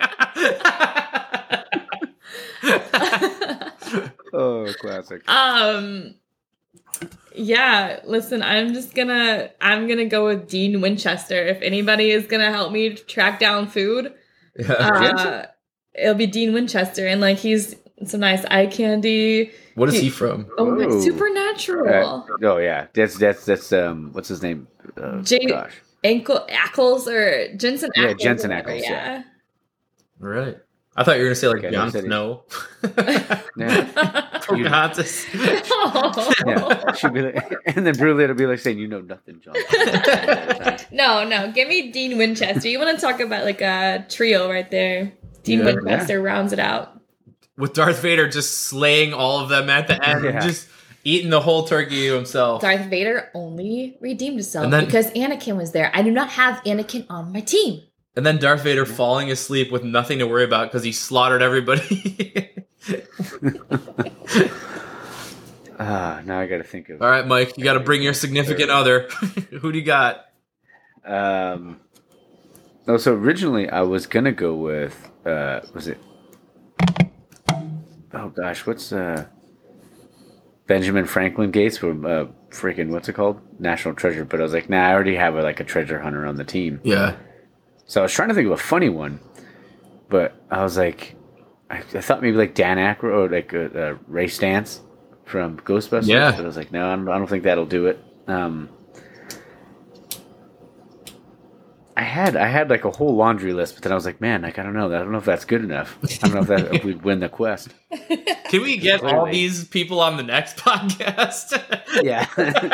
Speaker 1: Oh, classic.
Speaker 3: um yeah, listen, I'm just gonna I'm gonna go with Dean Winchester. If anybody is gonna help me track down food,
Speaker 2: Yeah.
Speaker 3: uh, it'll be Dean Winchester. And like he's some nice eye candy.
Speaker 2: What is he from?
Speaker 3: Oh my
Speaker 1: Ooh.
Speaker 3: Supernatural.
Speaker 1: Uh, oh yeah, that's that's that's um, what's his name? Uh,
Speaker 3: Jay-
Speaker 1: gosh,
Speaker 3: Ankle Ackles or Jensen Ackles.
Speaker 1: Yeah,
Speaker 3: or
Speaker 1: Jensen
Speaker 3: whatever,
Speaker 1: Ackles, yeah.
Speaker 2: Right. I thought you were gonna say like
Speaker 1: Okay,
Speaker 2: Jon
Speaker 1: he said he-
Speaker 2: Snow.
Speaker 1: yeah,
Speaker 2: Pocahontas.
Speaker 1: yeah. She'd be like, and then Brulette will be like saying, "You know nothing, John."
Speaker 3: No, no, give me Dean Winchester. You want to talk about like a trio right there. Dean
Speaker 2: Yeah.
Speaker 3: Winchester rounds it out.
Speaker 2: With Darth Vader just slaying all of them at the end,
Speaker 1: Yeah.
Speaker 2: just eating the whole turkey to himself.
Speaker 4: Darth Vader only redeemed himself
Speaker 2: And then-
Speaker 4: because Anakin was there. I do not have Anakin on my team.
Speaker 2: And then Darth Vader falling asleep with nothing to worry about because he slaughtered everybody.
Speaker 1: Ah, now I got to think of.
Speaker 2: All right, Mike, you got to bring your significant other. Who do you got?
Speaker 1: Um, no, so originally I was gonna go with uh, was it? Oh gosh, what's uh, Benjamin Franklin Gates from uh, freaking what's it called? National Treasure. But I was like, nah, I already have a, like a treasure hunter on the team.
Speaker 2: Yeah.
Speaker 1: So I was trying to think of a funny one, but I was like, I, I thought maybe like Dan Aykroyd or like uh, uh, Ray Stantz from Ghostbusters.
Speaker 2: Yeah.
Speaker 1: But I was like, no, I don't, I don't think that'll do it. Um, I had I had like a whole laundry list, but then I was like, man, like I don't know, I don't know if that's good enough. I don't know if that if we'd win the quest.
Speaker 2: Can we get all
Speaker 1: Clearly.
Speaker 2: these people on the next podcast?
Speaker 1: Yeah.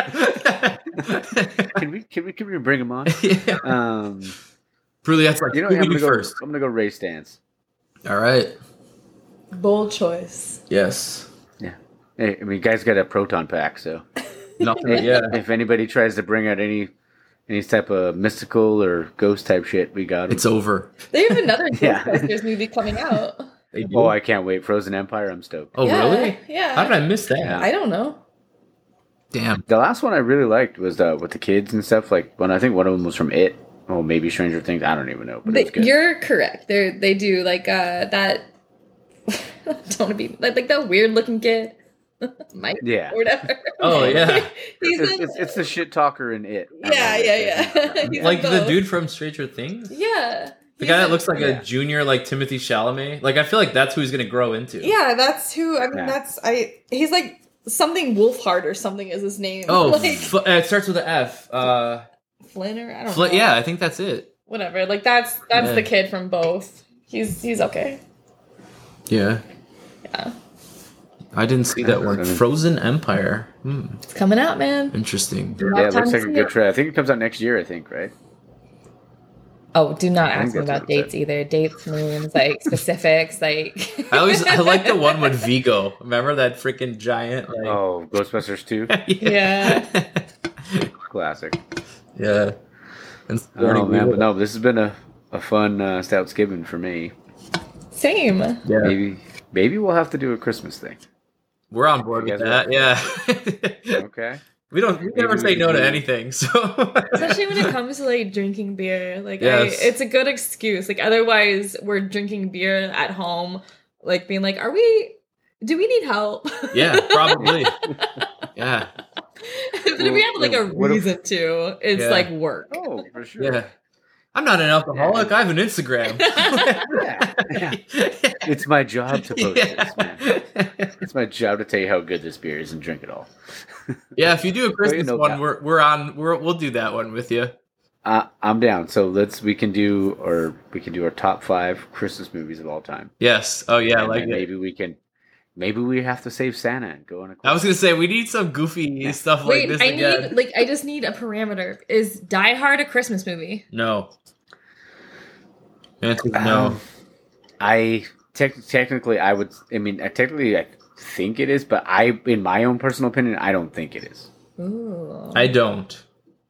Speaker 1: can we can we can we bring them on?
Speaker 2: Yeah.
Speaker 1: Um,
Speaker 2: Really, that's like,
Speaker 1: you know,
Speaker 2: who
Speaker 1: I'm
Speaker 2: we do
Speaker 1: gonna go.
Speaker 2: first.
Speaker 1: I'm gonna go Ray Stantz.
Speaker 2: All right.
Speaker 5: bold choice.
Speaker 2: Yes.
Speaker 1: Yeah. Hey, I mean, you guys got a proton pack, so.
Speaker 2: Nothing.
Speaker 1: Hey,
Speaker 2: Yeah.
Speaker 1: If anybody tries to bring out any any type of mystical or ghost type shit, we got 'em.
Speaker 2: It's over.
Speaker 5: They have another
Speaker 1: Yeah.
Speaker 5: Ghostbusters movie coming out.
Speaker 2: They do?
Speaker 1: Oh, I can't wait! Frozen Empire, I'm stoked.
Speaker 2: Oh,
Speaker 5: Yeah,
Speaker 2: really?
Speaker 5: Yeah.
Speaker 2: How did I miss that?
Speaker 1: Yeah.
Speaker 5: I don't know.
Speaker 2: Damn.
Speaker 1: The last one I really liked was uh, with the kids and stuff. Like when I think one of them was from It. Oh, maybe Stranger Things. I don't even know, but it was
Speaker 3: They,
Speaker 1: good.
Speaker 3: you're correct. They they do like uh that. Don't want to be like, like that weird looking kid, Mike
Speaker 1: Yeah.
Speaker 3: or whatever.
Speaker 2: Oh, yeah.
Speaker 3: He's
Speaker 1: It's,
Speaker 3: in,
Speaker 1: it's, it's the shit talker in It. I
Speaker 3: yeah,
Speaker 1: remember
Speaker 3: yeah,
Speaker 1: that.
Speaker 3: yeah. He's in
Speaker 2: Like the
Speaker 3: both.
Speaker 2: dude from Stranger Things?
Speaker 3: Yeah.
Speaker 2: The
Speaker 3: He's
Speaker 2: guy that
Speaker 3: in-
Speaker 2: looks like
Speaker 3: yeah.
Speaker 2: a junior, like Timothy Chalamet. Like, I feel like that's who he's going to grow into.
Speaker 5: Yeah, that's who. I mean,
Speaker 1: Yeah.
Speaker 5: that's I. He's like something Wolfhard or something is his name.
Speaker 2: Oh,
Speaker 5: like
Speaker 2: Fl- uh, it starts with an F. Uh,
Speaker 3: Flynn or I don't
Speaker 2: Fl-
Speaker 3: know.
Speaker 2: yeah, I think that's it.
Speaker 3: Whatever. Like that's that's
Speaker 2: Yeah.
Speaker 3: the kid from both. He's he's okay.
Speaker 2: Yeah.
Speaker 3: Yeah.
Speaker 2: I didn't see that one.
Speaker 1: I mean-
Speaker 2: Frozen Empire. Hmm.
Speaker 3: It's coming out, man.
Speaker 2: Interesting.
Speaker 3: You
Speaker 1: Yeah,
Speaker 3: have
Speaker 1: it looks
Speaker 3: time
Speaker 1: like
Speaker 3: to
Speaker 1: a
Speaker 3: see
Speaker 1: good
Speaker 3: it.
Speaker 1: trailer. I think it comes out next year. I think, right?
Speaker 3: Oh, do not
Speaker 1: I think
Speaker 3: ask me
Speaker 1: that's
Speaker 3: about
Speaker 1: what it said.
Speaker 3: dates either. Dates, names, like specifics, like.
Speaker 2: I always I like the one with Vigo. Remember that freaking giant? Like,
Speaker 1: Oh, Ghostbusters two,
Speaker 3: Yeah.
Speaker 1: classic.
Speaker 2: yeah. And
Speaker 1: Oh man, but no, this has been a, a fun uh, Stoutsgiving for me.
Speaker 3: Same.
Speaker 2: Yeah.
Speaker 1: Maybe maybe we'll have to do a Christmas thing.
Speaker 2: We're on board
Speaker 1: You
Speaker 2: with
Speaker 1: guys
Speaker 2: that. Yeah.
Speaker 1: Okay.
Speaker 2: We don't. We never
Speaker 1: Maybe
Speaker 2: say
Speaker 1: we
Speaker 2: no
Speaker 1: could
Speaker 2: to
Speaker 1: do-
Speaker 2: anything. So
Speaker 3: Especially when it comes to like drinking beer. Like
Speaker 2: Yes.
Speaker 3: I, it's a good excuse. Like otherwise we're drinking beer at home, like being like, are we do we need help?
Speaker 2: yeah, probably. Yeah,
Speaker 3: But if we have like a
Speaker 1: What if-
Speaker 3: reason to, it's
Speaker 2: Yeah.
Speaker 3: like work.
Speaker 1: Oh, for sure.
Speaker 2: yeah. I'm not an alcoholic. I have an Instagram.
Speaker 1: Yeah. Yeah. It's my job to post this, man.
Speaker 2: yeah.
Speaker 1: It's my job to tell you how good this beer is and drink it all.
Speaker 2: Yeah, if you do a Christmas
Speaker 1: know
Speaker 2: one,
Speaker 1: that.
Speaker 2: we're we're on. We're, we'll do that one with you.
Speaker 1: Uh, I'm down. So let's we can do or we can do our top five Christmas movies of all time.
Speaker 2: Yes. Oh yeah, I
Speaker 1: And
Speaker 2: like
Speaker 1: then
Speaker 2: it.
Speaker 1: maybe we can maybe we have to save Santa and go on a
Speaker 2: I was gonna say we need some goofy stuff like
Speaker 3: Wait,
Speaker 2: this
Speaker 3: I
Speaker 2: again.
Speaker 3: need like I just need a parameter. Is Die Hard a Christmas movie?
Speaker 2: No. Answer is no.
Speaker 1: Um, I tec- technically I would I mean I technically I think it is, but I in my own personal opinion I don't think it is.
Speaker 3: Ooh.
Speaker 2: I don't.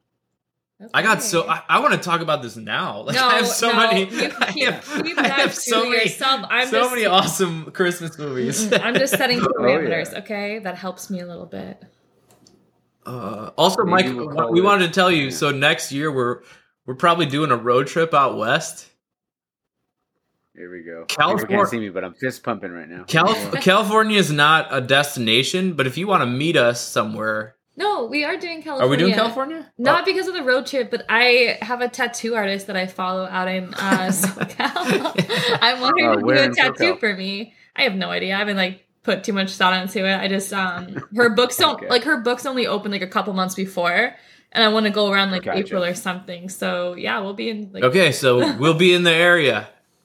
Speaker 2: I got
Speaker 3: Okay.
Speaker 2: so I, I want to talk about this now. Like
Speaker 3: No,
Speaker 2: I have so
Speaker 3: no,
Speaker 2: many.
Speaker 3: you
Speaker 2: I
Speaker 3: keep-
Speaker 2: have,
Speaker 3: keep
Speaker 2: I
Speaker 3: that
Speaker 2: have
Speaker 3: to
Speaker 2: so many.
Speaker 3: yourself. I'm
Speaker 2: so
Speaker 3: just-
Speaker 2: many awesome Christmas movies.
Speaker 3: Mm-mm, I'm just setting
Speaker 1: Oh,
Speaker 3: parameters,
Speaker 1: yeah.
Speaker 3: okay? That helps me a little bit.
Speaker 2: Uh, also,
Speaker 1: Maybe
Speaker 2: Mike,
Speaker 1: we'll call
Speaker 2: we
Speaker 1: it-
Speaker 2: wanted to tell you.
Speaker 1: yeah.
Speaker 2: So next year we're we're probably doing a road trip out west.
Speaker 1: Here we go.
Speaker 2: California-
Speaker 1: People can't see me, but I'm fist pumping right now.
Speaker 2: Calif- California is not a destination, but if you want to meet us somewhere,
Speaker 3: No, we are doing California.
Speaker 2: are we doing California?
Speaker 3: Not
Speaker 2: Oh,
Speaker 3: because of the road trip, but I have a tattoo artist that I follow out in uh, SoCal. I'm wondering
Speaker 1: Oh,
Speaker 3: if you
Speaker 1: where
Speaker 3: do a
Speaker 1: in
Speaker 3: tattoo
Speaker 1: SoCal?
Speaker 3: for me. I have no idea. I haven't like put too much thought into it. I just um her books don't
Speaker 1: Okay.
Speaker 3: like her books only open like a couple months before, and I want to go around like
Speaker 1: Gotcha.
Speaker 3: April or something. So yeah, we'll be in like
Speaker 2: okay, so we'll be in the area.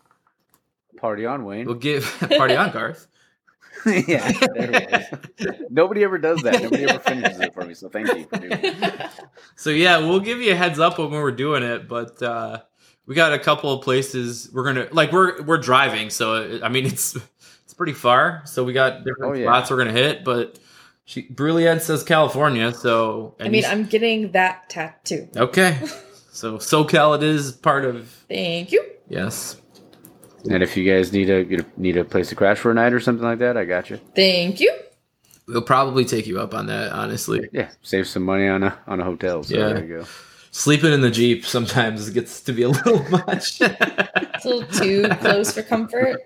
Speaker 1: Party on, Wayne.
Speaker 2: We'll give party on, Garth.
Speaker 1: Yeah, there it is. Nobody ever does that. Nobody ever finishes it for me. So thank you for doing it.
Speaker 2: So yeah, we'll give you a heads up when we're doing it, but uh, we got a couple of places we're gonna like. We're we're driving, so I mean it's it's pretty far. So we got different
Speaker 1: Oh, yeah.
Speaker 2: spots we're gonna hit, but she Brilliant says California, so
Speaker 5: I
Speaker 2: and
Speaker 5: mean,
Speaker 2: you-
Speaker 5: I'm getting that tattoo.
Speaker 2: okay. So SoCal it is part of
Speaker 5: Thank you.
Speaker 2: yes.
Speaker 1: And if you guys need a need a place to crash for a night or something like that, I got you.
Speaker 5: Thank you.
Speaker 2: We'll probably take you up on that. Honestly,
Speaker 1: Yeah, save some money on a on a hotel. So
Speaker 2: Yeah.
Speaker 1: there you go.
Speaker 2: sleeping in the Jeep sometimes gets to be a little much.
Speaker 5: It's a little too close for comfort.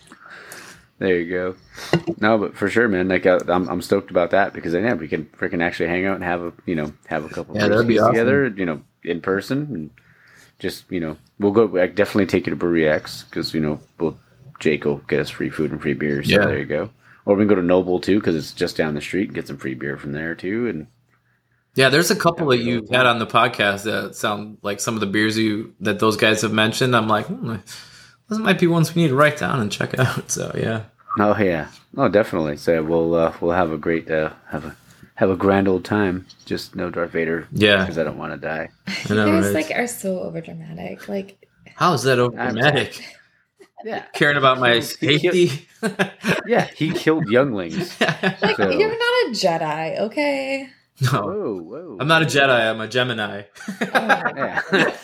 Speaker 1: There you go. No, but for sure, man. Like I, I'm, I'm stoked about that because then yeah, we can freaking actually hang out and have a, you know, have a couple
Speaker 2: Yeah,
Speaker 1: of
Speaker 2: that'd be awesome.
Speaker 1: together, you know, in person, and just, you know, we'll go. I definitely take you to Brewery X because you know, we'll Jake will get us free food and free beer. So
Speaker 2: Yeah.
Speaker 1: there you go. Or we can go to Noble too because it's just down the street and get some free beer from there too. And
Speaker 2: Yeah, there's a couple
Speaker 1: Yeah,
Speaker 2: that
Speaker 1: we
Speaker 2: you've
Speaker 1: go.
Speaker 2: had on the podcast that sound like some of the beers you that those guys have mentioned. I'm like, hmm, those might be ones we need to write down and check out. So yeah,
Speaker 1: oh yeah, oh definitely. So we'll uh, we'll have a great uh, have a have a grand old time. Just no Darth Vader
Speaker 2: yeah.
Speaker 1: because I don't want to die.
Speaker 2: I know,
Speaker 5: you guys
Speaker 2: right?
Speaker 5: like are so overdramatic. Like,
Speaker 2: How is that over dramatic?
Speaker 1: Yeah,
Speaker 2: Caring about my safety.
Speaker 1: yeah. He killed younglings.
Speaker 5: like
Speaker 1: So-
Speaker 5: you're not a Jedi, okay?
Speaker 2: no,
Speaker 1: Whoa, whoa.
Speaker 2: I'm not a Jedi. I'm a Gemini.
Speaker 1: Yeah.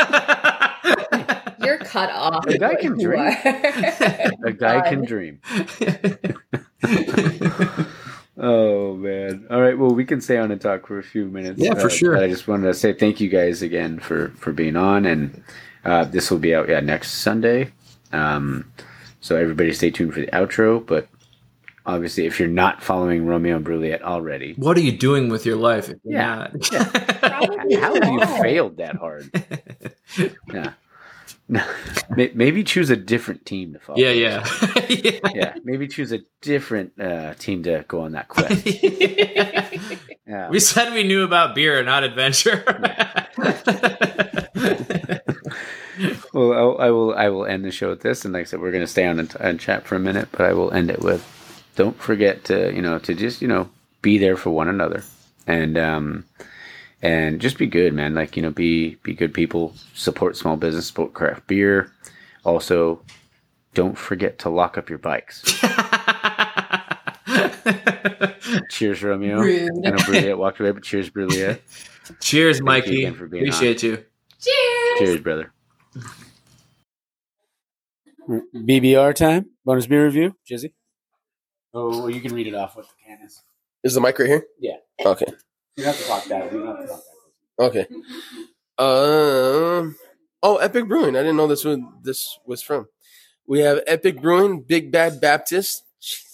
Speaker 5: You're cut off.
Speaker 1: A guy
Speaker 5: what
Speaker 1: can
Speaker 5: you
Speaker 1: dream.
Speaker 5: are.
Speaker 1: A guy
Speaker 5: God.
Speaker 1: can dream. Oh man! All right, well, we can stay on and talk for a few minutes.
Speaker 2: Yeah, for
Speaker 1: Uh,
Speaker 2: sure.
Speaker 1: but I just wanted to say thank you guys again for for being on, and uh, this will be out yeah next Sunday. Um, so everybody, stay tuned for the outro. But obviously, if you're not following Romeo and Juliet already,
Speaker 2: What are you doing with your life? If you're
Speaker 1: Yeah.
Speaker 2: not?
Speaker 5: Probably
Speaker 1: how have you
Speaker 5: not.
Speaker 1: failed that hard? Yeah. No, May- maybe choose a different team to follow.
Speaker 2: yeah, yeah, yeah.
Speaker 1: Yeah, maybe choose a different uh, team to go on that quest. Yeah.
Speaker 2: We said we knew about beer, not adventure.
Speaker 1: Well, I'll, I will. I will end the show with this, and like I said, we're going to stay on and, and chat for a minute, but I will end it with: don't forget to, you know, to just, you know, be there for one another, and um, and just be good, man. Like, you know, be be good people, support small business, support craft beer. Also, don't forget to lock up your bikes. Cheers, Romeo.
Speaker 5: Rude.
Speaker 1: I know Bruliette walked away, but cheers, Bruliette.
Speaker 2: Cheers,
Speaker 1: Thank you
Speaker 2: Mikey.
Speaker 1: again for being
Speaker 2: Appreciate you.
Speaker 5: Cheers.
Speaker 1: Cheers, brother. B B R time. Bonus beer review. Jizzy. Oh, you can read it off what the can is.
Speaker 6: Is the mic right here?
Speaker 1: Yeah.
Speaker 6: Okay.
Speaker 1: You have to talk that. You have to talk
Speaker 6: Okay. Um. Oh, Epic Brewing. I didn't know this was this was from. We have Epic Brewing, Big Bad Baptist.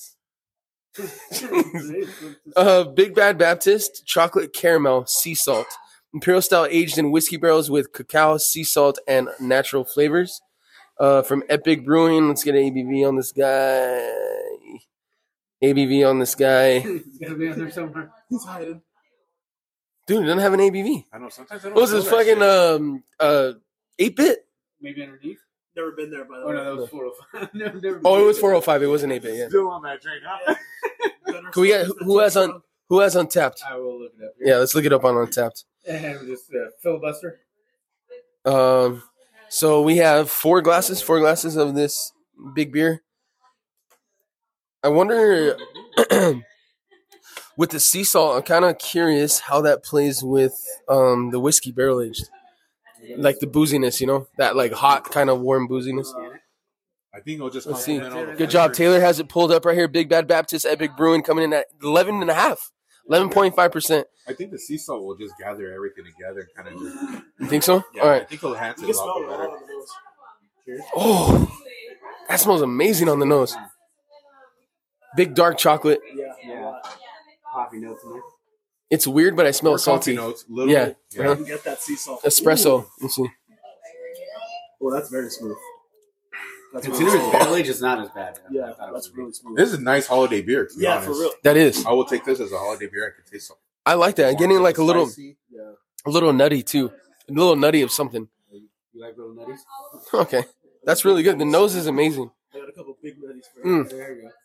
Speaker 6: uh, Big Bad Baptist, chocolate caramel, sea salt, imperial style, aged in whiskey barrels with cacao, sea salt, and natural flavors. Uh, from Epic Brewing. Let's get an A B V on this guy. A B V on this guy.
Speaker 1: It's gotta be on there somewhere.
Speaker 5: He's hiding.
Speaker 6: Dude, it doesn't have an A B V.
Speaker 7: I know sometimes I don't.
Speaker 6: What was
Speaker 7: feel
Speaker 6: this
Speaker 7: that
Speaker 6: fucking
Speaker 7: shit.
Speaker 6: um uh eight bit?
Speaker 1: Maybe underneath.
Speaker 5: Never been there, by the
Speaker 1: Oh
Speaker 5: way.
Speaker 1: no, that was four oh five. Never, never
Speaker 6: Oh, it was four oh five. It wasn't eight bit. Yeah.
Speaker 7: Still on that train, huh?
Speaker 6: Can we get who has on who has Untapped?
Speaker 1: I will look it up.
Speaker 6: Yeah, let's look it up on Untapped.
Speaker 1: And just uh, filibuster.
Speaker 6: Um, so we have four glasses, four glasses of this big beer. I wonder with the sea salt. I'm kind of curious how that plays with um the whiskey barrel aged, like the booziness. You know, that like hot kind of warm booziness.
Speaker 7: I think it'll just
Speaker 6: Let's see.
Speaker 7: complement all the
Speaker 6: Good job.
Speaker 7: flavors.
Speaker 6: Taylor has it pulled up right here. Big Bad Baptist Epic Brewing coming in at eleven and a half. eleven point five percent.
Speaker 7: I think the sea salt will just gather everything together and kind of just.
Speaker 6: You think so?
Speaker 7: Yeah,
Speaker 6: All
Speaker 7: I
Speaker 6: right.
Speaker 7: think it'll enhance
Speaker 5: You
Speaker 7: it
Speaker 5: can
Speaker 7: a lot
Speaker 5: smell it
Speaker 7: better.
Speaker 5: on the nose. Cheers.
Speaker 6: Oh, that smells amazing on the nose. Big dark chocolate.
Speaker 5: Yeah.
Speaker 1: Yeah. Coffee notes in there.
Speaker 6: It's weird, but I smell
Speaker 7: More
Speaker 6: salty.
Speaker 7: coffee notes, little,
Speaker 6: Yeah.
Speaker 5: You
Speaker 6: Uh-huh.
Speaker 5: can get that sea salt.
Speaker 6: Espresso. Let's see.
Speaker 5: Oh, that's very smooth. That's
Speaker 1: Considering
Speaker 5: really
Speaker 1: it's
Speaker 5: smooth.
Speaker 1: barrel aged, it's not as bad. I
Speaker 5: Yeah,
Speaker 1: thought it
Speaker 5: that's
Speaker 1: would be.
Speaker 5: really smooth.
Speaker 7: This is a nice holiday beer. To be
Speaker 5: Yeah,
Speaker 7: honest.
Speaker 5: for real.
Speaker 6: That is.
Speaker 7: I will take this as a holiday beer. I can taste something.
Speaker 6: I like that. Getting like a little,
Speaker 7: Spicy.
Speaker 5: Yeah.
Speaker 6: a little nutty too. A little nutty of something.
Speaker 1: You like little nutties?
Speaker 6: Okay, that's really good. The nose is amazing.
Speaker 5: I got a couple big nutties for
Speaker 6: Mm.
Speaker 5: you. There you go.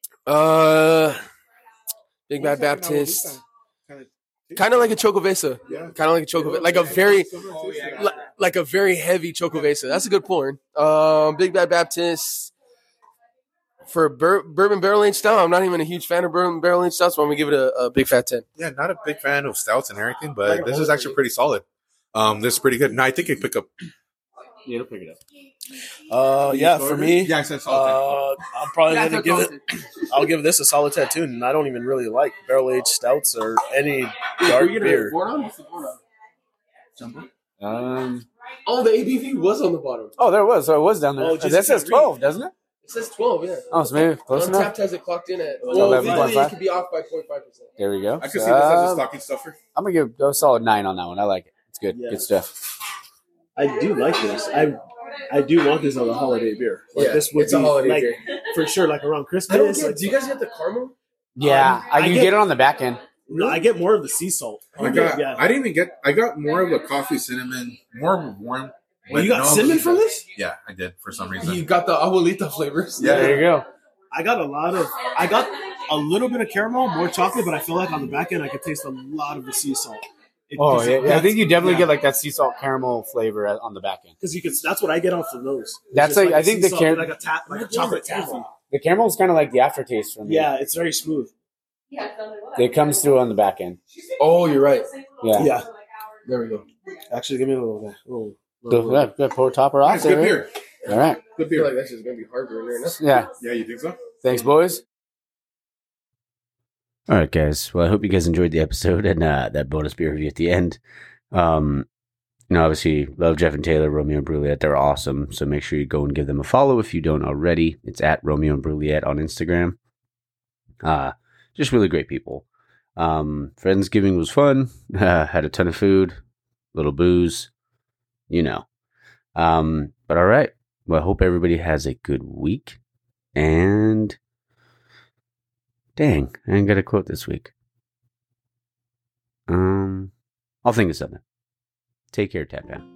Speaker 6: Uh, Big Bad Baptist. Kind of like a Chocovesa.
Speaker 7: Yeah.
Speaker 6: Kind of like a Chocovesa. Like a very,
Speaker 7: Oh, yeah.
Speaker 6: li- like a very heavy Chocovesa. That's a good pouring. Um, Big Bad Baptist. For bur- bourbon barrel aged stout, I'm not even a huge fan of bourbon barrel aged stouts, so I'm gonna give it a, a big fat ten.
Speaker 7: Yeah, not a big fan of stouts and everything, but this is actually pretty solid. Um, this is pretty good. No, I think it pick up.
Speaker 1: Yeah, it'll pick it up.
Speaker 8: Uh, yeah, for me,
Speaker 7: Yeah, I said solid.
Speaker 8: uh, I'm probably gonna give it. I'll give this a solid tattoo, and I don't even really like barrel aged stouts or any dark beer.
Speaker 1: Um.
Speaker 6: Oh, the A B V was on the bottom.
Speaker 1: Oh, there it was. So it was down there.
Speaker 8: Oh,
Speaker 1: Oh,
Speaker 8: just
Speaker 1: that says
Speaker 8: read.
Speaker 1: twelve, doesn't it?
Speaker 6: It says twelve, yeah.
Speaker 1: Oh, so maybe close enough.
Speaker 6: Untapped has it clocked in at.
Speaker 1: Oh,
Speaker 6: Well,
Speaker 1: eleven point
Speaker 6: legally, it
Speaker 1: five.
Speaker 6: could be off by zero point five percent.
Speaker 1: There we go.
Speaker 7: I can see this as a
Speaker 1: Um,
Speaker 7: stocking stuffer.
Speaker 1: I'm gonna give a solid nine on that one. I like it. It's good.
Speaker 8: Yeah.
Speaker 1: Good stuff.
Speaker 8: I do like this. I I do want this as a holiday beer. Like,
Speaker 6: Yeah,
Speaker 8: this would
Speaker 6: it's a
Speaker 8: be
Speaker 6: holiday
Speaker 8: like,
Speaker 6: beer.
Speaker 8: for sure, like around Christmas.
Speaker 6: I don't get.
Speaker 8: like-
Speaker 6: Do you guys get the caramel?
Speaker 1: Yeah,
Speaker 8: Um,
Speaker 1: I,
Speaker 8: I
Speaker 1: you
Speaker 8: get-
Speaker 1: get it on the back end.
Speaker 8: No, I get more of the sea salt.
Speaker 7: I got.
Speaker 8: yeah.
Speaker 7: I didn't even get. I got more of a coffee cinnamon, more warm.
Speaker 8: Well, you got
Speaker 7: no,
Speaker 8: cinnamon from this?
Speaker 7: Yeah, I did for some reason.
Speaker 6: You got the abuelita flavors.
Speaker 7: Yeah.
Speaker 1: There you go.
Speaker 8: I got a lot of. I got a little bit of caramel, more chocolate, but I feel like on the back end I could taste a lot of the sea salt. It-
Speaker 1: Oh
Speaker 8: 'cause
Speaker 1: yeah, yeah. I
Speaker 8: that's-
Speaker 1: think you definitely
Speaker 8: yeah.
Speaker 1: get like that sea salt caramel flavor at- on the back end.
Speaker 8: Because you can, that's what I get off the nose. It's
Speaker 1: That's
Speaker 8: just
Speaker 1: like- I
Speaker 8: a
Speaker 1: think
Speaker 8: sea
Speaker 1: the
Speaker 8: salt
Speaker 1: car-
Speaker 8: with like a ta- like a chocolate taffy.
Speaker 1: The caramel is kind of like the aftertaste for me.
Speaker 8: Yeah, it's very smooth.
Speaker 1: It comes through on the back end.
Speaker 6: Oh, you're right.
Speaker 1: Yeah.
Speaker 8: Yeah.
Speaker 6: There we go.
Speaker 8: Actually, give me a little bit. A little,
Speaker 1: So,
Speaker 8: little,
Speaker 1: yeah, good. Pour topper off
Speaker 7: Nice,
Speaker 1: there.
Speaker 7: good beer.
Speaker 1: All right.
Speaker 7: Good
Speaker 6: I feel
Speaker 7: beer.
Speaker 6: like that's just gonna be harder in there. That's
Speaker 1: Yeah.
Speaker 7: Yeah, you think so?
Speaker 1: Thanks, boys. All right, guys. Well, I hope you guys enjoyed the episode and uh, that bonus beer review at the end. Um, you know, obviously, love Jeff and Taylor, Romeo and Bruliet. They're awesome. So make sure you go and give them a follow if you don't already. It's at Romeo and Bruliet on Instagram. Uh, just really great people. Um, Friendsgiving was fun. Uh, had a ton of food, little booze, you know. Um, but all right. Well, I hope everybody has a good week. And dang, I ain't got a quote this week. Um, I'll think of something. Take care, Tap Down.